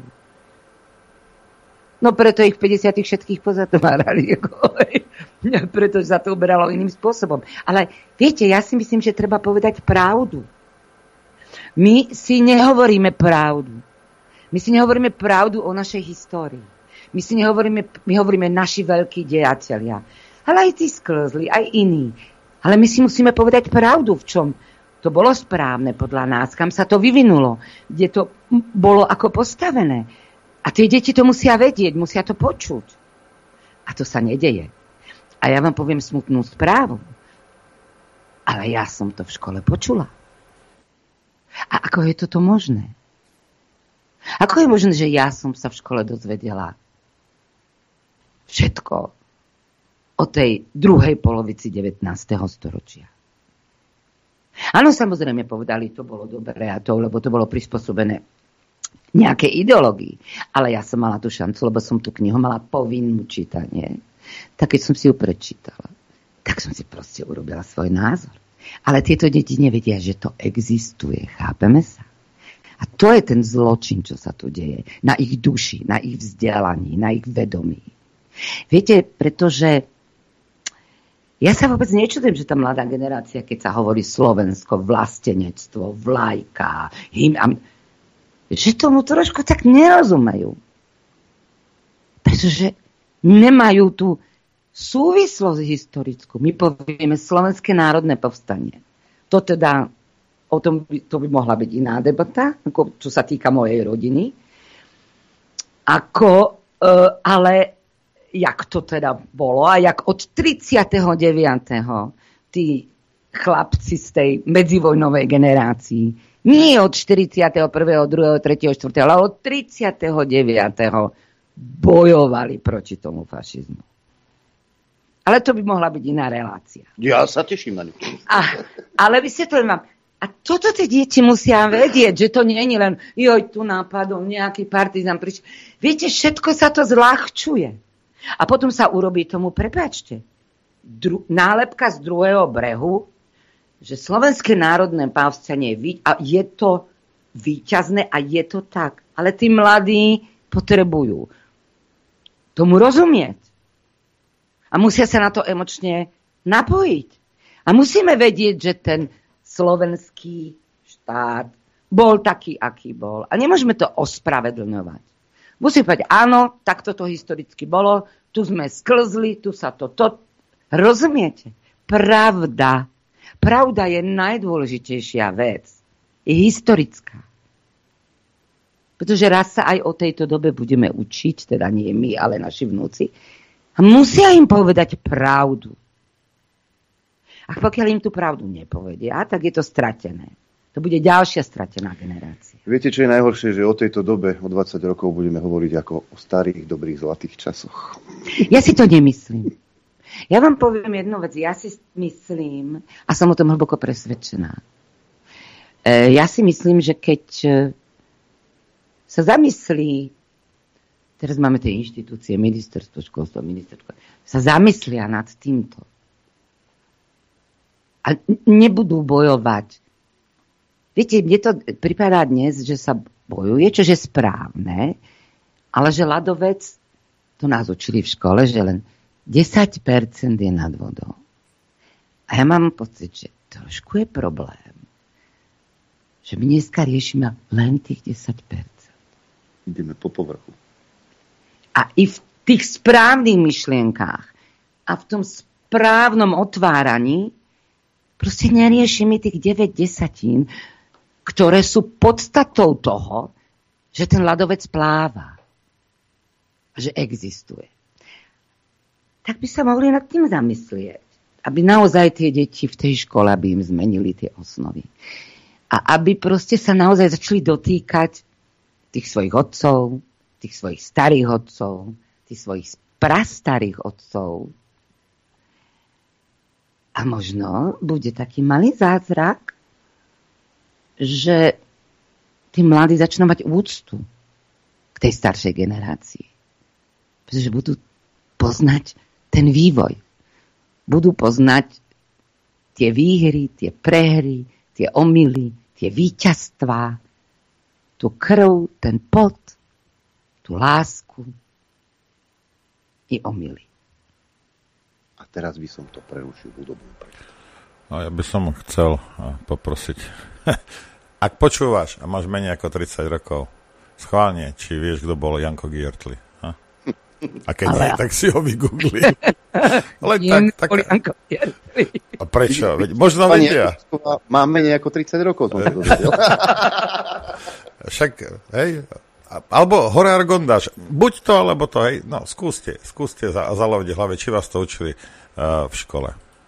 U: No preto ich v päťdesiatych všetkých pozatvárali. Preto sa to uberalo iným spôsobom. Ale viete, ja si myslím, že treba povedať pravdu. My si nehovoríme pravdu. My si nehovoríme pravdu o našej histórii. My si nehovoríme, my hovoríme naši veľkí dejatelia. Ale aj tí sklzli, aj iní. Ale my si musíme povedať pravdu, v čom to bolo správne podľa nás, kam sa to vyvinulo, kde to bolo ako postavené. A tie deti to musia vedieť, musia to počuť. A to sa nedeje. A ja vám poviem smutnú správu. Ale ja som to v škole počula. A ako je toto možné? Ako je možné, že ja som sa v škole dozvedela všetko o tej druhej polovici devätnásteho storočia? Áno, samozrejme povedali, to bolo dobré a to, lebo to bolo prispôsobené nejaké ideológii. Ale ja som mala tú šancu, lebo som tú knihu mala povinnú čítanie. Tak keď som si ju prečítala, tak som si proste urobila svoj názor. Ale tieto deti nevedia, že to existuje. Chápeme sa? A to je ten zločin, čo sa tu deje. Na ich duši, na ich vzdelaní, na ich vedomí. Viete, pretože ja sa vôbec nečudujem, že tá mladá generácia, keď sa hovorí Slovensko, vlastenectvo, vlajka, hymn, že tomu trošku tak nerozumejú. Pretože nemajú tú súvislosť historickú. My povieme Slovenské národné povstanie. To teda, o tom by, to by mohla byť iná debata, ako, čo sa týka mojej rodiny. Ako, e, ale jak to teda bolo a jak od tridsiateho deviateho tí chlapci z tej medzivojnovej generácii, nie od štyridsiateho prvého, druhého, tretieho, štvrtého, ale od tridsiateho deviateho bojovali proti tomu fašizmu. Ale to by mohla byť iná relácia.
B: Ja sa teším na ňu.
U: A, ale vysvetľujem vám, a toto tie deti musia vedieť, že to nie je len, joj, tu nápadol nejaký partizán prišiel. Viete, všetko sa to zľahčuje. A potom sa urobí tomu, prepáčte, dru, nálepka z druhého brehu, že Slovenské národné povstanie a je to víťazné a je to tak. Ale tí mladí potrebujú tomu rozumieť. A musia sa na to emočne napojiť. A musíme vedieť, že ten slovenský štát bol taký, aký bol. A nemôžeme to ospravedlňovať. Musíme povedať, áno, takto to historicky bolo, tu sme sklzli, tu sa to... to... Rozumiete? Pravda. Pravda je najdôležitejšia vec. Je historická. Pretože raz sa aj o tejto dobe budeme učiť, teda nie my, ale naši vnúci. A musia im povedať pravdu. A pokiaľ im tú pravdu nepovedia, tak je to stratené. To bude ďalšia stratená generácia.
B: Viete, čo je najhoršie, že o tejto dobe, o dvadsať rokov, budeme hovoriť ako o starých, dobrých, zlatých časoch.
U: Ja si to nemyslím. Ja vám poviem jednu vec. Ja si myslím, a som o tom hlboko presvedčená, ja si myslím, že keď sa zamyslí, teraz máme tie inštitúcie, ministerstvo školstva, ministerstvo, sa zamyslia nad týmto a nebudú bojovať. Viete, mne to pripadá dnes, že sa bojuje, čo je správne, ale že ľadovec, to nás učili v škole, že len desať percent je nad vodou. A ja mám pocit, že trošku je problém, že my dneska riešime len tých desať percent.
B: Ideme po povrchu.
U: A i v tých správnych myšlienkách a v tom správnom otváraní proste neriešime tých deväť desatín, ktoré sú podstatou toho, že ten ľadovec pláva. Že existuje. Tak by sa mohli nad tým zamyslieť. Aby naozaj tie deti v tej škole, aby im zmenili tie osnovy. A aby proste sa naozaj začali dotýkať tých svojich otcov, tých svojich starých otcov, tých svojich prastarých otcov. A možno bude taký malý zázrak, že tí mladí začnú mať úctu k tej staršej generácii. Pretože budú poznať ten vývoj. Budú poznať tie výhry, tie prehry, tie omyly, tie víťazstvá, tú krv, ten pot, tú lásku i omyly.
B: A teraz by som to prerušil hudobnú prečo.
C: No, ja by som chcel poprosiť. Ak počúvaš a máš menej ako tridsať rokov, schválne, či vieš, kto bol Janko Giertli. Ha? A keď ale... nie, tak si ho vygoogli. Ale tak, tak... A prečo? Veď, možno Pani vedia.
B: Mám menej ako tridsať rokov. Som to
C: Však, hej, alebo Hore Argondáš. Buď to, alebo to, hej. No, skúste, skúste a zalovte hlave, či vás to učili uh, v škole.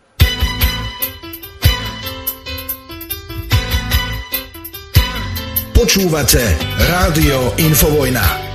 D: Počúvate Rádio Infovojna.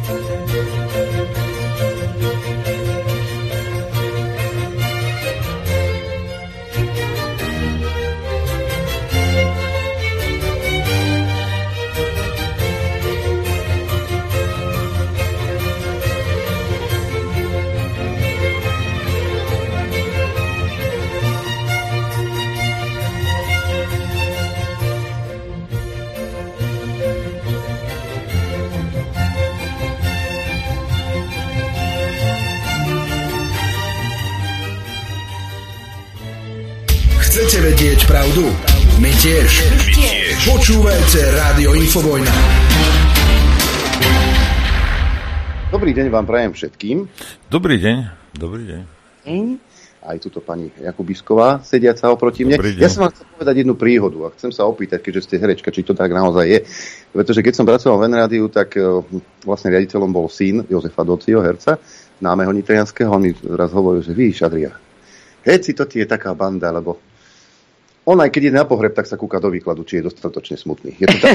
D: Chcete vedieť pravdu? My tiež. My tiež. Počúvajte Rádio Infovojna.
B: Dobrý deň vám prajem všetkým.
C: Dobrý deň. Dobrý deň.
B: Aj tuto pani Jakubisková, sediaca oproti mne. Ja som vám chcel povedať jednu príhodu a chcem sa opýtať, keďže ste herečka, či to tak naozaj je. Pretože keď som pracoval v N-rádiu, tak vlastne riaditeľom bol syn Jozefa Docio, herca, známeho nitrianskeho. On mi raz hovoril, že víš, Adria, heci to ti je taká banda, lebo on aj keď je na pohreb, tak sa kúka do výkladu, či je dostatočne smutný. Je to tak?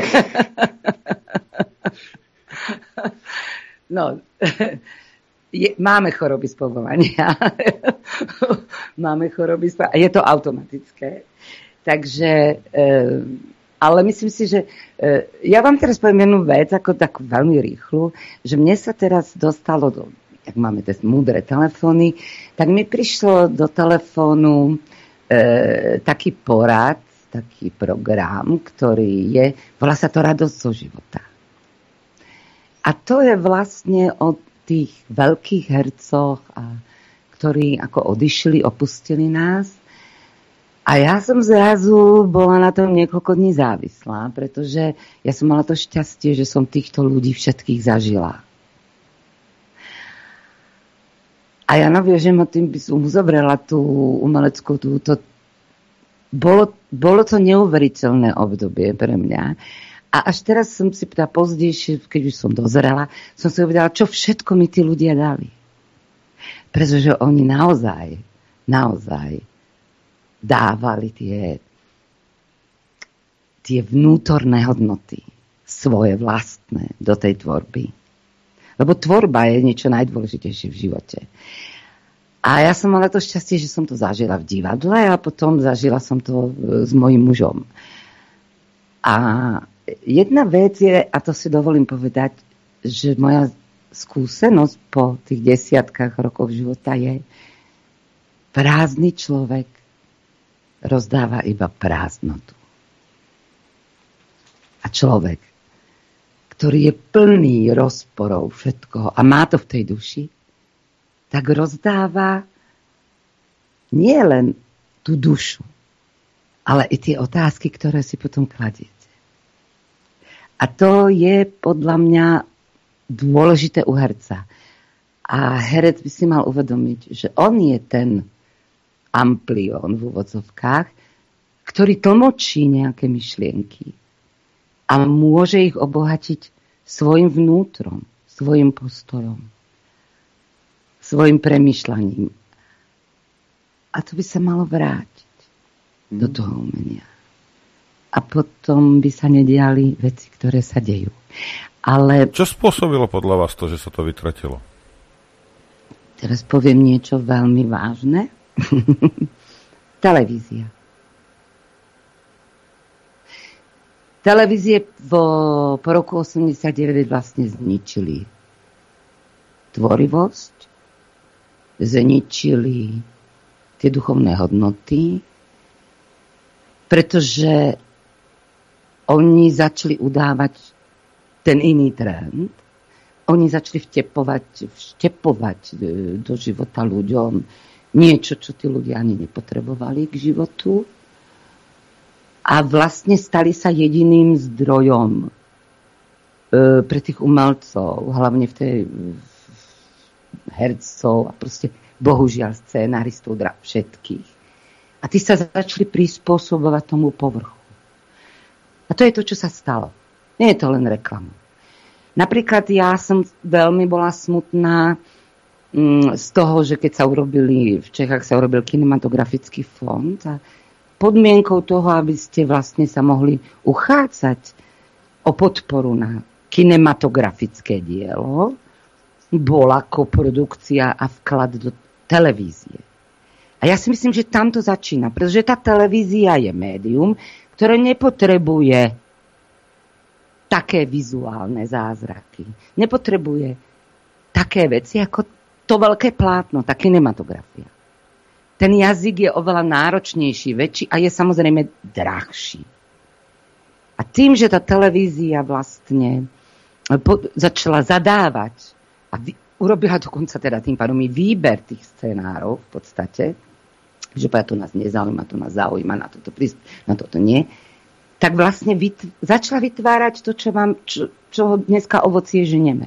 U: No, je, máme choroby z povolania. Máme choroby z povolania. Je to automatické. Takže, e, ale myslím si, že e, ja vám teraz poviem jednu vec, ako takú veľmi rýchlu, že mne sa teraz dostalo do, jak máme tie múdre telefóny, tak mi prišlo do telefónu E, taký porad, taký program, ktorý je, volá sa to Radosť zo života. A to je vlastne o tých veľkých hercoch, a, ktorí ako odišli, opustili nás. A ja som zrazu bola na tom niekoľko dní závislá, pretože ja som mala to šťastie, že som týchto ľudí všetkých zažila. A ja naviažem a tým by som uzavrela tú umeleckú túto. Bolo, bolo to neuveriteľné obdobie pre mňa. A až teraz som si pýtala pozdejšie, keď už som dozerala, som si uvedala, čo všetko mi tí ľudia dali. Pretože oni naozaj, naozaj dávali tie, tie vnútorné hodnoty, svoje vlastné, do tej tvorby. Lebo tvorba je niečo najdôležitejšie v živote. A ja som mala to šťastie, že som to zažila v divadle a potom zažila som to s mojím mužom. A jedna vec je, a to si dovolím povedať, že moja skúsenosť po tých desiatkách rokov života je, prázdny človek rozdáva iba prázdnotu. A človek, ktorý je plný rozporov všetkoho a má to v tej duši, tak rozdáva nie len tú dušu, ale i tie otázky, ktoré si potom kladiete. A to je podľa mňa dôležité u herca. A herec by si mal uvedomiť, že on je ten amplión v úvodzovkách, ktorý tlmočí nejaké myšlienky a môže ich obohatiť svojim vnútrom, svojim postojom, svojim premýšľaním. A to by sa malo vrátiť mm. do toho umenia. A potom by sa nediali veci, ktoré sa dejú. Ale
C: čo spôsobilo podľa vás to, že sa to vytratilo?
U: Teraz poviem niečo veľmi vážne. Televízia. Televízie po, po roku osemdesiatdeväť vlastne zničili tvorivosť, zničili tie duchovné hodnoty, pretože oni začali udávať ten iný trend. Oni začali vtepovať, vštepovať do života ľuďom niečo, čo tí ľudia ani nepotrebovali k životu. A vlastne stali sa jediným zdrojom e, pre tých umelcov, hlavne v tej hercov a proste bohužiaľ scénaristov všetkých. A tí sa začali prispôsobovať tomu povrchu. A to je to, čo sa stalo. Nie je to len reklama. Napríklad ja som veľmi bola smutná mm, z toho, že keď sa urobili, v Čechách sa urobil kinematografický fond a podmienkou toho, aby ste vlastne sa mohli uchádzať o podporu na kinematografické dielo, bola koprodukcia a vklad do televízie. A ja si myslím, že tam to začína, pretože tá televízia je médium, ktoré nepotrebuje také vizuálne zázraky. Nepotrebuje také veci ako to veľké plátno, tá kinematografia. Ten jazyk je oveľa náročnejší, väčší a je samozrejme drahší. A tým, že tá televízia vlastne po, začala zadávať a vy, urobila dokonca teda tým pádom i výber tých scenárov v podstate, že to nás nezaujíma, to nás zaujíma, na toto prísť, na toto nie, tak vlastne vytv- začala vytvárať to, čo, vám, čo, čo dneska ovocie ženieme.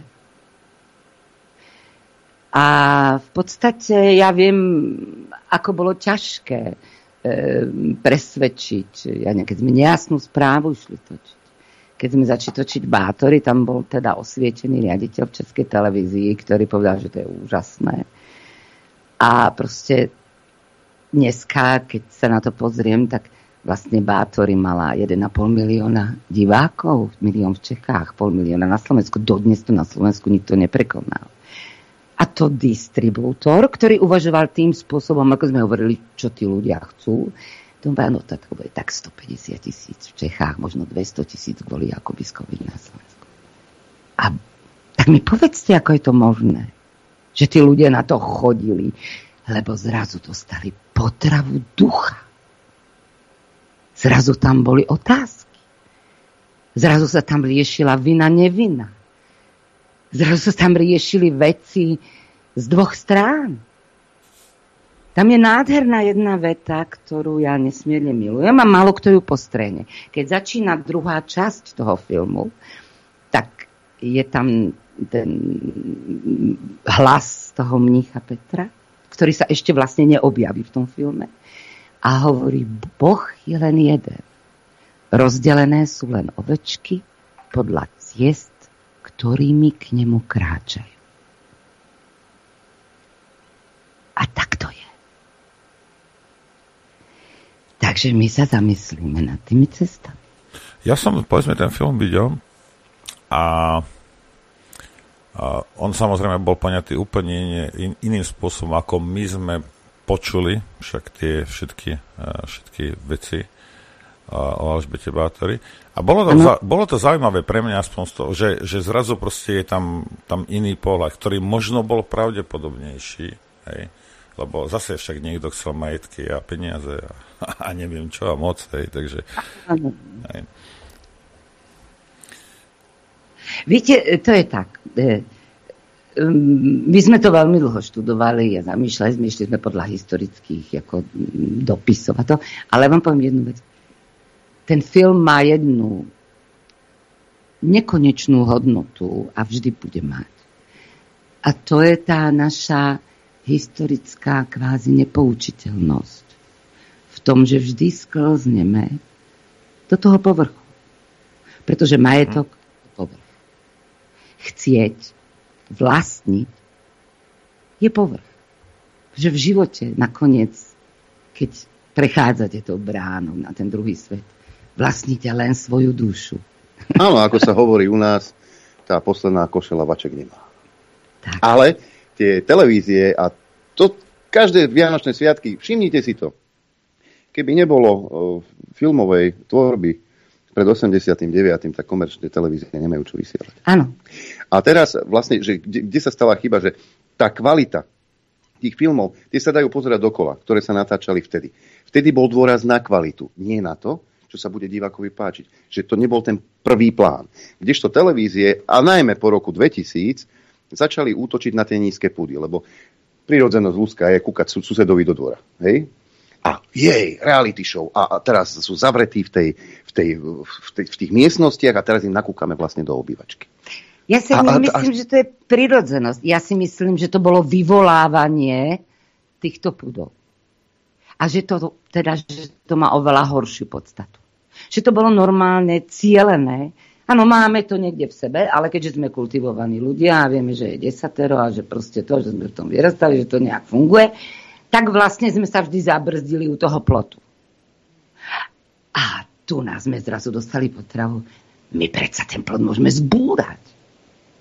U: A v podstate ja viem, ako bolo ťažké e, presvedčiť, ja ne, keď sme nejasnú správu išli točiť. Keď sme začali točiť Bátory, tam bol teda osvietený riaditeľ v Českej televízii, ktorý povedal, že to je úžasné. A proste dneska, keď sa na to pozriem, tak vlastne Bátory mala jeden a pol milióna divákov, milión v Čechách, pol milióna na Slovensku. Dodnes to na Slovensku nikto neprekonal. A to distribútor, ktorý uvažoval tým spôsobom, ako sme hovorili, čo tí ľudia chcú, to no, tak, tak stopäťdesiat tisíc v Čechách, možno dvesto tisíc boli ako biskových na Slovensku. A tak mi povedzte, ako je to možné, že tí ľudia na to chodili, lebo zrazu dostali potravu ducha. Zrazu tam boli otázky. Zrazu sa tam riešila vina, nevina. Zrazu sa tam riešili veci z dvoch strán. Tam je nádherná jedna veta, ktorú ja nesmierne milujem a málo kto ju postrehne. Keď začína druhá časť toho filmu, tak je tam ten hlas toho mnícha Petra, ktorý sa ešte vlastne neobjaví v tom filme. A hovorí, Boh je len jeden. Rozdelené sú len ovečky podľa ciest, ktorými k nemu kráčajú. A tak to je. Takže my sa zamyslíme nad tými cestami.
C: Ja som, povedzme, ten film videl a, a on samozrejme bol poňatý úplne in, iným spôsobom, ako my sme počuli však tie všetky, všetky veci o Alžbete Bátory. A bolo to, za, bolo to zaujímavé pre mňa aspoň z toho, že, že zrazu proste je tam, tam iný pohľad, ktorý možno bol pravdepodobnejší, hej? Lebo zase však niekto chcel majetky a peniaze a, a neviem čo a moc, hej, takže... Hej.
U: Viete, to je tak. My sme to veľmi dlho študovali a zamýšľali sme, išli sme podľa historických ako dopisov a to, ale vám poviem jednu vec. Ten film má jednu nekonečnú hodnotu a vždy bude mať. A to je tá naša historická kvázi nepoučiteľnosť. V tom, že vždy sklzneme do toho povrchu. Pretože majetok je povrch. Chcieť, vlastniť je povrch. Že v živote nakoniec, keď prechádzate tou bránou na ten druhý svet, vlastníte len svoju dušu.
B: Áno, ako sa hovorí u nás, tá posledná košela vaček nemá.
U: Tak.
B: Ale tie televízie a to každé vianočné sviatky, všimnite si to. Keby nebolo uh, filmovej tvorby pred osemdesiatym deviatym tak komerčné televízie nemajú čo vysielať.
U: Áno.
B: A teraz vlastne, že kde, kde sa stala chyba, že tá kvalita tých filmov, tie sa dajú pozerať dokola, ktoré sa natáčali vtedy. Vtedy bol dôraz na kvalitu, nie na to, čo sa bude divákovi páčiť. Že to nebol ten prvý plán. Kdežto televízie, a najmä po roku dvetisíc, začali útočiť na tie nízke púdy, lebo prirodzenosť ľudská je kúkať susedovi do dvora. Hej? A jej, reality show. A, a teraz sú zavretí v, tej, v, tej, v, tej, v tých miestnostiach a teraz im nakúkame vlastne do obývačky.
U: Ja si a, myslím, a, že to je prirodzenosť. Ja si myslím, že to bolo vyvolávanie týchto púdov. A že to, teda, že to má oveľa horšiu podstatu. Že to bolo normálne cielené. Áno, máme to niekde v sebe, ale keďže sme kultivovaní ľudia a vieme, že je desatero a že proste to, že sme v tom vyrastali, že to nejak funguje, tak vlastne sme sa vždy zabrzdili u toho plotu. A tu nás sme zrazu dostali potravu. My predsa ten plot môžeme zbúrať.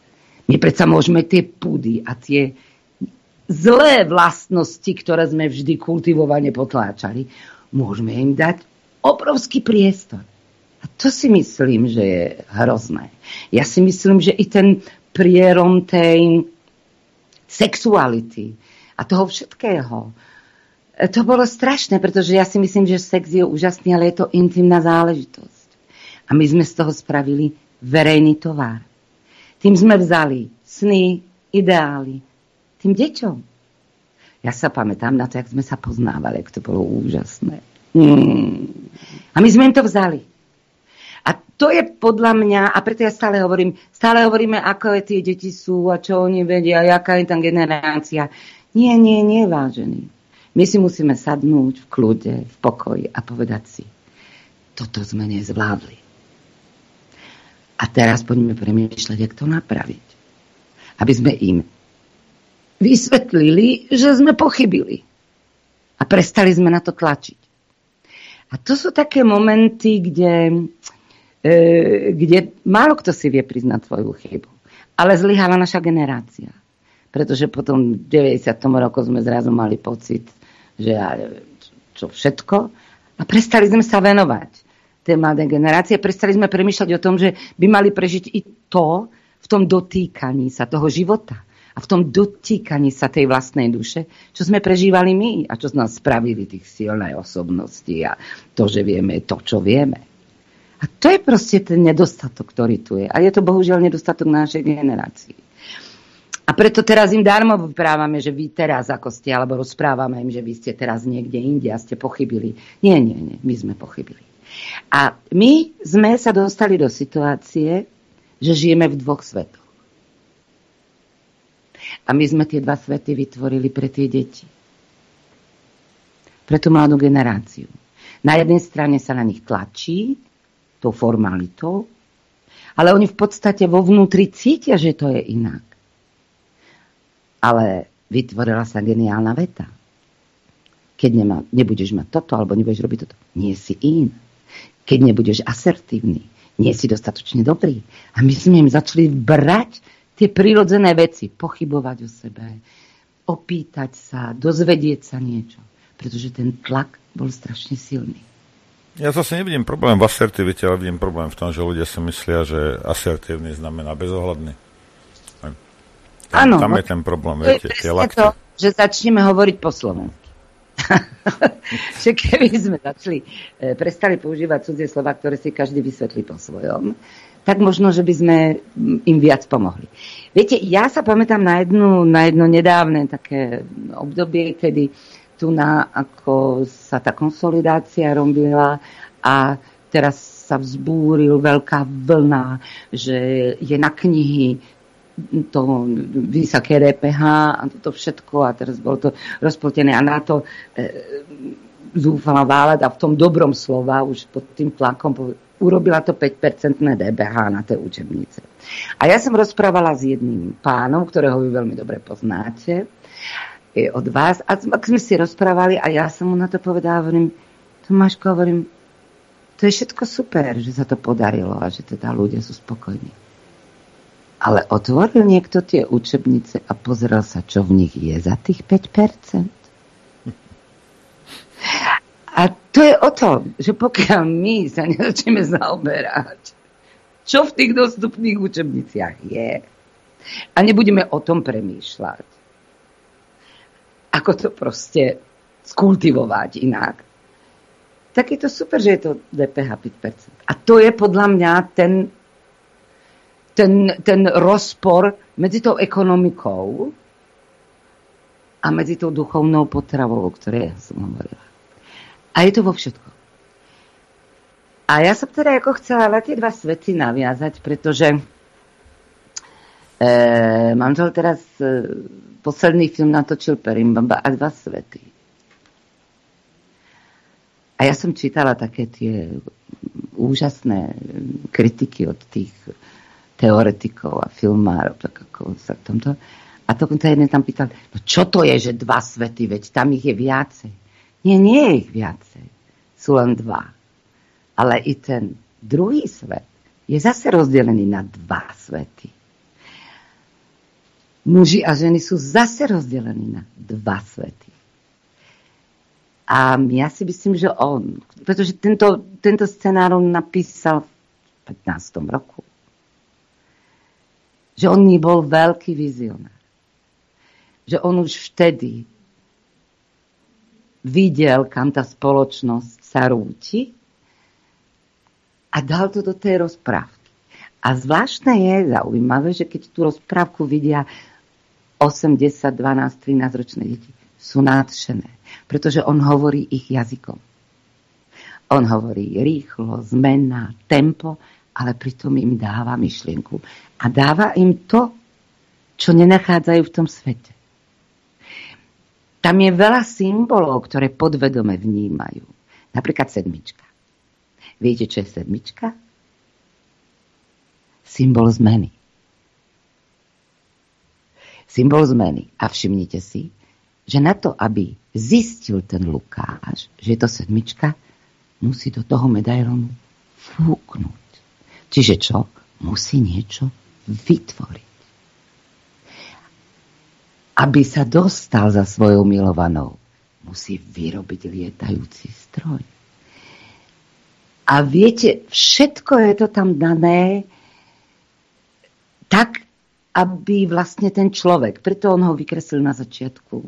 U: My predsa môžeme tie pudy a tie zlé vlastnosti, ktoré sme vždy kultivovane potláčali, môžeme im dať obrovský priestor. A to si myslím, že je hrozné. Ja si myslím, že i ten prierom tej sexuality a toho všetkého, to bolo strašné, pretože ja si myslím, že sex je úžasný, ale je to intimná záležitosť. A my sme z toho spravili verejný tovar. Tým sme vzali sny, ideály, tým deťom. Ja sa pamätám na to, jak sme sa poznávali, jak to bolo úžasné. Mm. A my sme im to vzali. A to je podľa mňa, a preto ja stále hovorím, stále hovoríme, ako tie deti sú a čo oni vedia, aká je tam generácia. Nie, nie, nie, vážený. My si musíme sadnúť v kľude, v pokoji a povedať si, toto sme nezvládli. A teraz poďme premýšľať, jak to napraviť. Aby sme im vysvetlili, že sme pochybili. A prestali sme na to tlačiť. A to sú také momenty, kde, e, kde málo kto si vie priznať svoju chybu. Ale zlyhala naša generácia. Pretože potom v deväťdesiatom roku sme zrazu mali pocit, že ja neviem, čo všetko. A prestali sme sa venovať tej mladej generácie. Prestali sme premýšľať o tom, že by mali prežiť i to v tom dotýkaní sa toho života. A v tom dotýkaní sa tej vlastnej duše, čo sme prežívali my a čo z nás spravili tých silnej osobnosti a to, že vieme to, čo vieme. A to je proste ten nedostatok, ktorý tu je. A je to bohužiaľ nedostatok našej generácii. A preto teraz im darmo vyprávame, že vy teraz ako ste, alebo rozprávame im, že vy ste teraz niekde inde a ste pochybili. Nie, nie, nie, my sme pochybili. A my sme sa dostali do situácie, že žijeme v dvoch svetoch. A my sme tie dva svety vytvorili pre tie deti. Pre tú mladú generáciu. Na jednej strane sa na nich tlačí tou formalitou, ale oni v podstate vo vnútri cítia, že to je inak. Ale vytvorila sa geniálna veta. Keď nemá, nebudeš mať toto, alebo nebudeš robiť toto, nie si in. Keď nebudeš asertívny, nie si dostatočne dobrý. A my sme im začali brať tie prirodzené veci, pochybovať o sebe, opýtať sa, dozvedieť sa niečo. Pretože ten tlak bol strašne silný.
C: Ja zase nevidím problém v asertivite, ale vidím problém v tom, že ľudia si myslia, že asertívny znamená bezohľadný. Áno. Tam je ten problém, viete, tie lakty. To,
U: že začneme hovoriť po slovensky. Že keby sme začali, e, prestali používať cudzie slova, ktoré si každý vysvetlí po svojom, tak možno, že by sme im viac pomohli. Viete, ja sa pamätám na, jednu, na jedno nedávne také obdobie, kedy tu na, ako sa tá konsolidácia robila a teraz sa vzbúril veľká vlna, že je na knihy to vysoké dé pé há a toto všetko a teraz bolo to rozplotené a na to e, zúfala vláda v tom dobrom slova už pod tým tlakom urobila to päť percent dé pé há na tie učebnice. A ja som rozprávala s jedným pánom, ktorého vy veľmi dobre poznáte, od vás. A ak sme si rozprávali a ja som mu na to povedala, hovorím, Tomáško, hovorím, to je všetko super, že sa to podarilo a že teda ľudia sú spokojní. Ale otvoril niekto tie učebnice a pozrel sa, čo v nich je za tých päť percent. A to je o tom, že pokiaľ my sa nezačneme zaoberať, čo v tých dostupných učebniciach je, a nebudeme o tom premýšľať, ako to proste skultivovať inak, tak je to super, že je to dé pé há päť percent. A to je podľa mňa ten, ten, ten rozpor medzi tou ekonomikou a medzi tou duchovnou potravou, o ktorej ja som hovorila. A je to vo všetko. A ja som teda ako chcela na tie dva svety naviazať, pretože e, mám to teraz e, posledný film natočil Perimbamba a dva svety. A ja som čítala také tie úžasné kritiky od tých teoretikov a filmárov, tak ako sa tomto. A to jeden tam pýtal, no čo to je, že dva svety, veď tam ich je viacej. Nie, nie je ich viacej. Sú len dva. Ale i ten druhý svet je zase rozdelený na dva svety. muži a ženy sú zase rozdelení na dva svety. A ja si myslím, že on, pretože tento, tento scenár on napísal v pätnástom roku, že on bol veľký vizionár. Že on už vtedy videl, kam tá spoločnosť sa rúti a dal to do tej rozprávky. A zvláštne je, zaujímavé, že keď tú rozprávku vidia osem, desať, dvanásť, trinásť ročné deti, sú nadšené, pretože on hovorí ich jazykom. On hovorí rýchlo, zmena, tempo, ale pritom im dáva myšlienku. A dáva im to, čo nenachádzajú v tom svete. Tam je veľa symbolov, ktoré podvedome vnímajú. Napríklad sedmička. Viete, čo je sedmička? Symbol zmeny. Symbol zmeny. A všimnite si, že na to, aby zistil ten Lukáš, že je to sedmička, musí do toho medailonu fúknuť. Čiže čo? Musí niečo vytvoriť. Aby sa dostal za svojou milovanou, musí vyrobiť lietajúci stroj. A viete, všetko je to tam dané tak, aby vlastne ten človek, preto on ho vykreslil na začiatku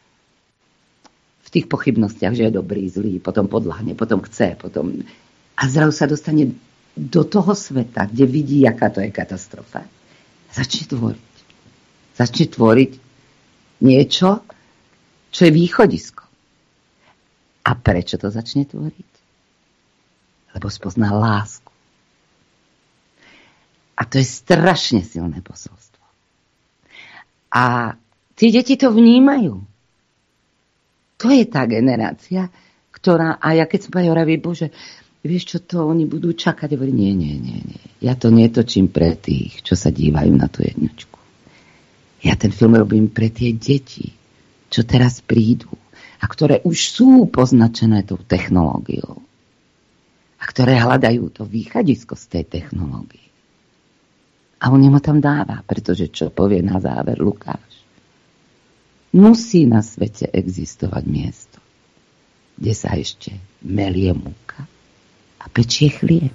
U: v tých pochybnostiach, že je dobrý, zlý, potom podľahne, potom chce, potom... A zrazu sa dostane do toho sveta, kde vidí, aká to je katastrofa. Začne tvoriť. Začne tvoriť niečo, čo je východisko. A prečo to začne tvoriť? Lebo spozná lásku. A to je strašne silné posolstvo. A tí deti to vnímajú. To je tá generácia, ktorá, a ja keď som povedal, hovorí, Bože, vieš čo, to oni budú čakať? Hovorí, nie, nie, nie, nie. Ja to netočím pre tých, čo sa dívajú na tú jednočku. Ja ten film robím pre tie deti, čo teraz prídu a ktoré už sú poznačené tou technológiou a ktoré hľadajú to východisko z tej technológie. A on mu tam dáva, pretože čo povie na záver Lukáš? Musí na svete existovať miesto, kde sa ešte melie múka a pečie chlieb.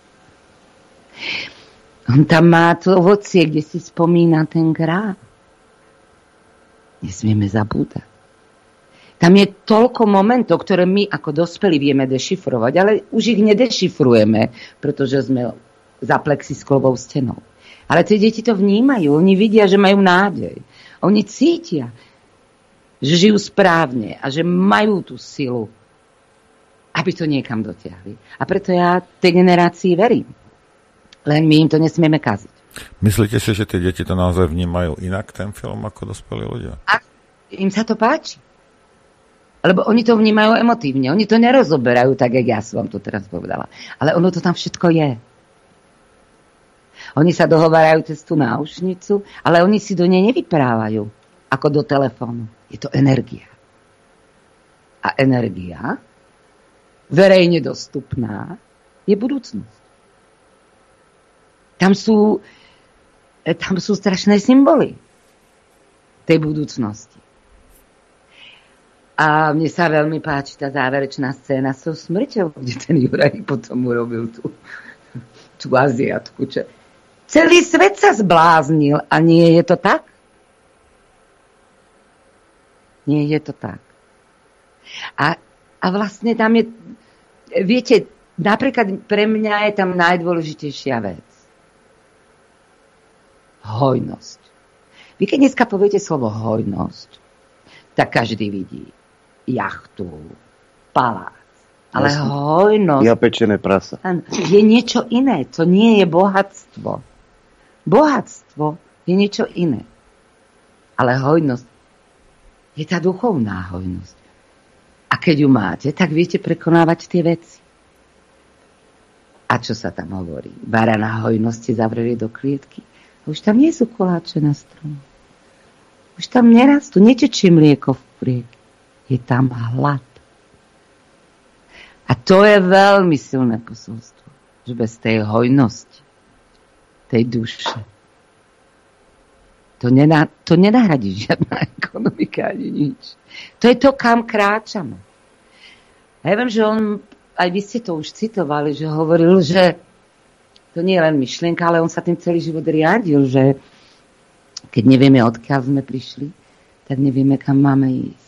U: On tam má to ovocie, kde si spomína ten grách. Nesmieme zabúdať. Tam je toľko momentov, ktoré my ako dospelí vieme dešifrovať, ale už ich nedešifrujeme, pretože sme za plexisklovou stenou. Ale tie deti to vnímajú, oni vidia, že majú nádej. Oni cítia, že žijú správne a že majú tú silu, aby to niekam dotiahli. A preto ja tej generácii verím. Len my im to nesmieme kaziť.
C: Myslíte si, že tie deti to naozaj vnímajú inak, ten film, ako dospelí ľudia?
U: A im sa to páči. Lebo oni to vnímajú emotívne. Oni to nerozoberajú tak, jak ja som vám to teraz povedala. Ale ono to tam všetko je. Oni sa dohovárajú cez tú náušnicu, ale oni si do nej nevyprávajú, ako do telefónu. Je to energia. A energia, verejne dostupná, je budúcnosť. Tam sú, tam sú strašné symboly tej budúcnosti. A mne sa veľmi páči tá záverečná scéna s tou smrťou, kde ten Juraj potom urobil tú, tú Aziatku. Čo... Celý svet sa zbláznil a nie je to tak? Nie je to tak. A, a vlastne tam je, viete, napríklad pre mňa je tam najdôležitejšia vec. Hojnosť. Vy keď dneska poviete slovo hojnosť, tak každý vidí jachtu, palác. Ale
B: Jasne.
U: hojnosť...
B: Ja pečené prasa.
U: Je niečo iné. To nie je bohatstvo. Bohatstvo je niečo iné. Ale hojnosť je tá duchovná hojnosť. A keď ju máte, tak viete prekonávať tie veci. A čo sa tam hovorí? Barana hojnosti zavreli do klietky. Už tam nie sú koláče na stromu. Už tam nerastú, netečie mlieko v priek. Je tam hlad. A to je veľmi silné posolstvo, že bez tej hojnosti, tej duše, to To, nená, to nenahradí žiadna ekonomika ani nič. To je to, kam kráčame. A ja viem, že on, aj vy ste to už citovali, že hovoril, že to nie je len myšlienka, ale on sa tým celý život riadil, že keď nevieme, odkiaľ sme prišli, tak nevieme, kam máme ísť.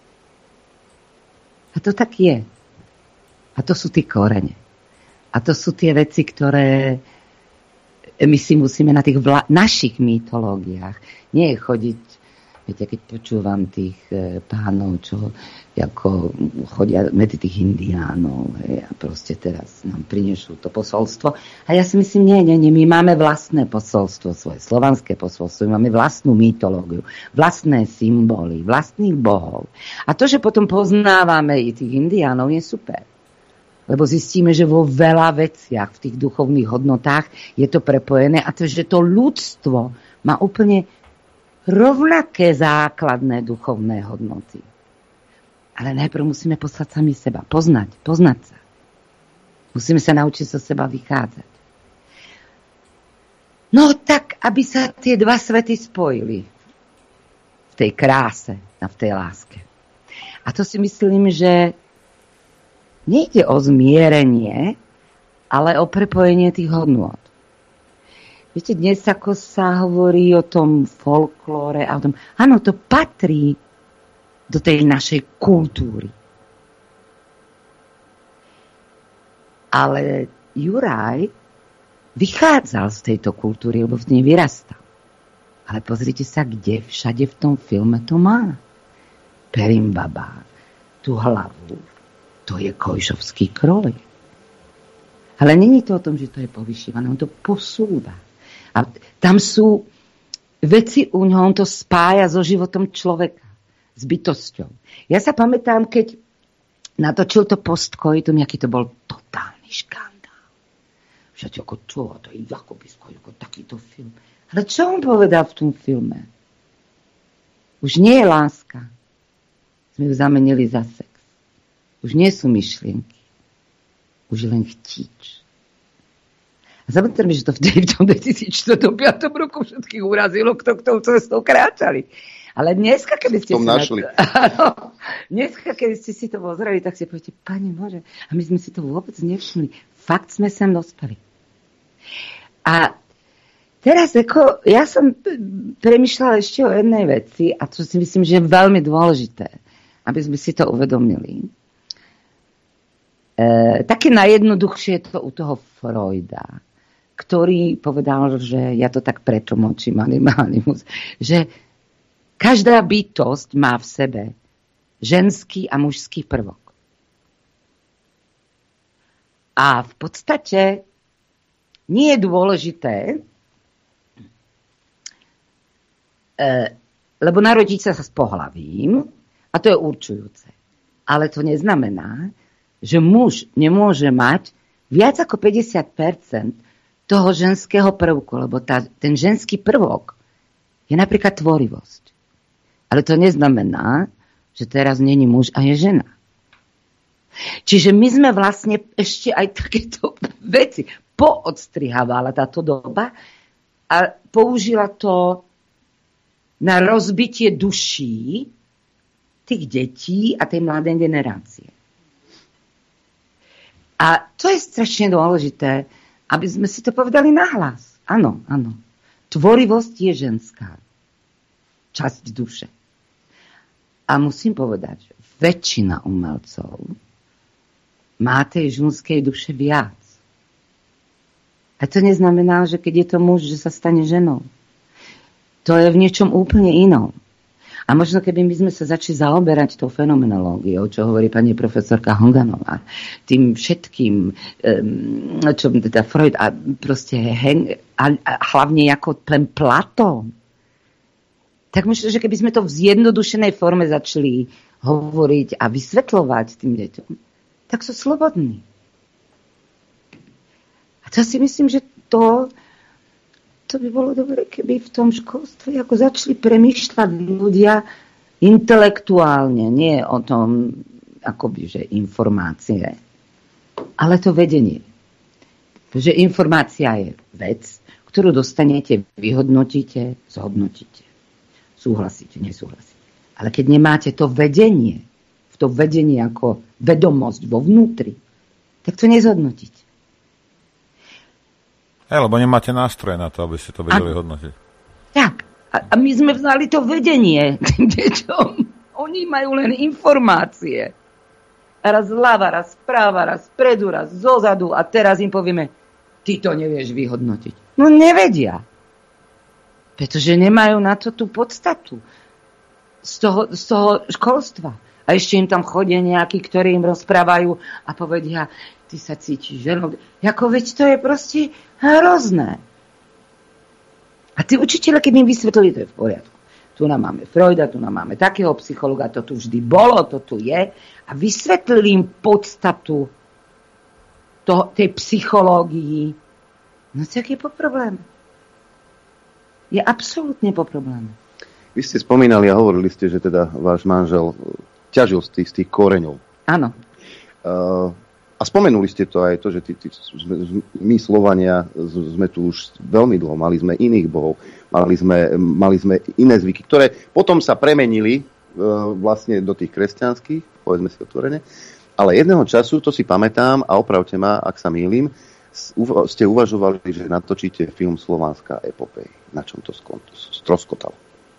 U: A to tak je. A to sú tie korene. A to sú tie veci, ktoré my si musíme na tých vla- našich mytológiách. Nie je chodiť, viete, keď počúvam tých e, pánov, čo ako chodia medzi tých indiánov, hej, a proste teraz nám prinesú to posolstvo. A ja si myslím, nie, nie, nie, my máme vlastné posolstvo, svoje slovanské posolstvo, my máme vlastnú mytológiu, vlastné symboly, vlastných bohov. A to, že potom poznávame i tých indiánov, je super. Lebo zistíme, že vo veľa veciach, v tých duchovných hodnotách je to prepojené a to, že to ľudstvo má úplne rovnaké základné duchovné hodnoty. Ale najprv musíme poslať sami seba, poznať, poznať sa. Musíme sa naučiť zo seba vychádzať. No tak, aby sa tie dva svety spojili v tej kráse a v tej láske. A to si myslím, že nejde o zmierenie, ale o prepojenie tých hodnôt. Viete, dnes ako sa hovorí o tom folklóre a o tom, áno, to patrí do tej našej kultúry. Ale Juraj vychádzal z tejto kultúry, lebo v nej vyrastal. Ale pozrite sa, kde všade v tom filme to má. Perimbaba, tú hlavu, to je Kojžovský kroj. Ale není to o tom, že to je povyšívané, on to posúva. A tam sú veci u ňoho, on to spája so životom človeka, s bytosťou. Ja sa pamätám, keď natočil to Postkoitum, aký to bol totálny škandál. Však ako čo, to je Jakobisko, ako takýto film. Ale čo on povedal v tom filme? Už nie je láska. Sme ju zamenili za sex. Už nie sú myšlienky. Už len chtíč. A samozrejme, že to v tom dvetisícštyri päť roku všetkých urazilo, kto k tou cestou kráčali. Ale dneska, keby ste si
B: našli.
U: Na... Áno, dneska, keby ste si to pozreli, tak si poviete, Pane Bože, a my sme si to vôbec nevšimli. Fakt sme sem dospeli. A teraz, ako, ja som premýšľala ešte o jednej veci, a to si myslím, že je veľmi dôležité, aby sme si to uvedomili. E, také najjednoduchšie je to u toho Freuda, ktorý povedal, že ja to tak pretlmočím, animalimus, že každá bytosť má v sebe ženský a mužský prvok. A v podstate nie je dôležité, lebo narodiť sa s pohlavím, a to je určujúce. Ale to neznamená, že muž nemôže mať viac ako päťdesiat percent toho ženského prvku, lebo tá, ten ženský prvok je napríklad tvorivosť. Ale to neznamená, že teraz není muž a je žena. Čiže my sme vlastne ešte aj takéto veci poodstrihávala táto doba a použila to na rozbitie duší tých detí a tej mladej generácie. A to je strašne dôležité, aby sme si to povedali nahlas. Áno, áno. Tvorivosť je ženská časť duše. A musím povedať, že väčšina umelcov má tej ženskej duše viac. A to neznamená, že keď je to muž, že sa stane ženou. To je v niečom úplne inom. A možno keby my sme sa začali zaoberať tou fenomenológiou, čo hovorí pani profesorka Honganová, tým všetkým, čo teda Freud a proste Hen, a, a hlavne ako ten Platón, tak možno, že keby sme to v zjednodušenej forme začali hovoriť a vysvetľovať tým deťom, tak sú slobodní. A to si myslím, že to to by bolo dobre, keby v tom školstve ako začali premýšľať ľudia intelektuálne, nie o tom, akoby, že informácie, ale to vedenie. Pretože informácia je vec, ktorú dostanete, vyhodnotíte, zhodnotíte. Súhlasíte, nesúhlasíte. Ale keď nemáte to vedenie, v to vedenie ako vedomosť vo vnútri, tak to nezhodnotíte.
C: Hej, lebo nemáte nástroje na to, aby ste to vedeli a, hodnotiť.
U: Tak. A, a my sme vzali to vedenie k tým deťom. Oni majú len informácie. Raz zľava, raz správa, raz spredu, raz zozadu a teraz im povieme, ty to nevieš vyhodnotiť. No nevedia. Pretože nemajú na to tú podstatu z toho, z toho školstva. A ešte im tam chodia nejakí, ktorí im rozprávajú a povedia, ty sa cítiš ženo. Jako veď to je proste hrozné. A tí učiteľe, keď im vysvetlili, to je v poriadku. Tu nám máme Freuda, tu nám máme takého psychologa, to tu vždy bolo, to tu je. A vysvetlili im podstatu toho, tej psychológii. No tak je po probléme. Je absolútne po probléme.
B: Vy ste spomínali a hovorili ste, že teda váš manžel ťažil z tých, z tých koreňov.
U: Áno.
B: Uh, a spomenuli ste to aj to, že tí, tí, sme, my Slovania sme tu už veľmi dlho, mali sme iných bohov, mali sme, mali sme iné zvyky, ktoré potom sa premenili uh, vlastne do tých kresťanských, povedzme si otvorene, ale jedného času, to si pamätám a opravte ma, ak sa mýlim, ste uvažovali, že natočíte film Slovanská epopej. Na čom to stroskotalo?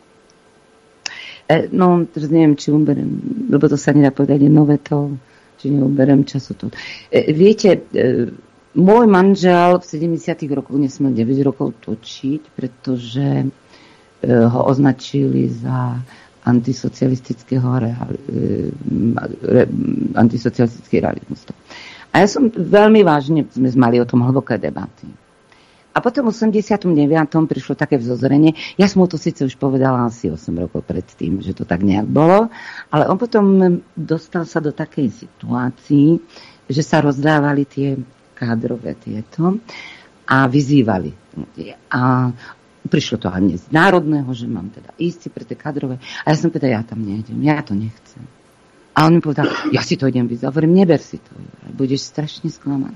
U: E, no, teraz neviem, či uberem, lebo to sa nedá povedať, je nové to, či neuberem času to. E, viete, e, môj manžel v sedemdesiatych rokoch nesmel deväť rokov točiť, pretože e, ho označili za antisocialistického reali, re, antisocialistický realizmus. A ja som veľmi vážne, sme mali o tom hlboké debaty. A potom v osemdesiatom deviatom prišlo také vzozrenie. Ja som mu to síce už povedala asi osem rokov predtým, že to tak nejak bolo, ale on potom dostal sa do takej situácii, že sa rozdávali tie kádrové tieto a vyzývali. A prišlo to aj z národného, že mám teda ísť pre tie kádrové. A ja som teda, ja tam nejdem, ja to nechcem. A on mi povedal, ja si to idem vyzvať. Hovorím, neber si to. Budeš strašne sklamaný.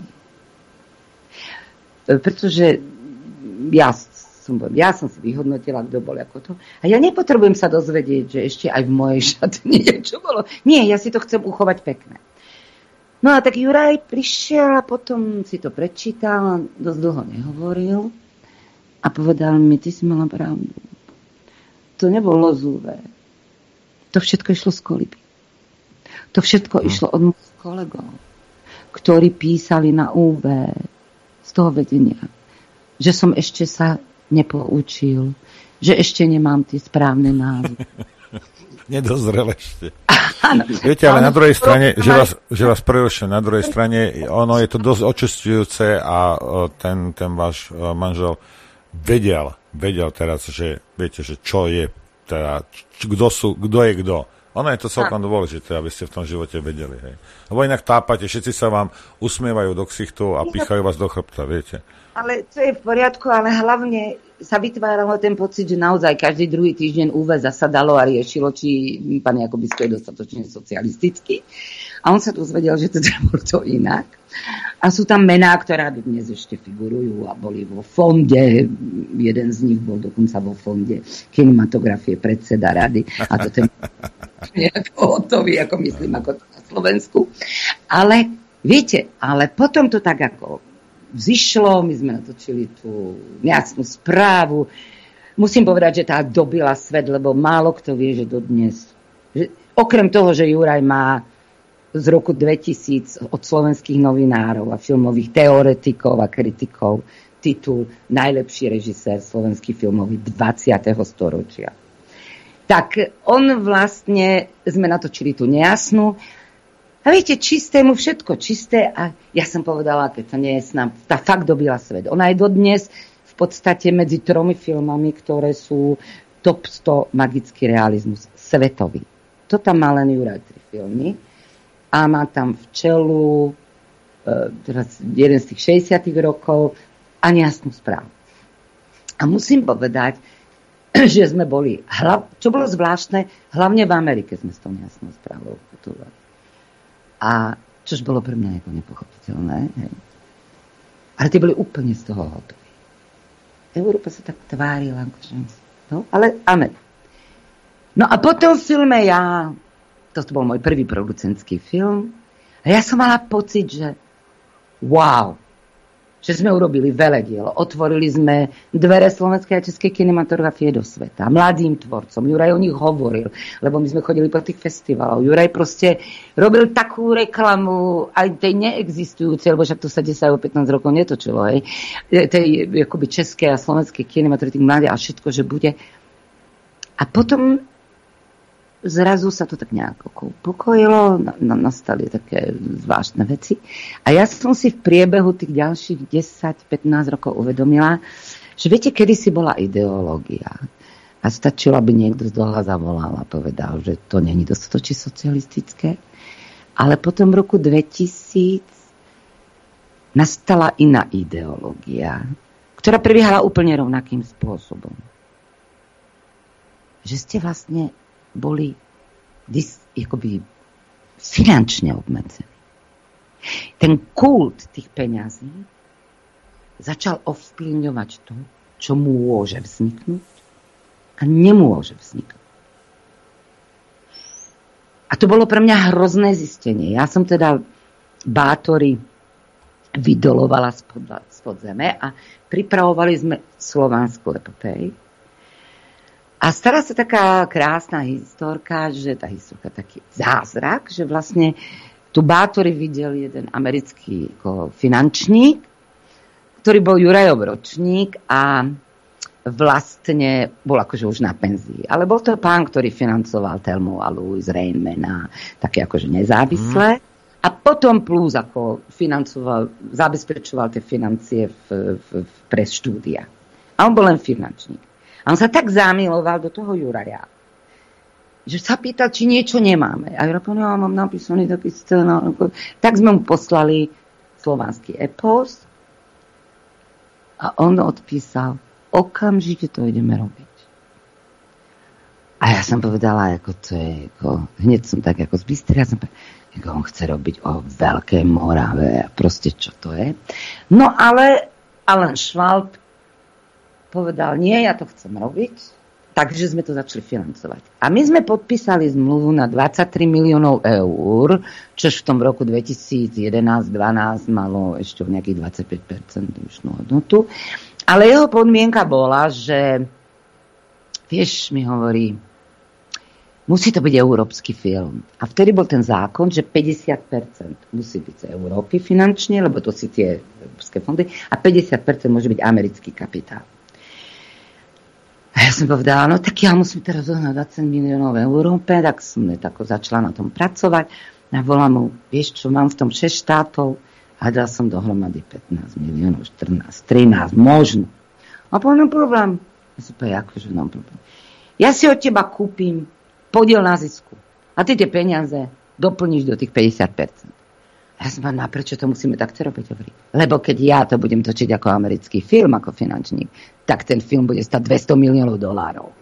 U: Pretože ja som, ja som si vyhodnotila, kto bol ako to. A ja nepotrebujem sa dozvedieť, že ešte aj v mojej šatni niečo bolo. Nie, ja si to chcem uchovať pekné. No a tak Juraj prišiel a potom si to prečítal, dosť dlho nehovoril a povedal mi, ty si mala pravdu. To nebolo zúvé. To všetko išlo z koliby. To všetko no. išlo od mojich kolegov, ktorí písali na ú vé z toho vedenia, že som ešte sa nepoučil, že ešte nemám tie správne názvy.
C: Nedozrel ešte. Áno. Viete, ale áno, na druhej strane, že vás, že vás prerušujem, na druhej strane, ono je to dosť očistujúce a ten, ten váš manžel vedel, vedel teraz, že viete, že čo je, teda, kto sú, kto je kto. Ono je to celkom dôležité, aby ste v tom živote vedeli. Hej. Lebo inak tápate, všetci sa vám usmievajú do ksichtu a pichajú vás do chrbta, viete.
U: Ale to je v poriadku, ale hlavne sa vytváralo ten pocit, že naozaj každý druhý týždeň ú vé zasadalo a riešilo, či pán Jakubisko je dostatočne socialistický. A on sa dozvedel, že teda bolo to inak. A sú tam mená, ktoré dnes ešte figurujú a boli vo fonde. Jeden z nich bol dokonca vo fonde kinematografie predseda rady. A to ten nejako hotový, ako myslím, ako to na Slovensku. Ale viete, ale potom to tak ako vzýšlo, my sme natočili tú nejasnú správu. Musím povedať, že tá dobila svet, lebo málo kto vie, že dodnes, že okrem toho, že Juraj má z roku dvetisíc od slovenských novinárov a filmových teoretikov a kritikov titul najlepší režisér slovenský filmový dvadsiateho storočia. Tak on vlastne, sme natočili tú nejasnú a viete, čisté mu všetko čisté a ja som povedala, keď to nie je snám, tá fakt dobila svet. Ona je dodnes v podstate medzi tromi filmami, ktoré sú top sto magický realizmus svetový. To tam má len Juraj tri filmy. A má tam včelu, teraz jeden z tých šesťdesiatych rokov a nejasnú správu. A musím povedať, že sme boli, hlav, čo bolo zvláštne, hlavne v Amerike sme s tou nejasnou správou putovali. A čož bolo pre mňa ako nepochopiteľné. Hej. Ale tie boli úplne z toho hotoví. Európa sa tak tvárila. No, ale amen. No a potom v filme ja, to bol môj prvý producentský film, a ja som mala pocit, že wow, že sme urobili veledielo. Otvorili sme dvere slovenskej a českej kinematografie do sveta. Mladým tvorcom. Juraj o nich hovoril, lebo my sme chodili po tých festivaloch. Juraj proste robil takú reklamu, aj tej neexistujúcej, lebo však to sa desať alebo pätnásť rokov netočilo, hej. Tej akoby českej a slovenskej kinematografie mladé a všetko, že bude. A potom zrazu sa to tak nejako upokojilo, nastali také zvláštne veci. A ja som si v priebehu tých ďalších desať pätnásť rokov uvedomila, že viete, kedysi bola ideológia. A stačilo, aby niekto z dohľa zavolal a povedal, že to není dostatočne socialistické. Ale potom v roku dvetisíc nastala iná ideológia, ktorá prebiehala úplne rovnakým spôsobom. Že ste vlastne boli dis, akoby finančne obmedzení. Ten kult tých peňazí začal ovplyvňovať to, čo môže vzniknúť a nemôže vzniknúť. A to bolo pre mňa hrozné zistenie. Ja som teda bátory vydolovala spod, spod zeme a pripravovali sme slovanskú epopej. A stará sa taká krásna historka, že tá historka taký zázrak, že vlastne tu bátory videl jeden americký ako finančník, ktorý bol Jurajov ročník a vlastne bol akože už na penzii. Ale bol to pán, ktorý financoval Thelmu a Louise, Rain Man, také akože nezávislé. Mm. A potom plus ako financoval, zabezpečoval tie financie v, v, v, pre štúdia. A on bol len finančník. A on sa tak zamiloval do toho Juraja, že sa pýtal, či niečo nemáme. A ja povedal, ja mám napísaný taký scenár. Tak sme mu poslali slovanský epos a on odpísal, okamžite to ideme robiť. A ja som povedala, ako to je, ako, hneď som tak ako zbystrila, som povedala, ako on chce robiť o Veľkej Morave a proste čo to je. No ale Alan Schwalb povedal, nie, ja to chcem robiť, takže sme to začali financovať. A my sme podpísali zmluvu na dvadsaťtri miliónov eur, čož v tom roku dvetisíc jedenásť dvanásť malo ešte nejakých dvadsaťpäť percent dnešnou hodnotu. Ale jeho podmienka bola, že vieš, mi hovorí, musí to byť európsky film. A vtedy bol ten zákon, že päťdesiat percent musí byť z Európy finančne, lebo to si tie európske fondy, a päťdesiat percent môže byť americký kapitál. A ja som povedala, no tak ja musím teraz zohnať dvadsať miliónov v Európe, tak som tako začala na tom pracovať. A volám mu, vieš čo, mám v tom šesť štátov a dal som dohromady pätnásť miliónov, štrnásť, trinásť, možno. A povedal, no problém. Ja som povedala, akože no problém. Ja si od teba kúpim podiel na zisku. A ty tie peniaze doplníš do tých päťdesiat percent. A ja som povedala, no prečo to musíme takto robiť? Lebo keď ja to budem točiť ako americký film, ako finančník, tak ten film bude stať dvesto miliónov dolárov.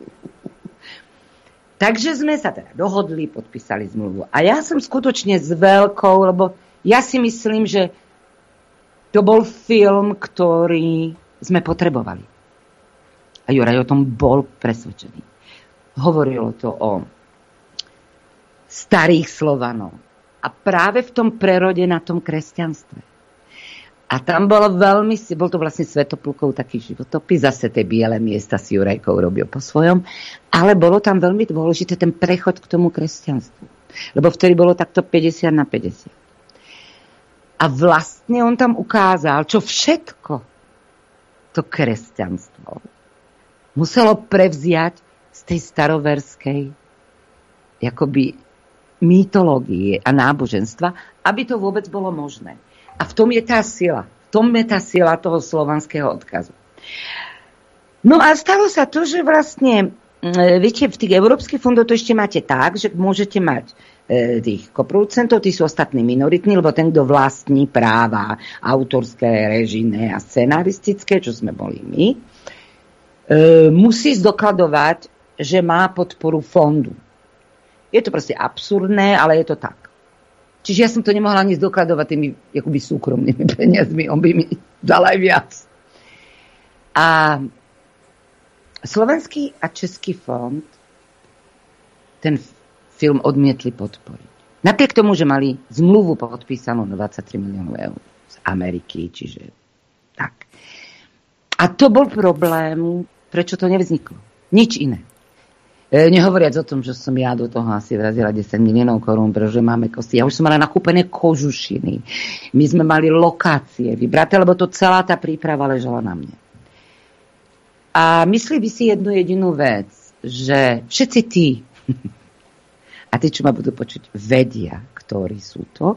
U: Takže sme sa teda dohodli, podpísali zmluvu. A ja som skutočne s veľkou, lebo ja si myslím, že to bol film, ktorý sme potrebovali. A Juraj o tom bol presvedčený. Hovorilo to o starých Slovanov. A práve v tom prerode na tom kresťanstve. A tam bolo veľmi, bol to vlastne Svetoplukov taký životopis, zase tie biele miesta si Jurajko urobil po svojom, ale bolo tam veľmi dôležité ten prechod k tomu kresťanstvu. Lebo vtedy bolo takto päťdesiat na päťdesiat. A vlastne on tam ukázal, čo všetko to kresťanstvo muselo prevziať z tej staroverskej akoby mytológie a náboženstva, aby to vôbec bolo možné. A v tom je tá sila. V tom je tá sila toho slovanského odkazu. No a stalo sa to, že vlastne, viete, v tých európskych fondoch to ešte máte tak, že môžete mať e, tých koproducentov, tí sú ostatní minoritní, lebo ten, kto vlastní práva autorské, režijné a scenaristické, čo sme boli my, e, musí zdokladovať, že má podporu fondu. Je to proste absurdné, ale je to tak. Čiže ja som to nemohla ani zdokladovať tými akoby súkromnými peniazmi, on by mi dal aj viac. A Slovenský a Český fond ten film odmietli podporiť. Napriek tomu, že mali zmluvu podpísanú na dvadsaťtri miliónov eur z Ameriky, čiže tak. A to bol problém, prečo to nevzniklo. Nič iné. E, nehovoriac o tom, že som ja do toho asi vrazila desať miliónov korún, pretože máme kosti. Ja už som mala nakúpené kožušiny. My sme mali lokácie vybraté, lebo to celá tá príprava ležala na mne. A myslí by si jednu jedinú vec, že všetci tí, a tí, čo ma budú počuť, vedia, ktorí sú to,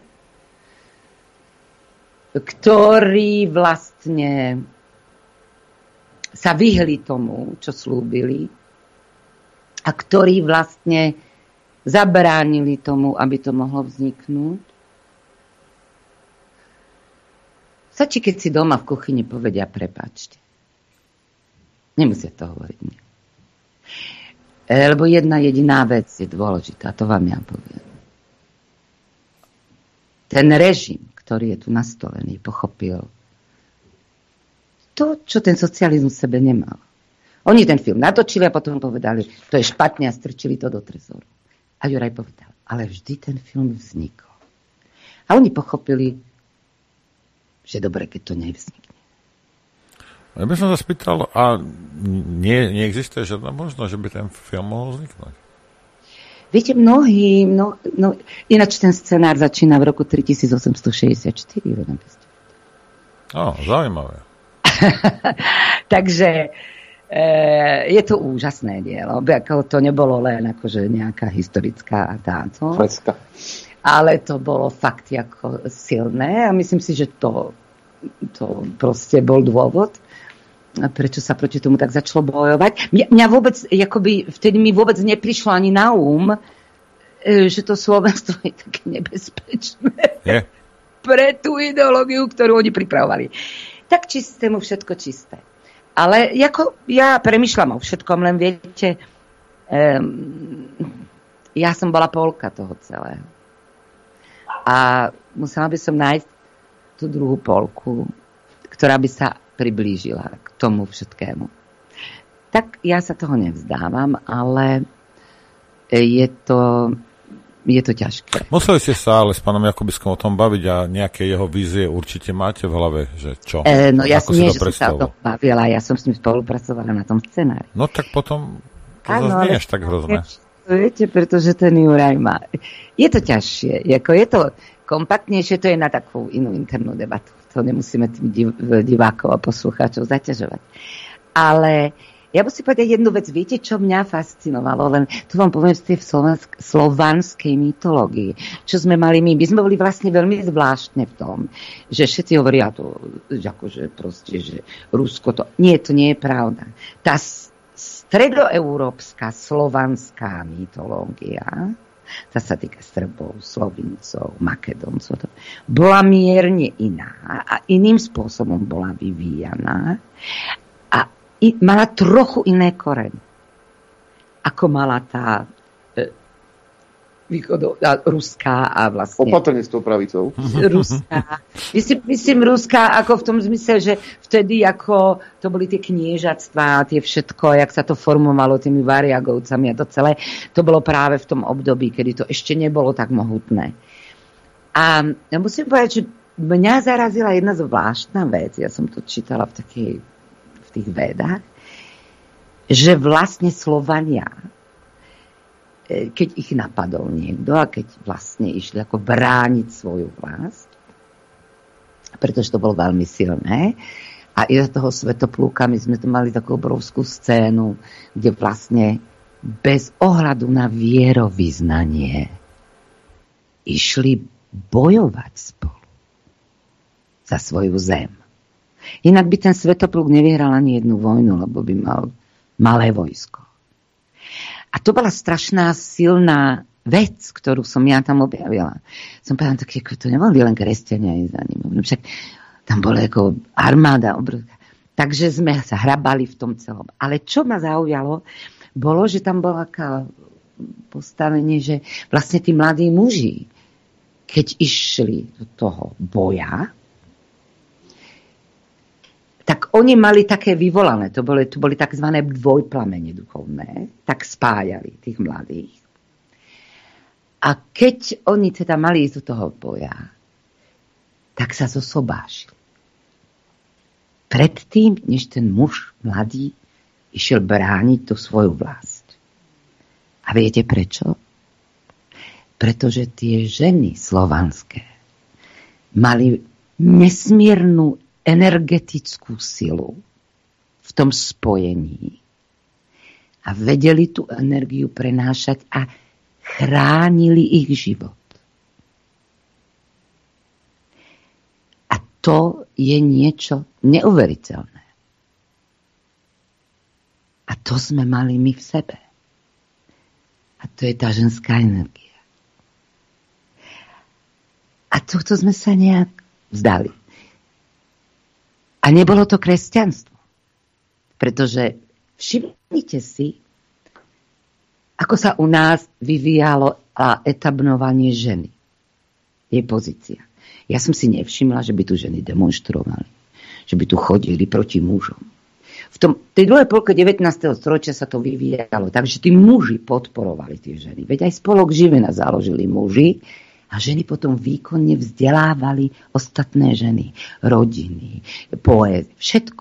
U: ktorí vlastne sa vyhli tomu, čo slúbili, a ktorí vlastne zabránili tomu, aby to mohlo vzniknúť. Stačí, keď si doma v kuchyni povedia prepáčte. Nemusia to hovoriť. Nie. Lebo jedna jediná vec je dôležitá, to vám ja poviem. Ten režim, ktorý je tu nastolený, pochopil to, čo ten socializmus v sebe nemal. Oni ten film natočili a potom povedali, to je špatne a strčili to do trezoru. A Juraj povedal, ale vždy ten film vznikol. A oni pochopili, že dobre, keď to nevznikne.
C: Ja by som sa spýtal, a nie, neexistuje žiadna možnosť, že by ten film mohol vzniknúť?
U: Viete, mnohí, no, no, ináč ten scenár začína v roku tisícosemstošesťdesiatštyri.
C: Á, zaujímavé.
U: Takže e, je to úžasné dielo. Ako to nebolo len akože nejaká historická táto.
J: Flecka.
U: Ale to bolo fakt ako silné a myslím si, že to, to proste bol dôvod, prečo sa proti tomu tak začalo bojovať. Mňa, mňa vôbec, akoby, vtedy mi vôbec neprišlo ani na um, že to Slovenstvo je také nebezpečné yeah. pre tú ideológiu, ktorú oni pripravovali. Tak čistému všetko čisté. Ale ako ja premýšľam o všetkom, len viete, um, ja som bola polka toho celého. A musela by som nájsť tú druhú polku, ktorá by sa priblížila k tomu všetkému. Tak ja sa toho nevzdávam, ale je to, je to ťažké.
C: Museli ste sa ale s pánom Jakubiskom o tom baviť a nejaké jeho vízie určite máte v hlave, že čo?
U: E, no ja
C: som
U: nie, že som sa o tom bavila, ja som s ním spolupracovala na tom scenári.
C: No tak potom to zase nie až tak hrozné.
U: Viete, pretože ten Juraj má... Je to ťažšie, ako je to kompaktnejšie, to je na takú inú internú debatu. To nemusíme tým div, divákov a poslucháčov zaťažovať. Ale ja musím povedať jednu vec. Viete, čo mňa fascinovalo? Len tu vám poviem z tej slovensk- slovanskej mytológii. Čo sme mali my? My sme boli vlastne veľmi zvláštne v tom, že všetci hovoria to, že akože proste, že Rusko to... Nie, to nie je pravda. Tá stredoeurópska slovanská mytológia, tá sa týka Srbov, Slovincov, Makedoncov, bola mierne iná a iným spôsobom bola vyvíjaná a mala trochu iné korene, ako mala tá východo, a, ruská a vlastne...
B: Opatrne s tou pravicou.
U: Ruská. Myslím, myslím ruská ako v tom zmysle, že vtedy ako to boli tie kniežatstvá, tie všetko, jak sa to formovalo tými variagovcami a to celé, to bolo práve v tom období, kedy to ešte nebolo tak mohutné. A ja musím povedať, že mňa zarazila jedna zvláštna vec, ja som to čítala v, takej, v tých vedách, že vlastne Slovania, keď ich napadol niekto a keď vlastne išli ako brániť svoju vlast, pretože to bolo veľmi silné, a i za toho Svetoplúka my sme tu mali takú obrovskú scénu, kde vlastne bez ohľadu na vierovyznanie išli bojovať spolu za svoju zem. Inak by ten Svetoplúk nevyhral ani jednu vojnu, lebo by mal malé vojsko. A to bola strašná, silná vec, ktorú som ja tam objavila. Som povedala, tak ako to neboli len kresťania za ním. Však tam bola ako armáda obrovská. Takže sme sa hrabali v tom celom. Ale čo ma zaujalo, bolo, že tam bolo aká postavenie, že vlastne tí mladí muži, keď išli do toho boja, tak oni mali také vyvolané, to boli, to boli tzv. Dvojplamene duchovné, tak spájali tých mladých. A keď oni teda mali ísť do toho boja, tak sa zosobášili. Predtým, než ten muž mladý išiel brániť tú svoju vlast. A viete prečo? Pretože tie ženy slovanské mali nesmiernu energetickú silu v tom spojení a vedeli tú energiu prenášať a chránili ich život. A to je niečo neuveriteľné. A to sme mali my v sebe. A to je tá ženská energia. A tohto sme sa nejak vzdali. A nebolo to kresťanstvo. Pretože všimnite si, ako sa u nás vyvíjalo a etabnovanie ženy. Jej pozícia. Ja som si nevšimla, že by tu ženy demonštrovali. Že by tu chodili proti mužom. V tom, tej druhej polke devätnásteho storočia sa to vyvíjalo. Takže tí muži podporovali tie ženy. Veď aj spolok Živena založili muži. A ženy potom výkonne vzdelávali ostatné ženy, rodiny, poézie, všetko.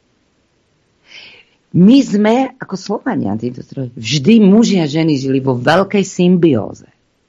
U: My sme, ako Slovania, vždy muži a ženy žili vo veľkej symbióze.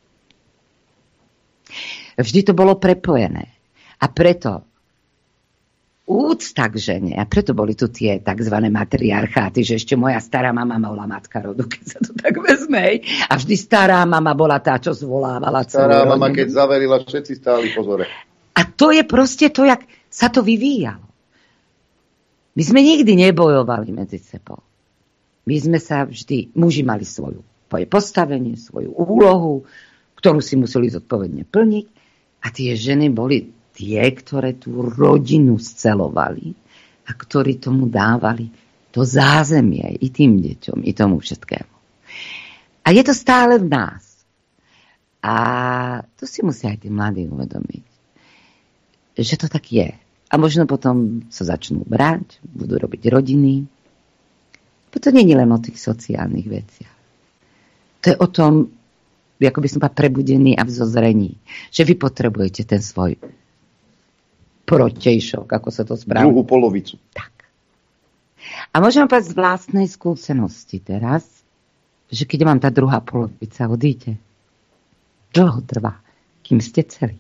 U: Vždy to bolo prepojené. A preto úcta k žene, a preto boli tu tie tzv. Matriarcháty, že ešte moja stará mama bola matka rodu, keď sa to tak vezme. A vždy stará mama bola tá, čo zvolávala celú
B: Stará
U: rodinu.
B: mama, keď zaverila, všetci stáli pozore.
U: A to je proste to, jak sa to vyvíjalo. My sme nikdy nebojovali medzi sebou. My sme sa vždy, muži mali svoju postavenie, svoju úlohu, ktorú si museli zodpovedne plniť. A tie ženy boli tie, ktoré tú rodinu scelovali a ktorí tomu dávali to zázemie i tým deťom, i tomu všetkému. A je to stále v nás. A to si musia aj tí mladí uvedomiť, že to tak je. A možno potom sa začnú brať, budú robiť rodiny. To nie je len o tých sociálnych veciach. To je o tom, ako by som povedala, prebudení a vzozrení. Že vy potrebujete ten svoj protejšok, ako sa to správa.
B: Druhú polovicu.
U: Tak. A môžem povedať z vlastnej skúsenosti teraz, že keď vám tá druhá polovica odíde, dlho trvá, kým ste celí.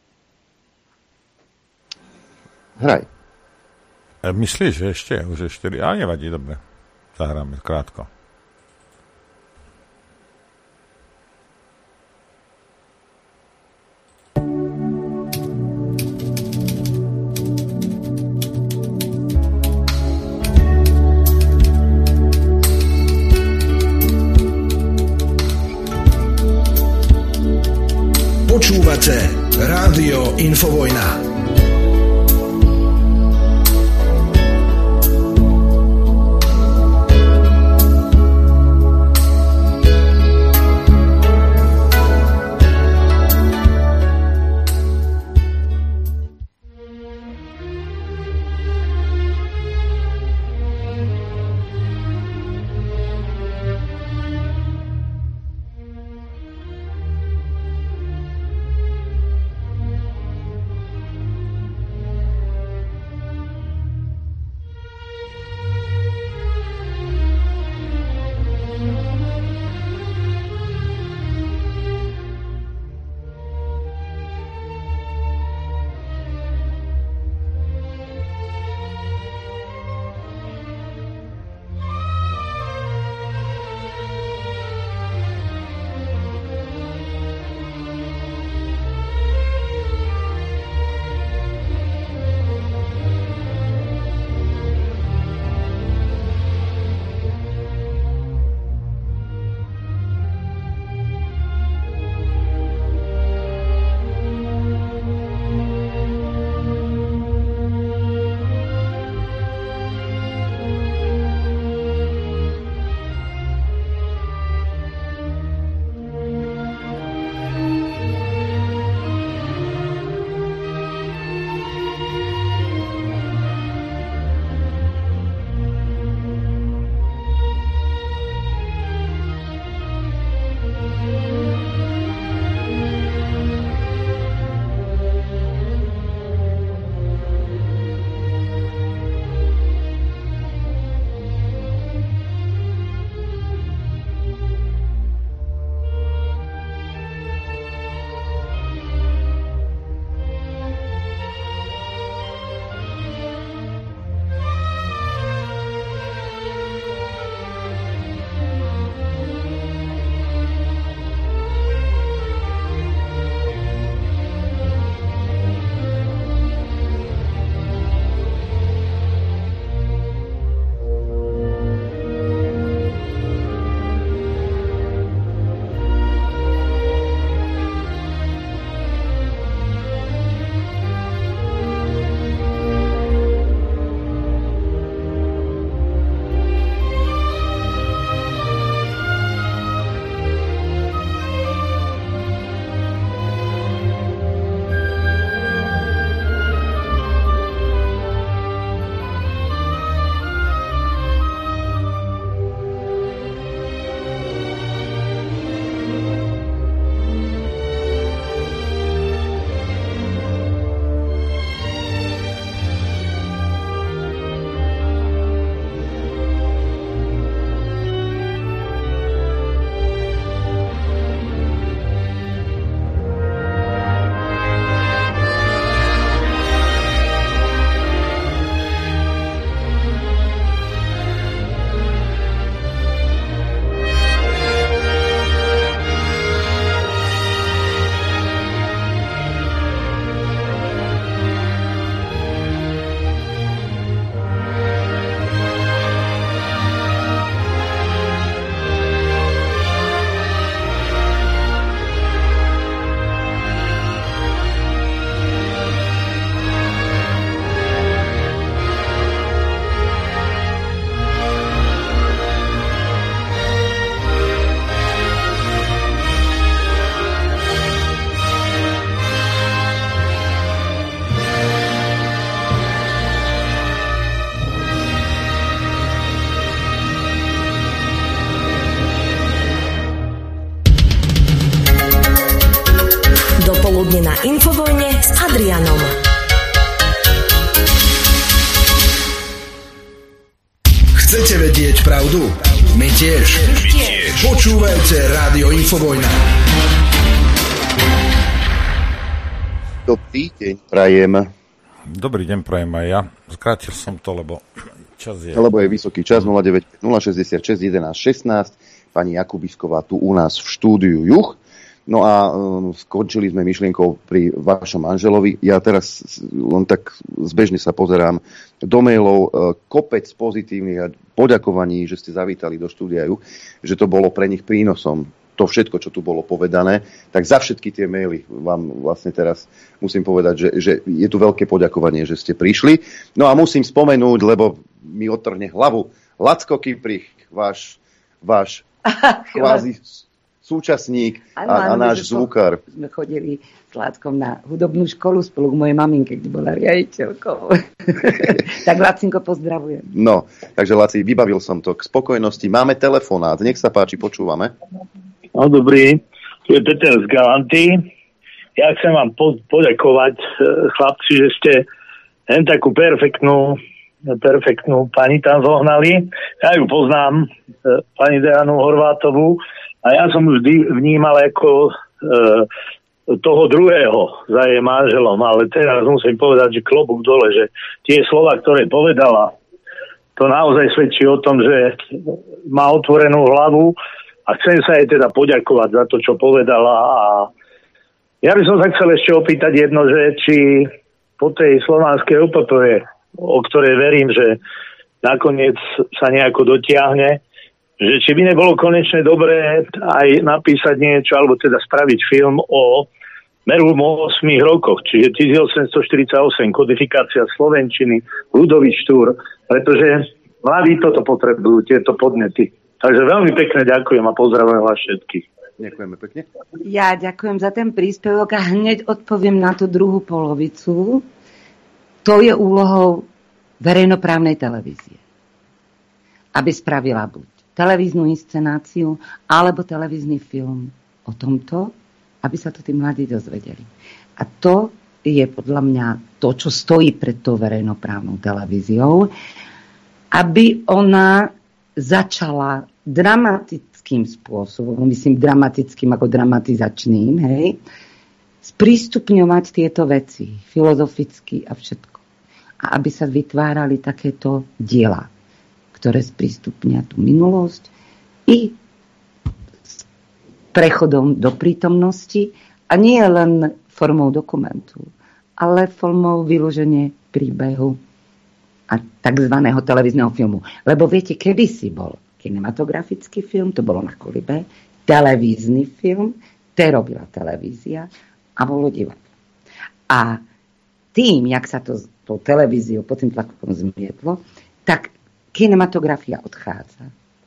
B: Hraj.
C: Myslíš, že ešte? Už je štyri. Ale nevadí, dobre. Zahráme krátko.
D: Počúvate Rádio Infovojna.
A: Dopoludne na Infovojne s Adrianom.
D: Chcete vedieť pravdu? My tiež. My tiež. Počúvajte Rádio Infovojna.
B: Dobrý deň, prajem.
C: Dobrý deň, prajem aj ja. Skrátil som to, lebo čas je...
B: Lebo je vysoký čas, nula deväť nula šesťdesiatšesť jedenásť šestnásť. Pani Jakubisková tu u nás v štúdiu Juh. No a um, skončili sme myšlienkou pri vašom manželovi. Ja teraz len tak zbežne sa pozerám do mailov, uh, kopec pozitívnych a poďakovaní, že ste zavítali do štúdia Juh, že to bolo pre nich prínosom. To všetko, čo tu bolo povedané, tak za všetky tie maily vám vlastne teraz musím povedať, že, že je tu veľké poďakovanie, že ste prišli. No a musím spomenúť, lebo mi odtrhne hlavu, Lacko Kyprich, váš, váš kvázi súčasník a, a náš zvukár.
U: Sme chodili s Lackom na hudobnú školu spolu k mojej maminke, kde bola riaditeľkou. Tak Lacinko pozdravujem.
B: No, takže Laci, vybavil som to k spokojnosti. Máme telefonát, nech sa páči, počúvame.
H: No dobrý, tu je Peter z Galanty. Ja chcem vám po- poďakovať, chlapci, že ste len takú perfektnú, perfektnú pani tam zohnali. Ja ju poznám, pani Dianu Horvátovú, a ja som vždy vnímal ako e, toho druhého za jej manželom, ale teraz musím povedať, že klobúk dole, že tie slova, ktoré povedala, to naozaj svedčí o tom, že má otvorenú hlavu. A chcem sa jej teda poďakovať za to, čo povedala. A ja by som sa chcel ešte opýtať jedno, že či po tej slovanskej ó pé pé, o ktorej verím, že nakoniec sa nejako dotiahne, že či by nebolo konečne dobré aj napísať niečo, alebo teda spraviť film o Meru osem rokoch, čiže tisícosemstoštyridsaťosem, kodifikácia slovenčiny, ľudový štúr, pretože mladí toto potrebujú, tieto podnety. Takže veľmi pekne ďakujem a pozdravujem vás všetkých.
B: Ďakujeme pekne.
U: Ja ďakujem za ten príspevok a hneď odpoviem na tú druhú polovicu. To je úlohou verejnoprávnej televízie. Aby spravila buď televíznu inscenáciu, alebo televízny film o tomto, aby sa to tí mladí dozvedeli. A to je podľa mňa to, čo stojí pred tou verejnoprávnou televíziou, aby ona začala dramatickým spôsobom, myslím dramatickým ako dramatizačným, hej, sprístupňovať tieto veci, filozoficky a všetko. A aby sa vytvárali takéto diela, ktoré sprístupnia tú minulosť i s prechodom do prítomnosti a nie len formou dokumentu, ale formou vyloženie príbehu a takzvaného televízneho filmu. Lebo viete, kedysi bol kinematografický film, to bolo na Kolibe, televízny film, to robila televízia a bolo divadlo. A tým, jak sa to tou televíziou pod tým tlakom zmietlo, tak kinematografia odchádza.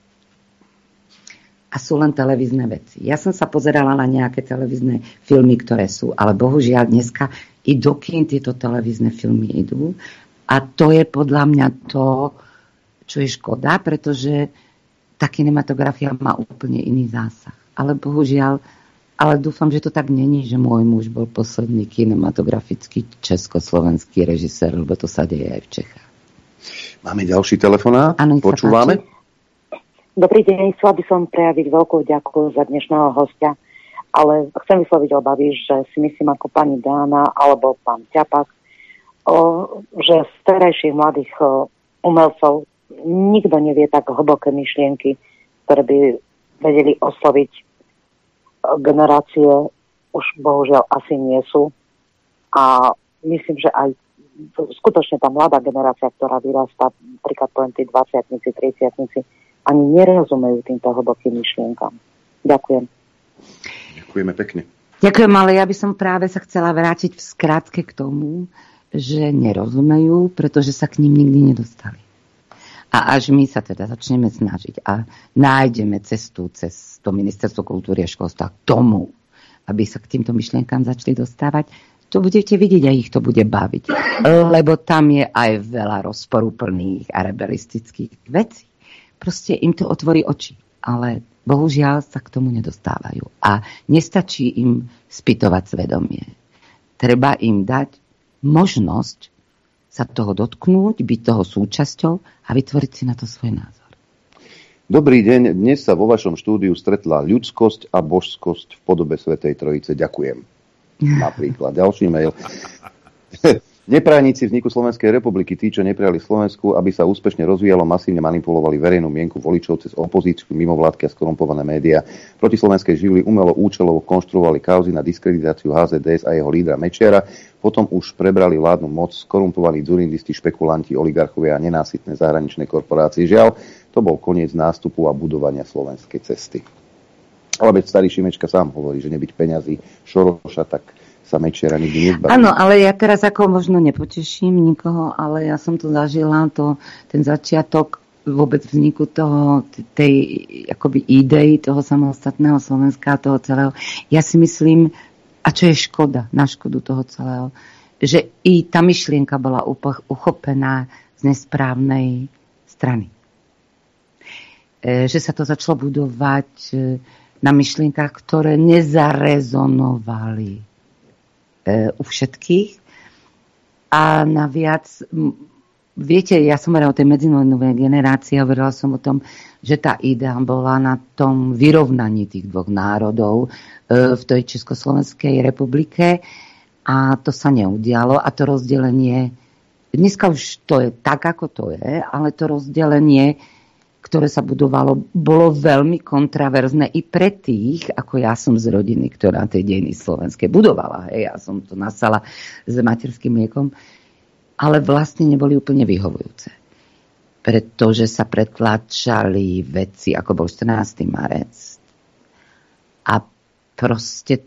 U: A sú len televízne veci. Ja som sa pozerala na nejaké televízne filmy, ktoré sú, ale bohužiaľ dneska i do kín tieto televízne filmy idú. A to je podľa mňa to, čo je škoda, pretože tá kinematografia má úplne iný zásah. Ale bohužiaľ, ale dúfam, že to tak není, že môj muž bol posledný kinematografický československý režisér, lebo to sa deje aj v Čechách.
B: Máme ďalší telefonát, počúvame.
V: Dobrý deň, chcela by som prejaviť veľkú vďaku za dnešného hostia, ale chcem vysloviť obavy, že si myslím ako pani Dána alebo pán Ťapak, o, že z terajších mladých o, umelcov nikto nevie tak hlboké myšlienky, ktoré by vedeli osloviť generácie, už bohužiaľ asi nie sú. A myslím, že aj skutočne tá mladá generácia, ktorá vyrastá, napríklad poviem tí dvadsiatnici, tridsiatnici, ani nerozumejú týmto hlbokým myšlienkam. Ďakujem.
B: Ďakujeme pekne.
U: Ďakujem, ale ja by som práve sa chcela vrátiť v skratke k tomu, že nerozumejú, pretože sa k ním nikdy nedostali. A až my sa teda začneme snažiť a nájdeme cestu cez to Ministerstvo kultúry a školstva k tomu, aby sa k týmto myšlienkám začali dostávať, to budete vidieť a ich to bude baviť. Lebo tam je aj veľa rozporúplných a rebelistických vecí. Proste im to otvorí oči. Ale bohužiaľ sa k tomu nedostávajú. A nestačí im spytovať svedomie. Treba im dať možnosť sa toho dotknúť, byť toho súčasťou a vytvoriť si na to svoj názor.
B: Dobrý deň, dnes sa vo vašom štúdiu stretla ľudskosť a božskosť v podobe Svätej Trojice. Ďakujem. Napríklad. Ďalší mail. Neprájnici vzniku Slovenskej republiky, tí, čo neprijali Slovensku, aby sa úspešne rozvíjalo, masívne manipulovali verejnú mienku voličov cez opozíciu, mimovládky a skorumpované médiá. Proti slovenskej živly umelo účelovo konštruovali kauzy na diskreditáciu há zet dé es a jeho lídra Mečiara. Potom už prebrali vládnu moc skorumpovaní dzurindisti, špekulanti, oligarchovia a nenásytné zahraničné korporácie. Žiaľ, to bol koniec nástupu a budovania slovenskej cesty. Ale veď starý Šimečka sám hovorí, že nebyť peňazí Šoroša, tak sa Mečiara nikdy nezbaví.
U: Áno, ale ja teraz ako možno nepoteším nikoho, ale ja som to zažila, to, ten začiatok vôbec vzniku toho, tej akoby idei toho samostatného Slovenska a toho celého. Ja si myslím, a čo je škoda, na škodu toho celého, že i tá myšlienka bola uchopená z nesprávnej strany. E, že sa to začalo budovať na myšlienkach, ktoré nezarezonovali u všetkých. A naviac, viete, ja som hovorila o tej medzivojnovej generácii, hovorila som o tom, že tá idea bola na tom vyrovnaní tých dvoch národov v tej Československej republike a to sa neudialo a to rozdelenie, dneska už to je tak, ako to je, ale to rozdelenie, ktoré sa budovalo, bolo veľmi kontraverzné i pre tých, ako ja som z rodiny, ktorá tej dejiny slovenské budovala. Hej, ja som to nasala s materským mliekom, ale vlastne neboli úplne vyhovujúce. Pretože sa pretlačali veci, ako bol štrnásteho marec. A proste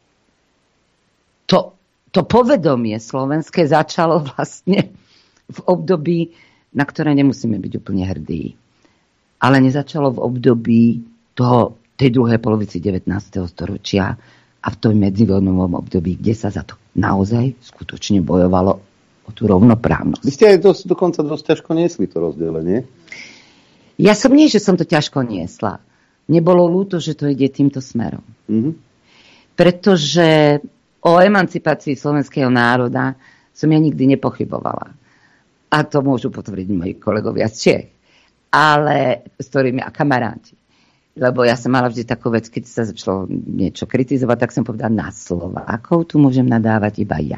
U: to, to povedomie slovenské začalo vlastne v období, na ktoré nemusíme byť úplne hrdí. Ale nezačalo v období toho, tej druhej polovici devätnásteho storočia a v tom medzivojnovom období, kde sa za to naozaj skutočne bojovalo o tú rovnoprávnosť.
B: Vy ste aj dosť, dokonca dosť ťažko niesli to rozdelenie.
U: Ja som nie, že som to ťažko niesla. Mne bolo ľúto, že to ide týmto smerom. Mm-hmm. Pretože o emancipácii slovenského národa som ja nikdy nepochybovala. A to môžu potvrdiť moji kolegovia z Čiech. Ale s ktorými a kamaráti. Lebo ja som mala vždy takú vec, keď sa začalo niečo kritizovať, tak som povedala, na Slovákov tu môžem nadávať iba ja.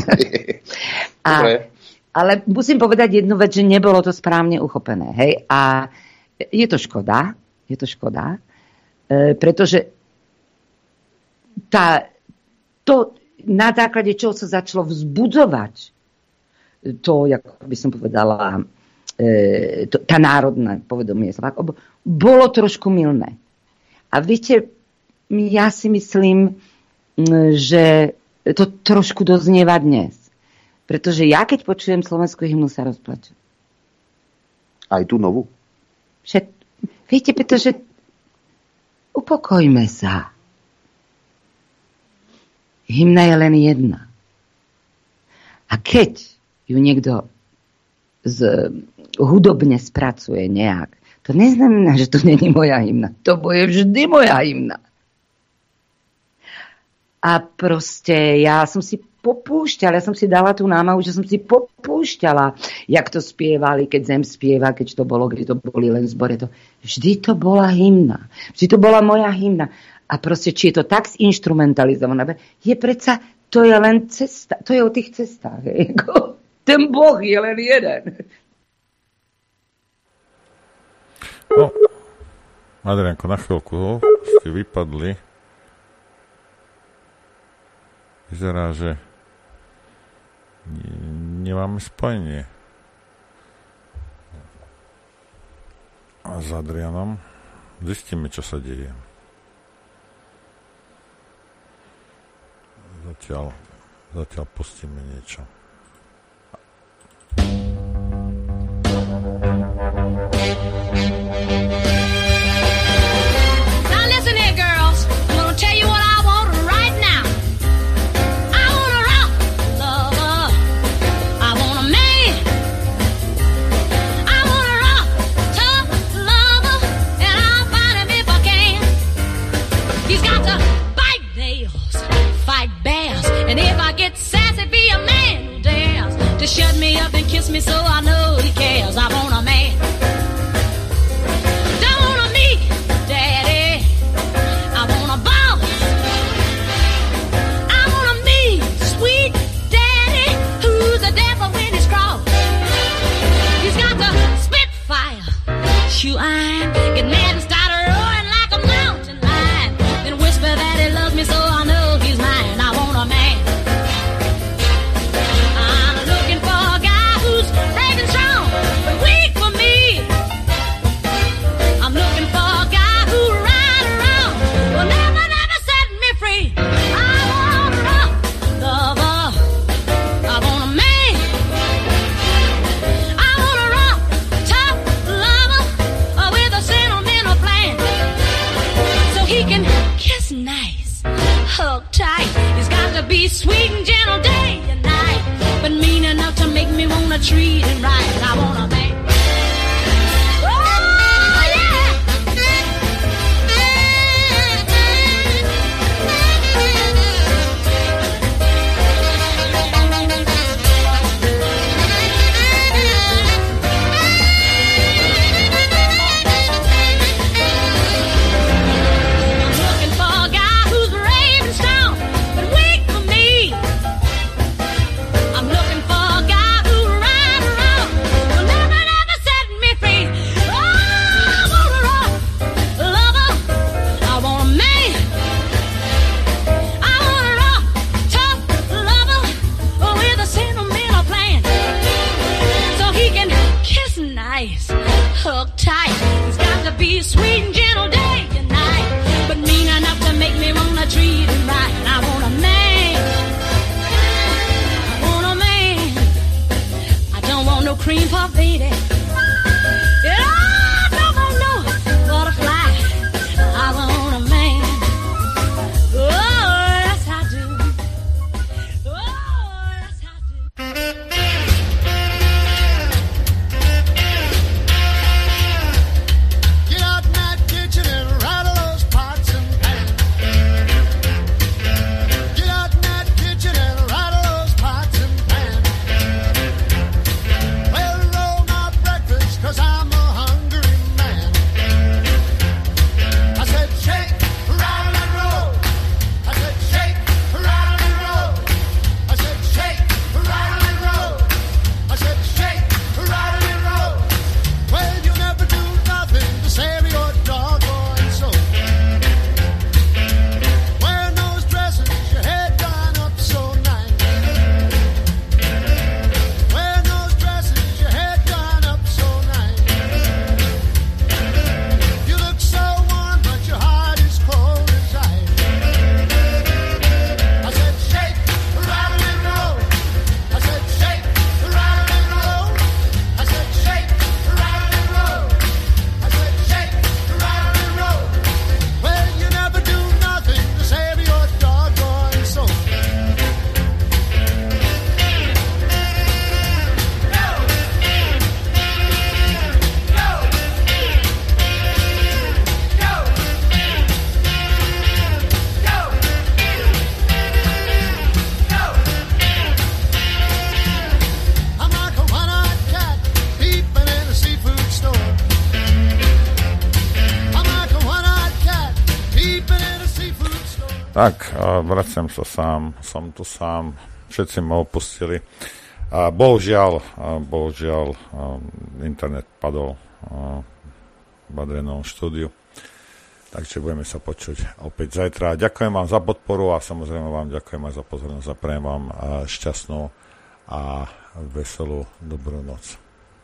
U: a, ale musím povedať jednu vec, že nebolo to správne uchopené. Hej? A je to škoda, je to škoda, e, pretože tá, to, na základe čoho sa začalo vzbudzovať, to, ako by som povedala, To, tá národná povedomie Slovákov, bolo trošku mylné. A viete, ja si myslím, že to trošku doznieva dnes. Pretože ja, keď počujem slovenskú hymnu, sa rozplačem.
B: Aj tú novú?
U: Všet, viete, pretože upokojme sa. Hymna je len jedna. A keď ju niekto z, hudobne spracuje nejak. To neznamená, že to není moja hymna. To bude vždy moja hymna. A proste ja som si popúšťala, ja som si dala tú námahu, že som si popúšťala, jak to spievali, keď Zem spieva, keď to bolo, keď to boli len zbore. To, vždy to bola hymna. Vždy to bola moja hymna. A proste, či je to tak zinstrumentalizované, je predsa, to je len cesta, to je o tých cestách. Je. Ten Boh je len jeden.
C: No, Adrianko, na chvíľku ste vypadli. Vyzerá, že nemáme spojenie. A s Adrianom zistíme, čo sa deje. Zatiaľ, zatiaľ pustíme niečo.
S: He's got to bite
E: nails, fight bears, and if I get sassy, be a man who dares to shut me up and kiss me so I know he cares. I want a man. Don't want a me, daddy. I want a boss. I want a me, sweet daddy, who's a devil when he's cross. He's got the spitfire, shoe iron, get mad and start roaring like a mountain lion, then whisper that he loves me so I know he's mine. I want a man. I'm looking for a guy who's brave and strong, but weak for me. I'm looking for a guy who'll ride around, will never, never set me free. I want a rough lover. I want a man. I want a rough, tough lover uh, with a sentimental plan, so he can kiss nice, hug tight. He's got to be sweet and gentle day and night, but mean enough to make me wanna treat him right. I want a man. Oh, yeah. I'm looking for a guy who's brave and strong, but weak for me. I'm looking for a guy who'll ride around, will never, never set me free. Oh, I want a rough lover. I want a man. I want a rough, tough lover with a sentimental plan, so he can kiss nice, hug tight. He's got to be sweet and gentle day and night, but mean enough to make me wanna treat him right. I want a man. I want a man. I don't want no cream puff, baby. Yeah, I don't want no butterfly. I want a man. Oh, yes I do. Oh, yes I do.
F: Get out in that kitchen and rattle those pots and pans. Get out in that kitchen and rattle those pots and pans. Well, roll my breakfast, 'cause I'm a hungry man. I said shake, rattle and roll. I said shake, rattle and roll. I said shake, rattle and roll. I said shake, rattle and roll. Well, you never do nothing to save your doggone soul. Wearing those dresses, your head done up so nice. Wearing those dresses, your head done up so nice. You look so warm, but your heart is cold as ice. I said shake, rattle and roll. I said shake, rattle and roll. I said shake, rattle and roll. I said shake, rattle and roll. Well, you never do nothing to save your doggone soul. I'm like a one-eyed cat peeping in a seafood store. I'm like a one-eyed cat peeping in a seafood store.
C: Tak, a vraciam sa sám, som tu sám, všetci ma opustili. A bohužiaľ, a bohužiaľ, a internet padol a v Adrianovom štúdiu. Takže budeme sa počuť opäť zajtra. Ďakujem vám za podporu a samozrejme vám ďakujem aj za pozornosť a prajem vám šťastnú a veselú dobrú noc.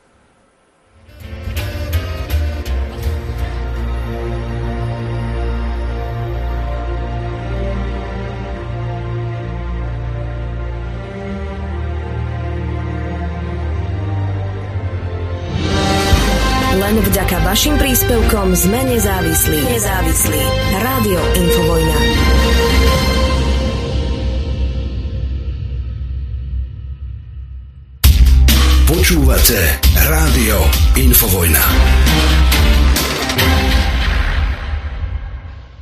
A: Len vďaka vašim príspevkom sme nezávislí. Nezávislí. Rádio Infovojna.
D: Počúvate Rádio Infovojna.